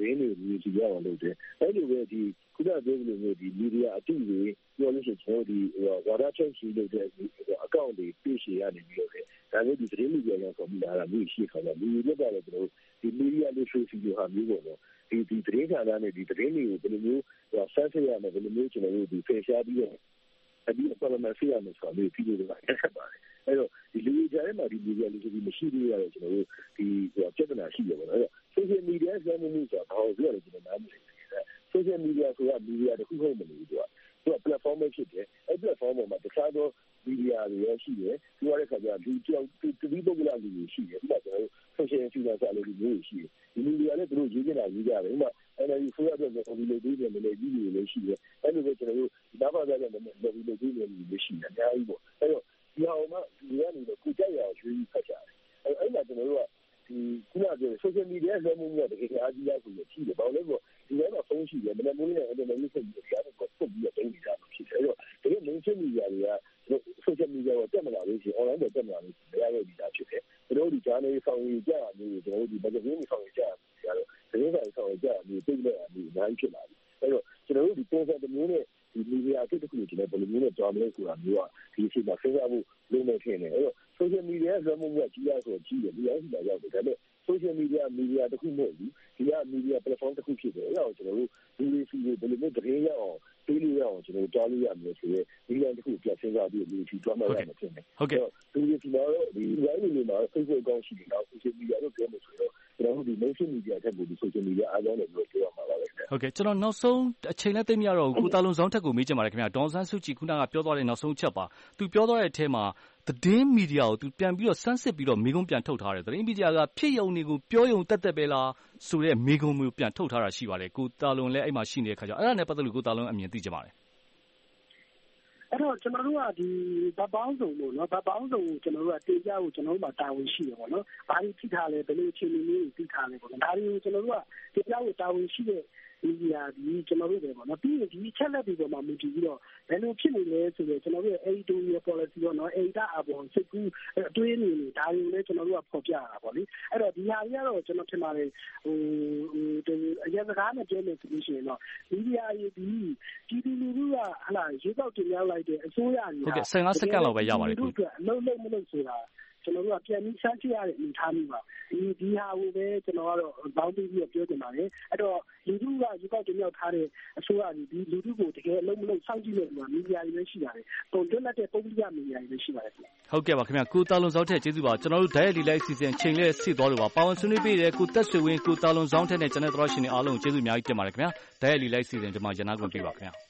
သတင်းတွေကိုမြင်ကြည့်ရအောင်လုပ်တယ်အဲ့လိုပဲဒီခုနကပြောလို့မျိုးဒီမီဒီယာအတူတွေပြောလို့ရှိရင်ကျွန်တော်ဒီဝါဒချုပ်ရှိလို့တဲ့အကောင့်တွေပြည့်ရှည်ရနေပြီးတော့လေဒါမျိုးဒီသတင်းမီဒီယာရောဆိုပြီးလာတာမျိုးရှိခါတယ်လူတွေကတော့ကျွန်တော်ဒီမီဒီယာလေးဆိုစီလိုဟာမျိုးပေါ့နော်ဒီဒီသတင်းဌာနနဲ့ဒီသတင်းတွေကိုဘယ်လိုမျိုးဆန်းစစ်ရမယ်ဘယ်လိုမျိုးကျွန်တော်တို့ဒီဖေရှားပြီးတော့အဒီပေါ်မှာဆီရမယ်ဆိုပြီးပြည်သူတွေကဆက်ပါတယ်အဲ့တော့ဒီလူတွေကြားထဲမှာဒီမီဒီယာလေးဆိုပြီးမရှိသေးရတော့ကျွန်တော်တို့ဒီပြဿနာရှိတယ်ပေါ့နော်အဲ့တော့ social media ဇာတ်မှုဆိုတာဘာလို့ပြောလဲကျွန်တော်နားမလည်ဘူး social media ဆိုတာမီဒီယာတစ်ခုဟုတ်မလို့သူကသူက platform ပဲဖြစ်တယ်အဲ့ platform ပေါ်မှာတခြားသောမီဒီယာတွေရရှိတယ်ပြောရတဲ့ခါကျလူကြောက်တတိပုဂ္ဂလလူတွေရှိတယ်ဥပမာကျွန်တော်တို့ social influencer အလုပ်တွေမျိုးရှိတယ်ဒီမီဒီယာလည်းသူတို့ရေးနေတာရေးကြတယ်ဥပမာအဲ့ဒါကြီးဆိုရတဲ့ lobby လုပ်ပြီးတယ်လည်းကြီးတွေလည်းရှိတယ်အဲ့လိုပဲကျွန်တော်တို့ဒီဘာသာကြတဲ့ lobby လုပ်ပြီးတယ်လည်းရှိတယ်အများကြီးပေါ့အဲ့တော့ဒီဟာမှဒီကနေတော့ကိုကြိုက်ရအောင်ရွေးဖတ်ကြတယ်အဲ့အဲ့ဒါကျွန်တော်တို့ကဒီခုနကပြော social media လွှမ်းမိုးမှုတကယ်အားကြီးရဆိုလို့ရှိတယ်ဘာလို့လဲဆိုတော့ဒီထဲမှာဖုန်းရှိတယ်မနေ့မိုးနဲ့အဲ့ဒါလည်းဆက်ပြီးကြားတော့ပုတ်ပြီးတော့တင်ကြတာဖြစ်တယ်အဲ့တော့တကယ် mainstream media တွေက social media ကိုတက်မလာလို့ရှိရင် online ကိုတက်မလာလို့မရရဲ့ဒီတာဖြစ်တယ်တို့ဒီ journal ဆောင်ရကြရမျိုးကျွန်တော်တို့ဒီ magazine ဆောင်ရကြရမျိုးသတင်းစာဆောင်ရကြရမျိုးသိတဲ့မျိုးအများကြီးဖြစ်လာပြီအဲ့တော့ကျွန်တော်တို့ဒီ concept မျိုးနဲ့ဒီ media အဖြစ်တစ်ခုကိုကျွန်တော်ဘယ်လိုမျိုးနဲ့ကြောင်းလဲဆိုတာမျိုးကဒီအချိန်မှာစဉ်းစားဖို့လုံးနေဖြစ်နေအဲ့တော့ social media ဇာတ်မှုကကြီးရဆိုကြီးတယ်ဒီအချိန်မှာရောက်တယ်ဒါပေမဲ့ social media media တစ်ခုမဟုတ်ဘူးဒီက media platform တစ်ခုဖြစ်တယ်အဲ့ဒါကိုကျွန်တော်တို့ဒီလိုစီကိုဘယ်လိုမျိုးသတင်းရအောင်ပေးလို့ရအောင်ကျွန်တော်တို့ကြားလို့ရမယ်ဆိုရဲဒီလိုတစ်ခုပြစဉ်းစားပြီးဒီဒီတွားမှရမယ်ဖြစ်နေဟုတ်ကဲ့ဒီလိုဒီမှာဒီ line တွေမှာ Facebook account ရှိတယ်နောက် social media တို့ပြောလို့ဆိုတော့ကျွန်တော်တို့ဒီ mainstream media ထက်ပိုပြီး social media အားလုံးလည်းပြောရမှာပါပဲဟုတ်ကဲ့ကျွန်တော်နောက်ဆုံးအချိန်နဲ့သိမရတော့ကိုတာလုံဆောင်ထက်ကိုမေးချင်ပါတယ်ခင်ဗျာဒေါန်ဆန်းစုကြည်ခုနကပြောသွားတဲ့နောက်ဆုံးချက်ပါသူပြောသွားတဲ့အထဲမှာသတင်းမီဒီယာကိုသူပြန်ပြီးတော့စမ်းစစ်ပြီးတော့မိကုံးပြန်ထုတ်ထားတယ်သတင်းမီဒီယာကဖြစ်ယုံတွေကိုပြောယုံတက်တက်ပဲလားဆိုတဲ့မိကုံးမျိုးပြန်ထုတ်ထားတာရှိပါတယ်ကိုတာလုံလည်းအဲ့မှာရှိနေတဲ့ခါကျအဲ့ဒါနဲ့ပတ်သက်လို့ကိုတာလုံအမြင်သိချင်ပါတယ်အဲ့တော့ကျွန်တော်တို့ကဒီဗတ်ပေါင်းစုံလို့နော်ဗတ်ပေါင်းစုံကိုကျွန်တော်တို့ကတင်ပြဖို့ကျွန်တော်တို့မှာတာဝန်ရှိတယ်ပေါ့နော်ဘာတွေဖြစ်ထားလဲဘယ်လိုအခြေအနေမျိုးတွေသိထားလဲပေါ့နော်ဒါတွေကိုကျွန်တော်တို့ကတင်ပြဖို့တာဝန်ရှိတဲ့ဒီဟာဒီကျွန်တော်တို့ပဲပေါ့နော်ပြီးရင်ဒီချက်လက်တွေပေါ်မှာမူတည်ပြီးတော့ဘယ်လိုဖြစ်နေလဲဆိုတော့ကျွန်တော်တို့ရဲ့ editorial policy ပေါ့နော် editor အပေါ်စိတ်ကူးအတွေးနေနေဒါတွေကိုလည်းကျွန်တော်တို့ကဖော်ပြရတာပေါ့လေအဲ့တော့ဒီဟာကြီးကတော့ကျွန်တော်ထင်ပါတယ်ဟိုဟိုအရင်စကားနဲ့ပြောလို့ဆိုလို့ရှိရင်တော့မီဒီယာရေးဒီဒီလူလူကဟလာရေကောက်တင်ရောက်လိုက်တဲ့အစိုးရကြီးဟုတ်ကဲ့ဆယ်ငါးစက္ကန့်လောက်ပဲရပါတယ်ကိုအလုံးလုံးမလုံးဆိုတာကျွန်တော်တို့ကပြန်ပြီးစမ်းကြည့်ရတဲ့အနေအထားမျိုးပါဒီဒီဟာကိုပဲကျွန်တော်ကတော့ဘောင်းပြီးပြီးပြောချင်ပါတယ်အဲ့တော့လူထုကရေကောက်တင်ရောက်ထားတဲ့အစိုးရကြီးဒီလူထုကိုတကယ်အလုံးမလုံးစောင့်ကြည့်လို့မီဒီယာတွေလည်းရှိပါတယ်ပုံတွက်လက်တဲ့ပုံပြမီဒီယာတွေလည်းရှိပါတယ်ဟုတ်ကဲ့ပါခင်ဗျာကိုတာလုံဆောင်ထက်ကျေးဇူးပါကျွန်တော်တို့ဓာတ်ရိုက်လီလိုက်အစီအစဉ်ချိန်လေးစစ်သွားလို့ပါပါဝင်ဆွေးနွေးပေးတယ်ကိုတက်ဆွေဝင်းကိုတာလုံဆောင်ထက်နဲ့ကျွန်တော်တို့ရှင်အားလုံးကျေးဇူးအများကြီးတင်ပါတယ်ခင်ဗျာဓာတ်ရိုက်လီလိုက်အစီအစဉ်ဒီမှာရနာကုန်ပြပါခင်ဗျာ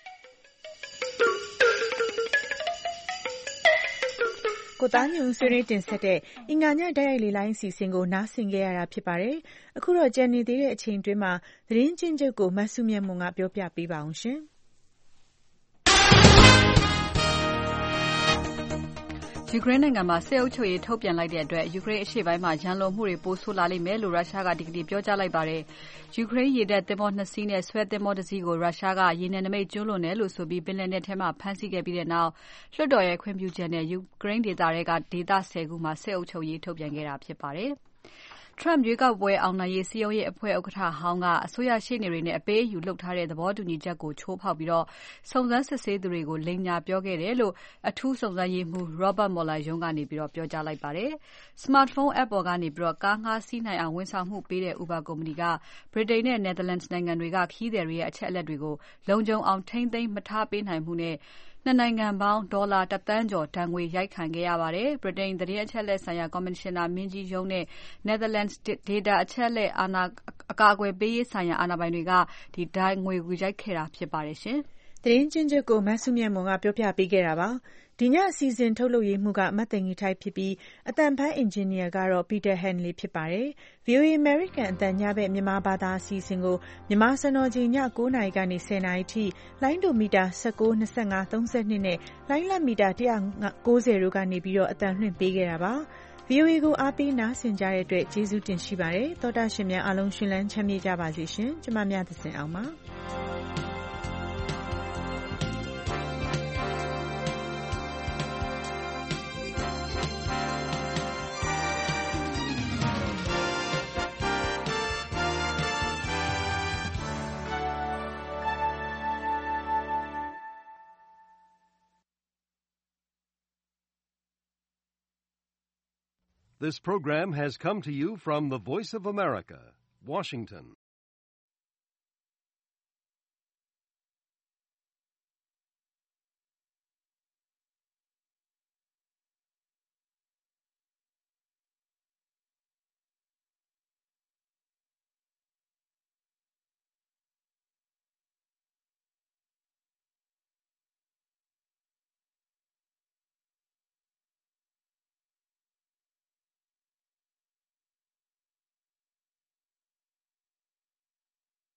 ကိုသားညွန့်ဆွေးနွေးတင်ဆက်တဲ့အင်္ဂါညတိုက်ရိုက်လေလိုင်းအစီအစဉ်ကိုနားဆင်ခဲ့ရတာဖြစ်ပါတယ်။အခုတော့ကြံနေသေးတဲ့အချိန်တွင်းမှာသတင်းချင်းချုပ်ကိုမဆုမြတ်မွန်ကပြောပြပေးပါအောင်ရှင်။ယူကရိန်းနိုင်ငံမှာစစ်အုပ်ချုပ်ရေးထုတ်ပြန်လိုက်တဲ့အတွက်ယူကရိန်းအရှေ့ပိုင်းမှာရန်လိုမှုတွေပိုဆိုးလာလိမ့်မယ်လို့ရုရှားကဒီကနေ့ပြောကြားလိုက်ပါတယ်။ယူကရိန်းရေတပ်သင်္ဘောနှစ်စီးနဲ့ဆွဲသင်္ဘောတစ်စီးကိုရုရှားကရေနယ်နိမိတ်ကျူးလွန်တယ်လို့ဆိုပြီးပင်လယ်နက်ထဲမှာဖမ်းဆီးခဲ့ပြီးတဲ့နောက်လွှတ်တော်ရဲ့ခွင့်ပြုချက်နဲ့ယူကရိန်းဒေသတွေကဒေသဆယ်ခုမှာစစ်အုပ်ချုပ်ရေးထုတ်ပြန်ခဲ့တာဖြစ်ပါတယ်။ Trump ရွေးကောက်ပွဲအောင်နိုင်ရေးစည်းရုံးရေးအဖွဲ့ဥက္ကဋ္ဌဟောင်းကအစိုးရရှေ့နေတွေနဲ့အပေးအယူလုပ်ထားတဲ့သဘောတူညီချက်ကိုချိုးဖောက်ပြီးစုံစမ်းစစ်ဆေးသူတွေကိုလိမ်ညာပြောခဲ့တယ်လို့အထူးစုံစမ်းရေးမှူး Robert Mueller ရုံးကနေပြောကြားလိုက်ပါတယ်။ Smartphone app ပေါ်ကနေကားငှားစီးနိုင်အောင်ဝန်ဆောင်မှုပေးတဲ့ Uber ကုမ္ပဏီကဗြိတိန်နဲ့ Netherlands နိုင်ငံတွေကခရီးသည်တွေရဲ့အချက်အလက်တွေကိုလုံခြုံအောင်ထိန်းသိမ်းမထားပေးနိုင်မှုနဲ့နှစ်နိုင်ငံပေါင်းဒေါ်လာတစ်သန်းကျော်ဒဏ်ငွေရိုက်ခံခဲ့ရပါတယ်။ ဗြိတိန်သတင်းအချက်အလက်ဆိုင်ရာကော်မရှင်နာမင်းကြီးရုံးနဲ့ Netherlands Data အချက်အလက်အကာအကွယ်ပေးရေးဆိုင်ရာအာဏာပိုင်တွေကဒီဒဏ်ငွေကိုရိုက်ခဲ့တာဖြစ်ပါတယ်ရှင်။သတင်းချင်းချုပ်ကိုမဆုမြတ်မွန်ကပြောပြပေးခဲ့တာပါ။ဒီညအစီအစဉ်ထုတ်လုပ်ရေးမှူးကမတ်သိင်္ဂီထိုက်ဖြစ်ပြီးအသံဖမ်းအင်ဂျင်နီယာကတော့ Peter Henley ဖြစ်ပါတယ်။ ဗွီအိုအေ American အသံညဘက်မြန်မာဘာသာအစီအစဉ်ကိုမြန်မာစံတော်ချိန်ည၉နာရီကနေ၁၀နာရီထိလိုင်းဒိုမီတာ၁၉ ၂၅ ၃၂နဲ့လိုင်းလတ်မီတာ၁၉၀တို့ကနေပြီးတော့အသံလွှင့်ပေးခဲ့တာပါ။ ဗွီအိုအေကိုအားပေးနားဆင်ကြတဲ့အတွက်ကျေးဇူးတင်ရှိပါတယ်။သောတာရှင်များအားလုံးရှင်လန်းချမ်းမြေ့ကြပါစေရှင်။ကျမမြတ်သဇင်အောင်ပါ။ This program has come to you from the Voice of America, Washington.